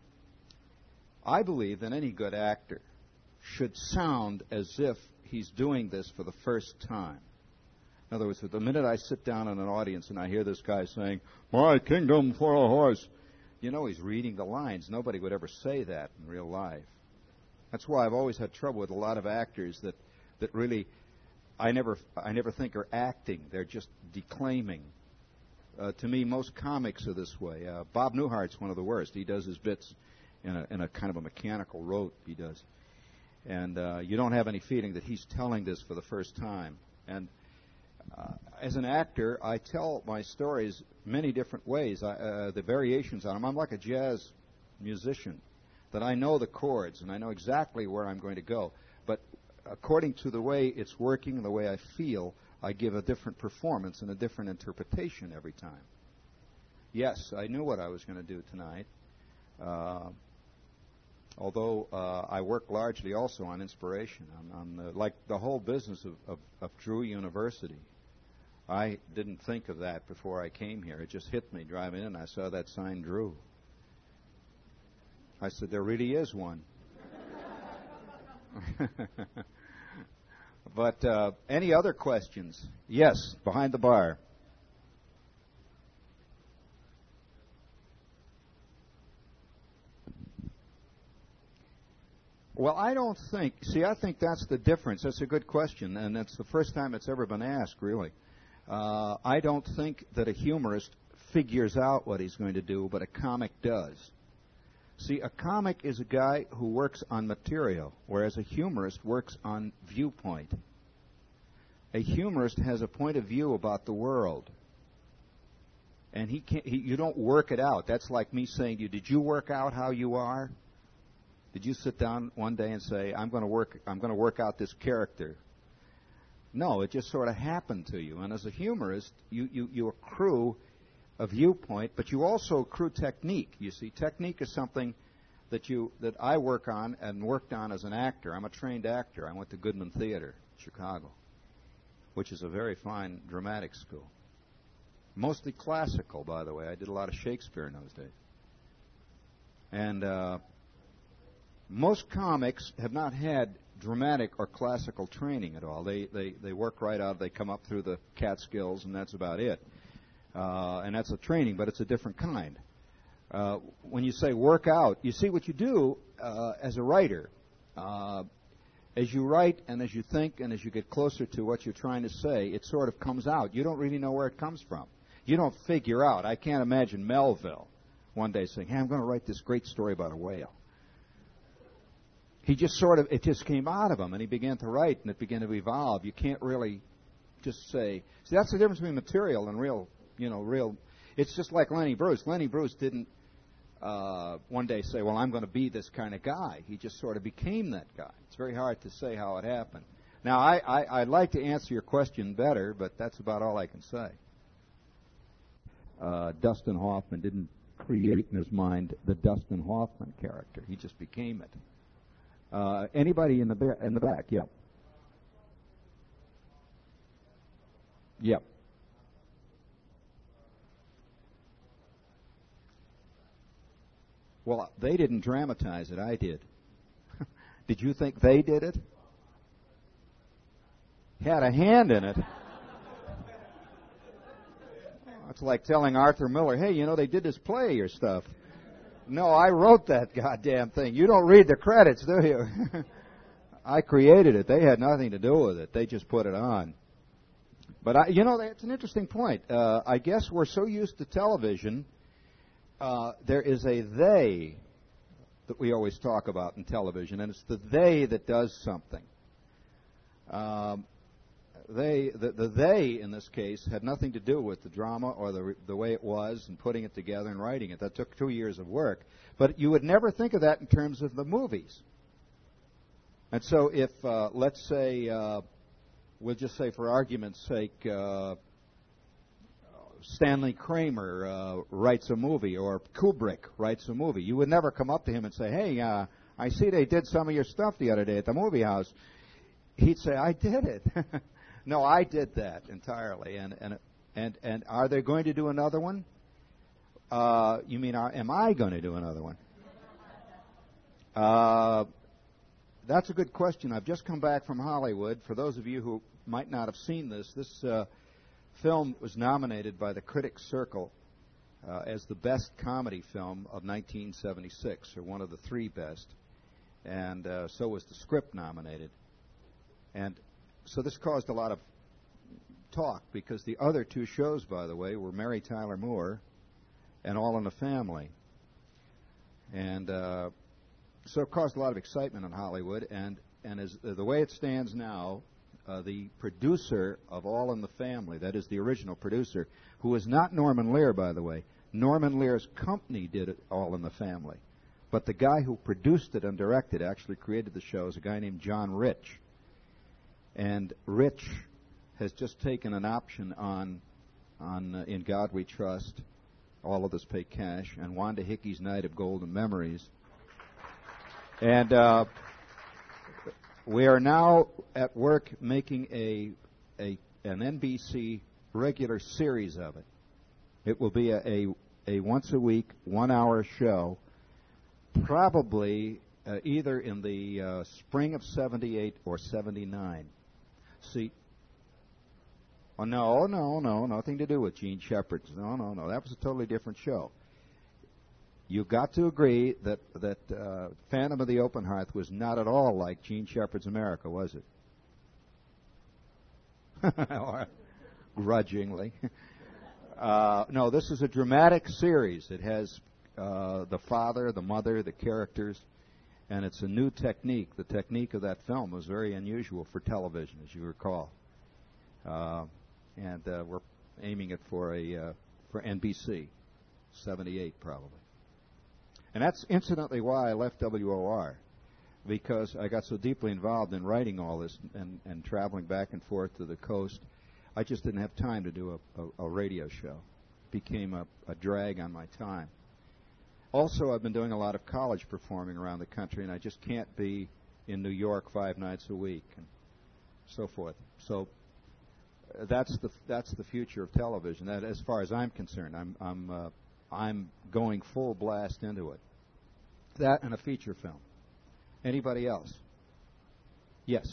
Speaker 2: I believe that any good actor should sound as if he's doing this for the first time. In other words, the minute I sit down in an audience and I hear this guy saying, "My kingdom for a horse," you know he's reading the lines. Nobody would ever say that in real life. That's why I've always had trouble with a lot of actors that, that really I never I never think are acting. They're just declaiming. Uh, to me, most comics are this way. Uh, Bob Newhart's one of the worst. He does his bits in a, in a kind of a mechanical rote. He does, and uh, you don't have any feeling that he's telling this for the first time. And uh, as an actor, I tell my stories many different ways. I, uh, the variations on them. I'm like a jazz musician, that I know the chords and I know exactly where I'm going to go. But according to the way it's working and the way I feel, I give a different performance and a different interpretation every time. Yes, I knew what I was going to do tonight. Uh, although uh, I work largely also on inspiration, on, on the, like the whole business of, of, of Drew University. I didn't think of that before I came here. It just hit me driving in. I saw that sign, Drew. I said, there really is one. But uh, any other questions? Yes, behind the bar. Well, I don't think, see, I think that's the difference. That's a good question, and that's the first time it's ever been asked, really. Uh, I don't think that a humorist figures out what he's going to do, but a comic does. See, a comic is a guy who works on material, whereas a humorist works on viewpoint. A humorist has a point of view about the world, and he can't, he, you don't work it out. That's like me saying to you, did you work out how you are? Did you sit down one day and say, I'm going to work, I'm going to work out this character? No, it just sort of happened to you. And as a humorist, you, you, you accrue a viewpoint, but you also accrue technique. You see, technique is something that you that I work on and worked on as an actor. I'm a trained actor. I went to Goodman Theater, Chicago, which is a very fine dramatic school. Mostly classical, by the way. I did a lot of Shakespeare in those days. And uh, most comics have not had dramatic or classical training at all. They, they, they work right out. They come up through the Catskills, and that's about it. Uh, and that's a training, but it's a different kind. Uh, when you say work out, you see what you do uh, as a writer. Uh, as you write and as you think and as you get closer to what you're trying to say, it sort of comes out. You don't really know where it comes from. You don't figure out. I can't imagine Melville one day saying, hey, I'm going to write this great story about a whale. He just sort of, it just came out of him, and he began to write, and it began to evolve. You can't really just say, see, that's the difference between material and real, you know, real. It's just like Lenny Bruce. Lenny Bruce didn't uh, one day say, well, I'm going to be this kind of guy. He just sort of became that guy. It's very hard to say how it happened. Now, I, I, I'd like to answer your question better, but that's about all I can say. Uh, Dustin Hoffman didn't
Speaker 1: create in his mind the Dustin Hoffman character. He just became it. Uh, anybody in the ba- in the back? Yep. Yep. Well, they didn't dramatize it. I did. Did you think they did it? Had a hand in it. It's like telling Arthur Miller, hey, you know, they did this play or stuff. No, I wrote that goddamn thing. You don't read the credits, do you? I created it. They had nothing to do with it. They just put it on. But, I, you know, that's an interesting point. Uh, I guess we're so used to television, uh, there is a they that we always talk about in television, and it's the they that does something. Um, They, the, the they in this case had nothing to do with the drama or the the way it was and putting it together and writing it. That took two years of work. But you would never think of that in terms of the movies. And so if, uh, let's say, uh, we'll just say for argument's sake, uh, Stanley Kramer uh, writes a movie or Kubrick writes a movie, you would never come up to him and say, hey, uh, I see they did some of your stuff the other day at the movie house. He'd say, I did it. No, I did that entirely. And and and and are they going to do another one? Uh, you mean, are, am I going to do another one? Uh, that's a good question. I've just come back from Hollywood. For those of you who might not have seen this, this uh, film was nominated by the Critics Circle uh, as the best comedy film of nineteen seventy-six, or one of the three best. And uh, so was the script nominated. And so this caused a lot of talk, because the other two shows, by the way, were Mary Tyler Moore and All in the Family. And uh, so it caused a lot of excitement in Hollywood. And, and as uh, the way it stands now, uh, the producer of All in the Family, that is the original producer, who is not Norman Lear, by the way. Norman Lear's company did it, All in the Family. But the guy who produced it and directed, actually created the show, is a guy named John Rich. And Rich has just taken an option on, on uh, In God We Trust, All of Us Pay Cash, and Wanda Hickey's Night of Golden Memories. And uh, we are now at work making a, a an N B C regular series of it. It will be a, a, a once-a-week, one-hour show, probably uh, either in the uh, spring of seventy-eight or seventy-nine. See, oh, no, no, no, nothing to do with Gene Shepard. No, no, no, that was a totally different show. You got to agree that that uh, Phantom of the Open Hearth was not at all like Gene Shepard's America, was it? Or grudgingly. uh, no, this is a dramatic series. It has uh, the father, the mother, the characters. And it's a new technique. The technique of that film was very unusual for television, as you recall. Uh, and uh, we're aiming it for a uh, for N B C, seventy-eight probably. And that's incidentally why I left W O R, because I got so deeply involved in writing all this and, and traveling back and forth to the coast. I just didn't have time to do a, a, a radio show. It became a, a drag on my time. Also, I've been doing a lot of college performing around the country, and I just can't be in New York five nights a week and so forth. So uh, that's the that's the future of television. That, as far as I'm concerned, I'm I'm uh, I'm going full blast into it. That and a feature film. Anybody else? Yes.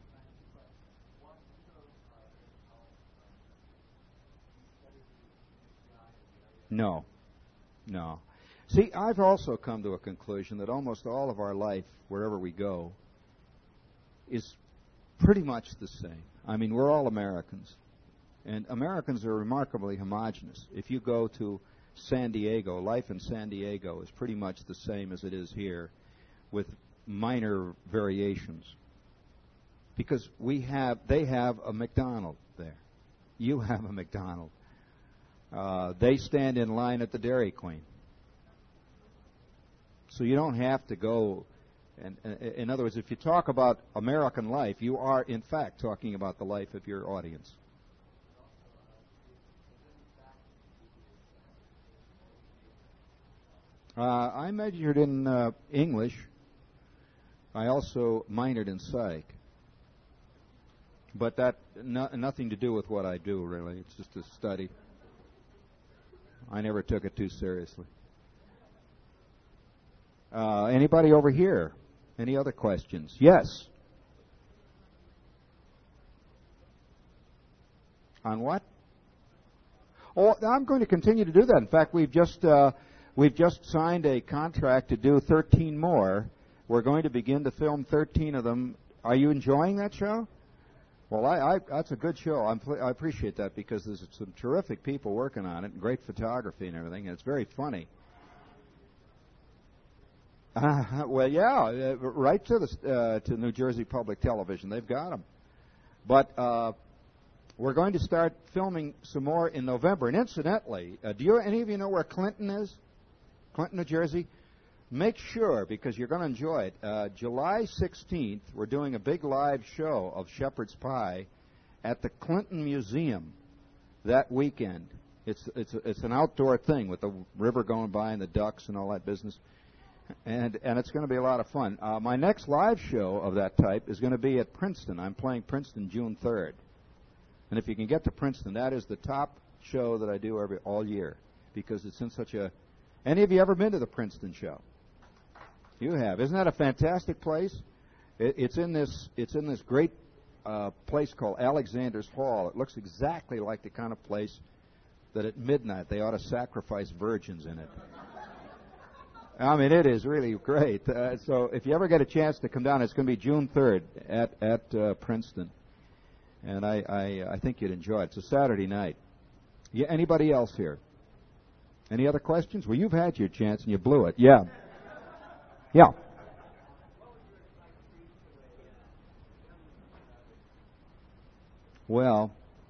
Speaker 1: No. No. See, I've also come to a conclusion that almost all of our life, wherever we go, is pretty much the same. I mean, we're all Americans. And Americans are remarkably homogenous. If you go to San Diego, life in San Diego is pretty much the same as it is here, with minor variations. Because we have, they have a McDonald's there. You have a McDonald's. Uh, they stand in line at the Dairy Queen. So you don't have to go, and uh, in other words, if you talk about American life, you are in fact talking about the life of your audience.
Speaker 2: Uh, I majored in uh, English. I also minored in psych. But that no, nothing to do with what I do, really. It's just a study. I never took it too seriously. Uh, anybody over here? Any other questions? Yes. On what? Oh, I'm going to continue to do that. In fact, we've just uh, we've just signed a contract to do thirteen more. We're going to begin to film thirteen of them. Are you enjoying that show? Well, I, I, that's a good show. I'm, I appreciate that because there's some terrific people working on it and great photography and everything, and it's very funny. Uh, well, yeah, uh, right to the uh, to New Jersey Public Television. They've got them. But uh, we're going to start filming some more in November. And incidentally, uh, do you any of you know where Clinton is? Clinton, New Jersey? Make sure, because you're going to enjoy it, uh, July sixteenth, we're doing a big live show of Shepherd's Pie at the Clinton Museum that weekend. It's it's it's an outdoor thing with the river going by and the ducks and all that business. And and it's going to be a lot of fun. Uh, my next live show of that type is going to be at Princeton. I'm playing Princeton June third. And if you can get to Princeton, that is the top show that I do every all year because it's in such a... Any of you ever been to the Princeton show? You have. Isn't that a fantastic place? It, it's in this it's in this great uh, place called Alexander's Hall. It looks exactly like the kind of place that at midnight they ought to sacrifice virgins in it. I mean, it is really great. Uh, so if you ever get a chance to come down, it's going to be June third at at uh, Princeton, and I, I I think you'd enjoy it. It's a Saturday night. Yeah, anybody else here? Any other questions? Well, you've had your chance and you blew it. Yeah. Yeah. Well,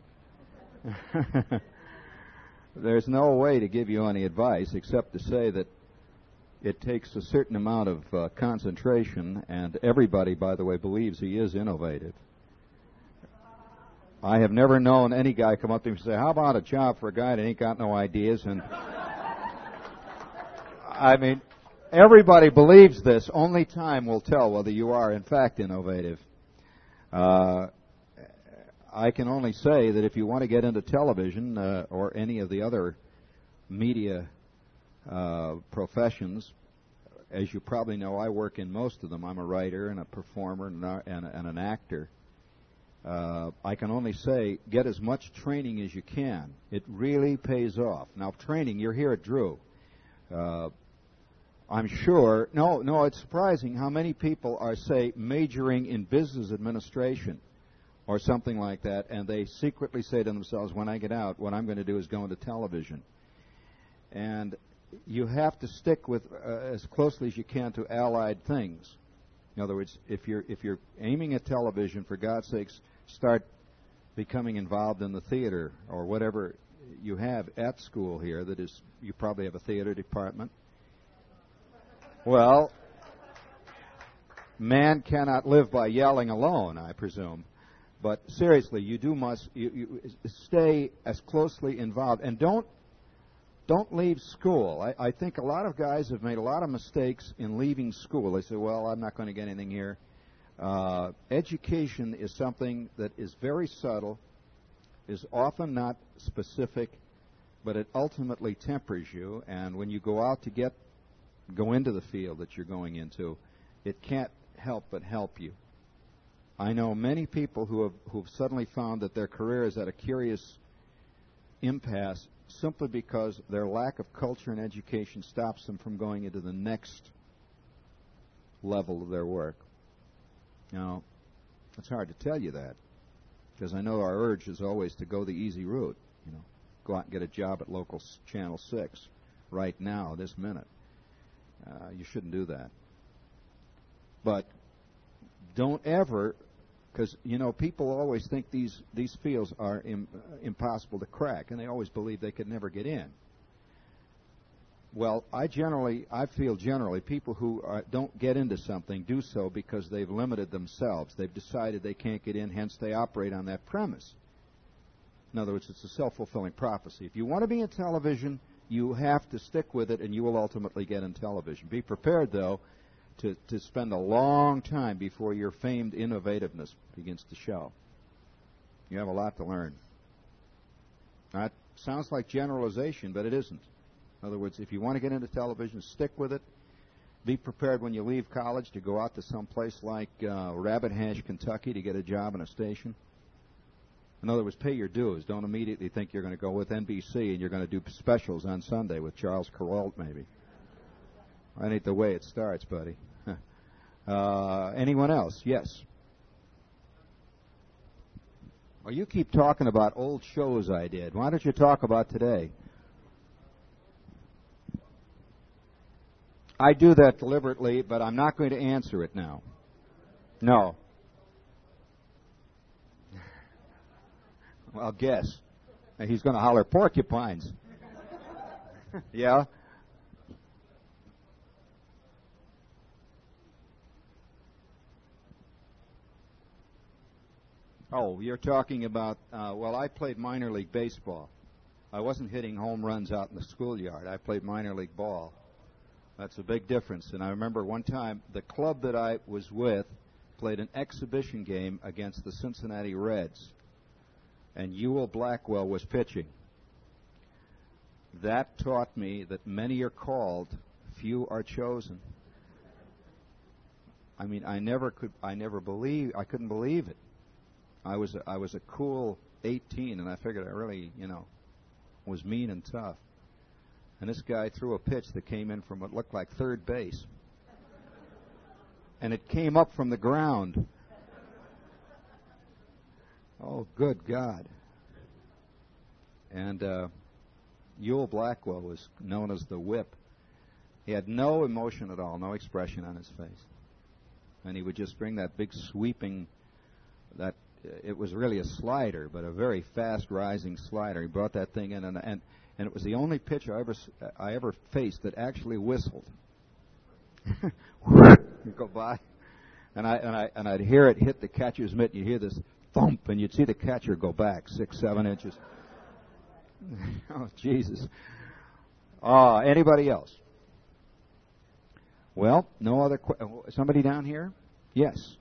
Speaker 2: there's no way to give you any advice except to say that it takes a certain amount of uh, concentration, and everybody, by the way, believes he is innovative. I have never known any guy come up to me and say, how about a job for a guy that ain't got no ideas? And I mean, everybody believes this. Only time will tell whether you are, in fact, innovative. Uh, I can only say that if you want to get into television uh, or any of the other media uh, professions, as you probably know, I work in most of them. I'm a writer and a performer and, a, and, a, and an actor. Uh, I can only say get as much training as you can. It really pays off. Now, training, you're here at Drew. Uh, I'm sure, no, no, it's surprising how many people are, say, majoring in business administration or something like that, and they secretly say to themselves, when I get out, what I'm going to do is go into television. And you have to stick with uh, as closely as you can to allied things. In other words, if you're if you're aiming at television, for God's sakes, start becoming involved in the theater or whatever you have at school here. That is, you probably have a theater department. Well, man cannot live by yelling alone, I presume. But seriously, you do must you, you stay as closely involved, and don't don't leave school. I, I think a lot of guys have made a lot of mistakes in leaving school. They say, "Well, I'm not going to get anything here." Uh, education is something that is very subtle, is often not specific, but it ultimately tempers you. And when you go out to get go into the field that you're going into, it can't help but help you. I know many people who have who've suddenly found that their career is at a curious impasse simply because their lack of culture and education stops them from going into the next level of their work. Now, it's hard to tell you that because I know our urge is always to go the easy route. You know, go out and get a job at local Channel six right now, this minute. Uh, you shouldn't do that. But don't ever, because, you know, people always think these, these fields are Im, uh, impossible to crack, and they always believe they could never get in. Well, I generally, I feel generally, people who are, don't get into something do so because they've limited themselves. They've decided they can't get in, hence they operate on that premise. In other words, it's a self-fulfilling prophecy. If you want to be in television,
Speaker 1: you have to stick with it, and you will ultimately get in television. Be prepared, though, to, to spend a long time before your famed innovativeness begins to show. You have a lot to learn. That sounds like generalization, but it isn't. In other words, if you want to get into television, stick with it. Be prepared when you leave college to go out to some place like uh, Rabbit Hash, Kentucky, to get a job in a station. In other words, pay your dues. Don't immediately think you're going to go with N B C and you're going to do specials on Sunday with Charles Kuralt, maybe. That ain't the way it starts, buddy. uh, anyone else? Yes. Well, you keep talking about old shows I did. Why don't you talk about today? I do that deliberately, but I'm not going to answer it now. No. Well, guess. He's going to holler porcupines. Yeah? Oh, you're talking about, uh, well, I played minor league baseball. I wasn't hitting home runs out in the schoolyard. I played minor league ball. That's a big difference. And I remember one time the club that I was with played an exhibition game against the Cincinnati Reds, and Ewell Blackwell was pitching. That taught me that many are called, few are chosen. I mean, I never could, I never believe, I couldn't believe it. I was, a, I was a cool eighteen, and I figured I really, you know, was mean and tough. And this guy threw a pitch that came in from what looked like third base. And it came up from the ground. Oh, good God. And uh, Ewell Blackwell was known as the Whip. He had no emotion at all, no expression on his face. And he would just bring that big sweeping, that uh, it was really a slider, but a very fast rising slider. He brought that thing in, and and, and it was the only pitch I ever I ever faced that actually whistled. You go by, and I and I and I'd hear it hit the catcher's mitt. You hear this thump, and you'd see the catcher go back six, seven inches. Oh, Jesus. Uh, anybody else? Well, no other. Qu- somebody down here? Yes.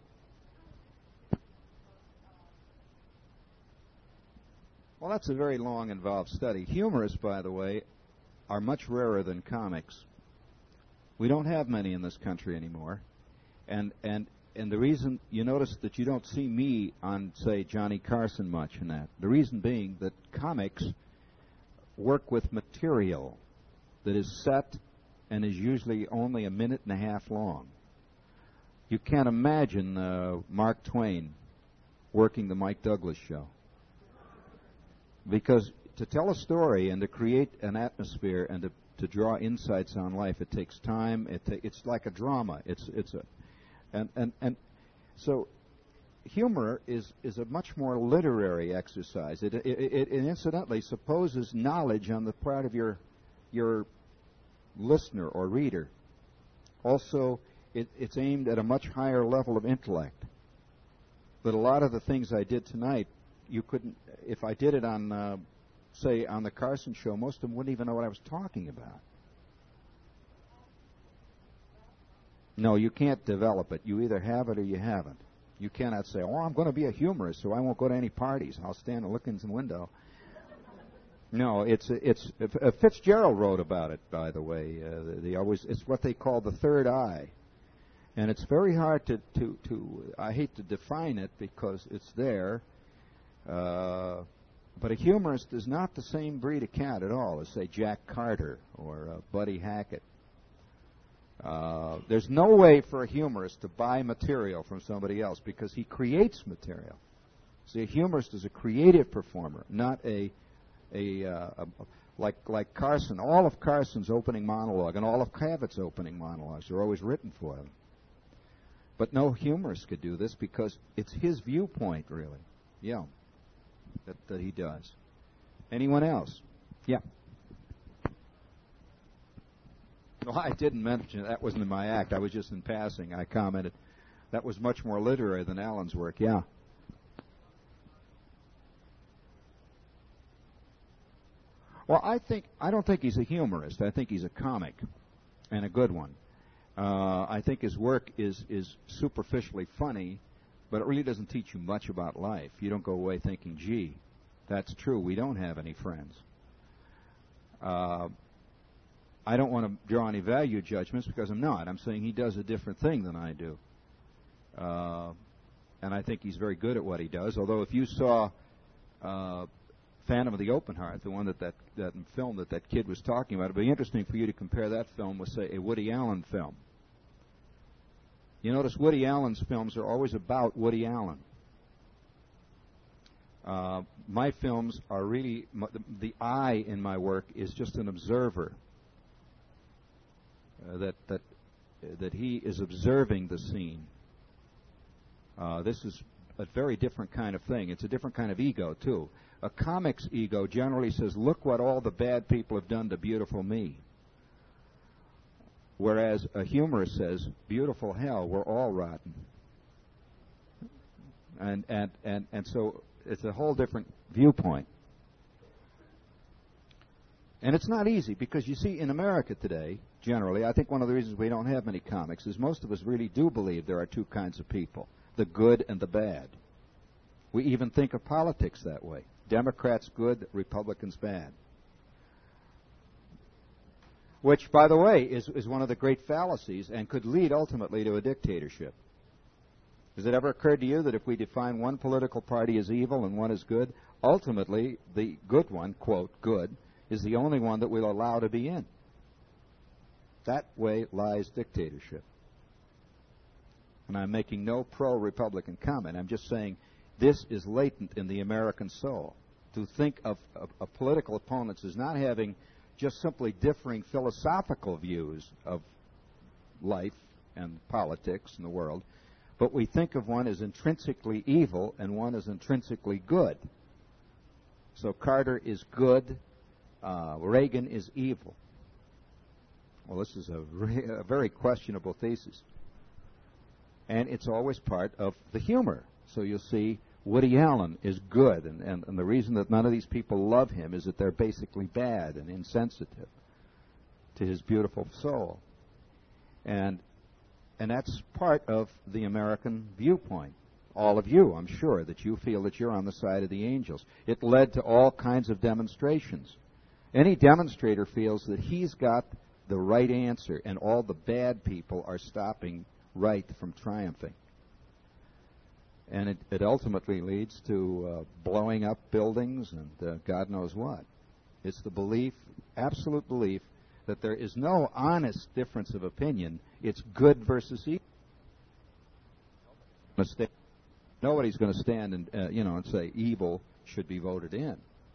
Speaker 1: Well, that's a very long, involved study. Humorists, by the way, are much rarer than comics. We don't have many in this country anymore. And and and the reason, you notice that you don't see me on, say, Johnny Carson much in that. The reason being that comics work with material that is set and is usually only a minute and a half long. You can't imagine uh, Mark Twain working the Mike Douglas show. Because to tell a story and to create an atmosphere and to, to draw insights on life, it takes time. It ta- it's like a drama. It's it's a and and and so humor is is a much more literary exercise. It it, it, it incidentally supposes knowledge on the part of your your listener or reader. Also, it, it's aimed at a much higher level of intellect. But a lot of the things I did tonight, you couldn't, if I did it on, uh, say, on the Carson show, most of them wouldn't even know what I was talking about. No, you can't develop it. You either have it or you haven't. You cannot say, oh, I'm going to be a humorist, so I won't go to any parties. I'll stand and look in some window. No, it's it's uh, Fitzgerald wrote about it, by the way. Uh, the, the always it's what they call the third eye, and it's very hard to to to. I hate to define it because it's there, uh, but a humorist is not the same breed of cat at all as, say, Jack Carter or uh, Buddy Hackett. Uh, there's no way for a humorist to buy material from somebody else because he creates material. See, a humorist is a creative performer, not a A, uh, a like like Carson. All of Carson's opening monologue and all of Cavitt's opening monologues are always written for them. But no humorist could do this because it's his viewpoint, really. Yeah, that that he does. Anyone else? Yeah. No, I didn't mention it. That wasn't in my act. I was just in passing. I commented. That was much more literary than Alan's work. Yeah. Well, I think I don't think he's a humorist. I think he's a comic, and a good one. Uh, I think his work is is superficially funny, but it really doesn't teach you much about life. You don't go away thinking, "Gee, that's true. We don't have any friends." Uh, I don't want to draw any value judgments because I'm not. I'm saying he does a different thing than I do. Uh, and I think he's very good at what he does. Although if you saw uh, Phantom of the Open Heart, the one that that, that film that that kid was talking about, it would be interesting for you to compare that film with, say, a Woody Allen film. You notice Woody Allen's films are always about Woody Allen. Uh, my films are really, the, the I in my work is just an observer. Uh, that that uh, that he is observing the scene. Uh, this is a very different kind of thing. It's a different kind of ego too. A comic's ego generally says, "Look what all the bad people have done to beautiful me." Whereas a humorist says, "Beautiful hell, we're all rotten." And and and and so it's a whole different viewpoint. And it's not easy because, you see, in America today, generally, I think one of the reasons we don't have many comics is most of us really do believe there are two kinds of people, the good and the bad. We even think of politics that way. Democrats good, Republicans bad. Which, by the way, is, is one of the great fallacies and could lead ultimately to a dictatorship. Has it ever occurred to you that if we define one political party as evil and one as good, ultimately the good one, quote, good, is the only one that we'll allow to be in? That way lies dictatorship. And I'm making no pro-Republican comment. I'm just saying this is latent in the American soul. To think of, of, of political opponents as not having just simply differing philosophical views of life and politics and the world, but we think of one as intrinsically evil and one as intrinsically good. So Carter is good, uh, Reagan is evil. Well, this is a, re- a very questionable thesis. And it's always part of the humor. So you'll see Woody Allen is good, and, and, and the reason that none of these people love him is that they're basically bad and insensitive to his beautiful soul. And and that's part of the American viewpoint. All of you, I'm sure, that you feel that you're on the side of the angels. It led to all kinds of demonstrations. Any demonstrator feels that he's got the right answer, and all the bad people are stopping right from triumphing. And it, it ultimately leads to uh, blowing up buildings and uh, God knows what. It's the belief, absolute belief, that there is no honest difference of opinion. It's good versus evil. Nobody's going to stand and uh, you know and say evil should be voted in.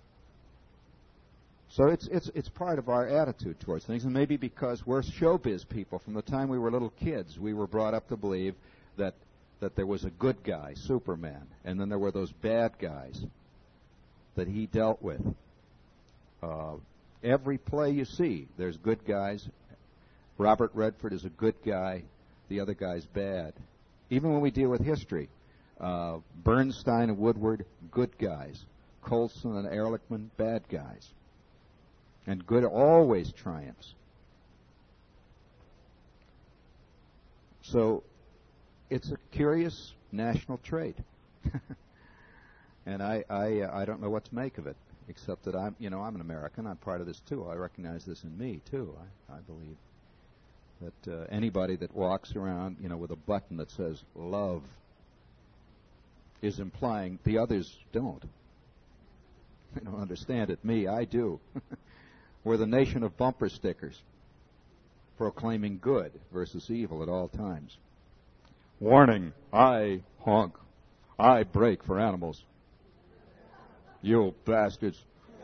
Speaker 1: So it's it's it's part of our attitude towards things, and maybe because we're showbiz people, from the time we were little kids, we were brought up to believe that that there was a good guy, Superman, and then there were those bad guys that he dealt with. Uh, every play you see, there's good guys. Robert Redford is a good guy. The other guy's bad. Even when we deal with history, uh, Bernstein and Woodward, good guys. Colson and Ehrlichman, bad guys. And good always triumphs. So it's a curious national trait. And I, I, uh, I don't know what to make of it, except that I'm, you know, I'm an American. I'm part of this too. I recognize this in me too. I, I believe that uh, anybody that walks around, you know, with a button that says love is implying the others don't. They don't understand it. Me, I do. We're the nation of bumper stickers, proclaiming good versus evil at all times. Warning, I honk. I brake for animals. You bastards.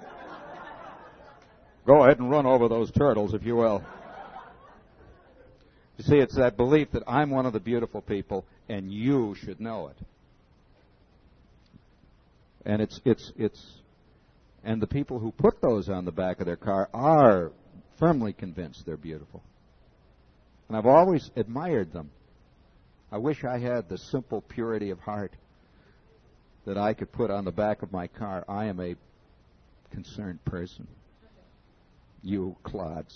Speaker 1: Go ahead and run over those turtles, if you will. You see, it's that belief that I'm one of the beautiful people, and you should know it. And it's it's it's and the people who put those on the back of their car are firmly convinced they're beautiful. And I've always admired them. I wish I had the simple purity of heart that I could put on the back of my car. I am a concerned person. You clods.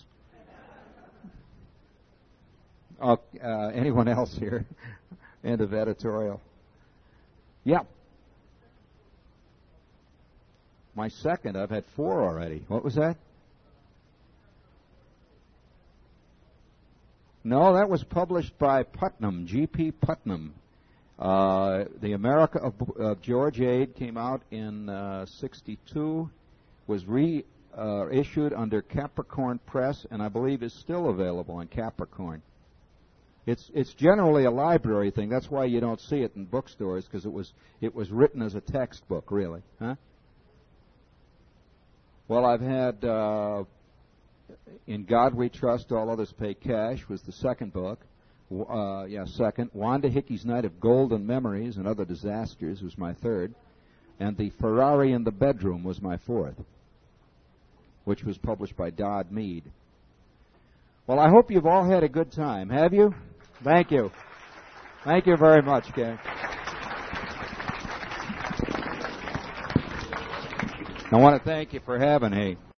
Speaker 1: Oh, uh, anyone else here? End of editorial. Yeah. My second, I've had four already. What was that? No, that was published by Putnam, G P. Putnam. Uh, the America of, of George Ade came out in uh, sixty-two, was reissued uh, under Capricorn Press, and I believe is still available on Capricorn. It's it's generally a library thing. That's why you don't see it in bookstores, because it was it was written as a textbook, really. Huh? Well, I've had uh, In God We Trust, All Others Pay Cash was the second book. Uh, yeah, second. Wanda Hickey's Night of Golden Memories and Other Disasters was my third. And The Ferrari in the Bedroom was my fourth, which was published by Dodd Mead. Well, I hope you've all had a good time. Have you? Thank you. Thank you very much, Gary. I want to thank you for having me.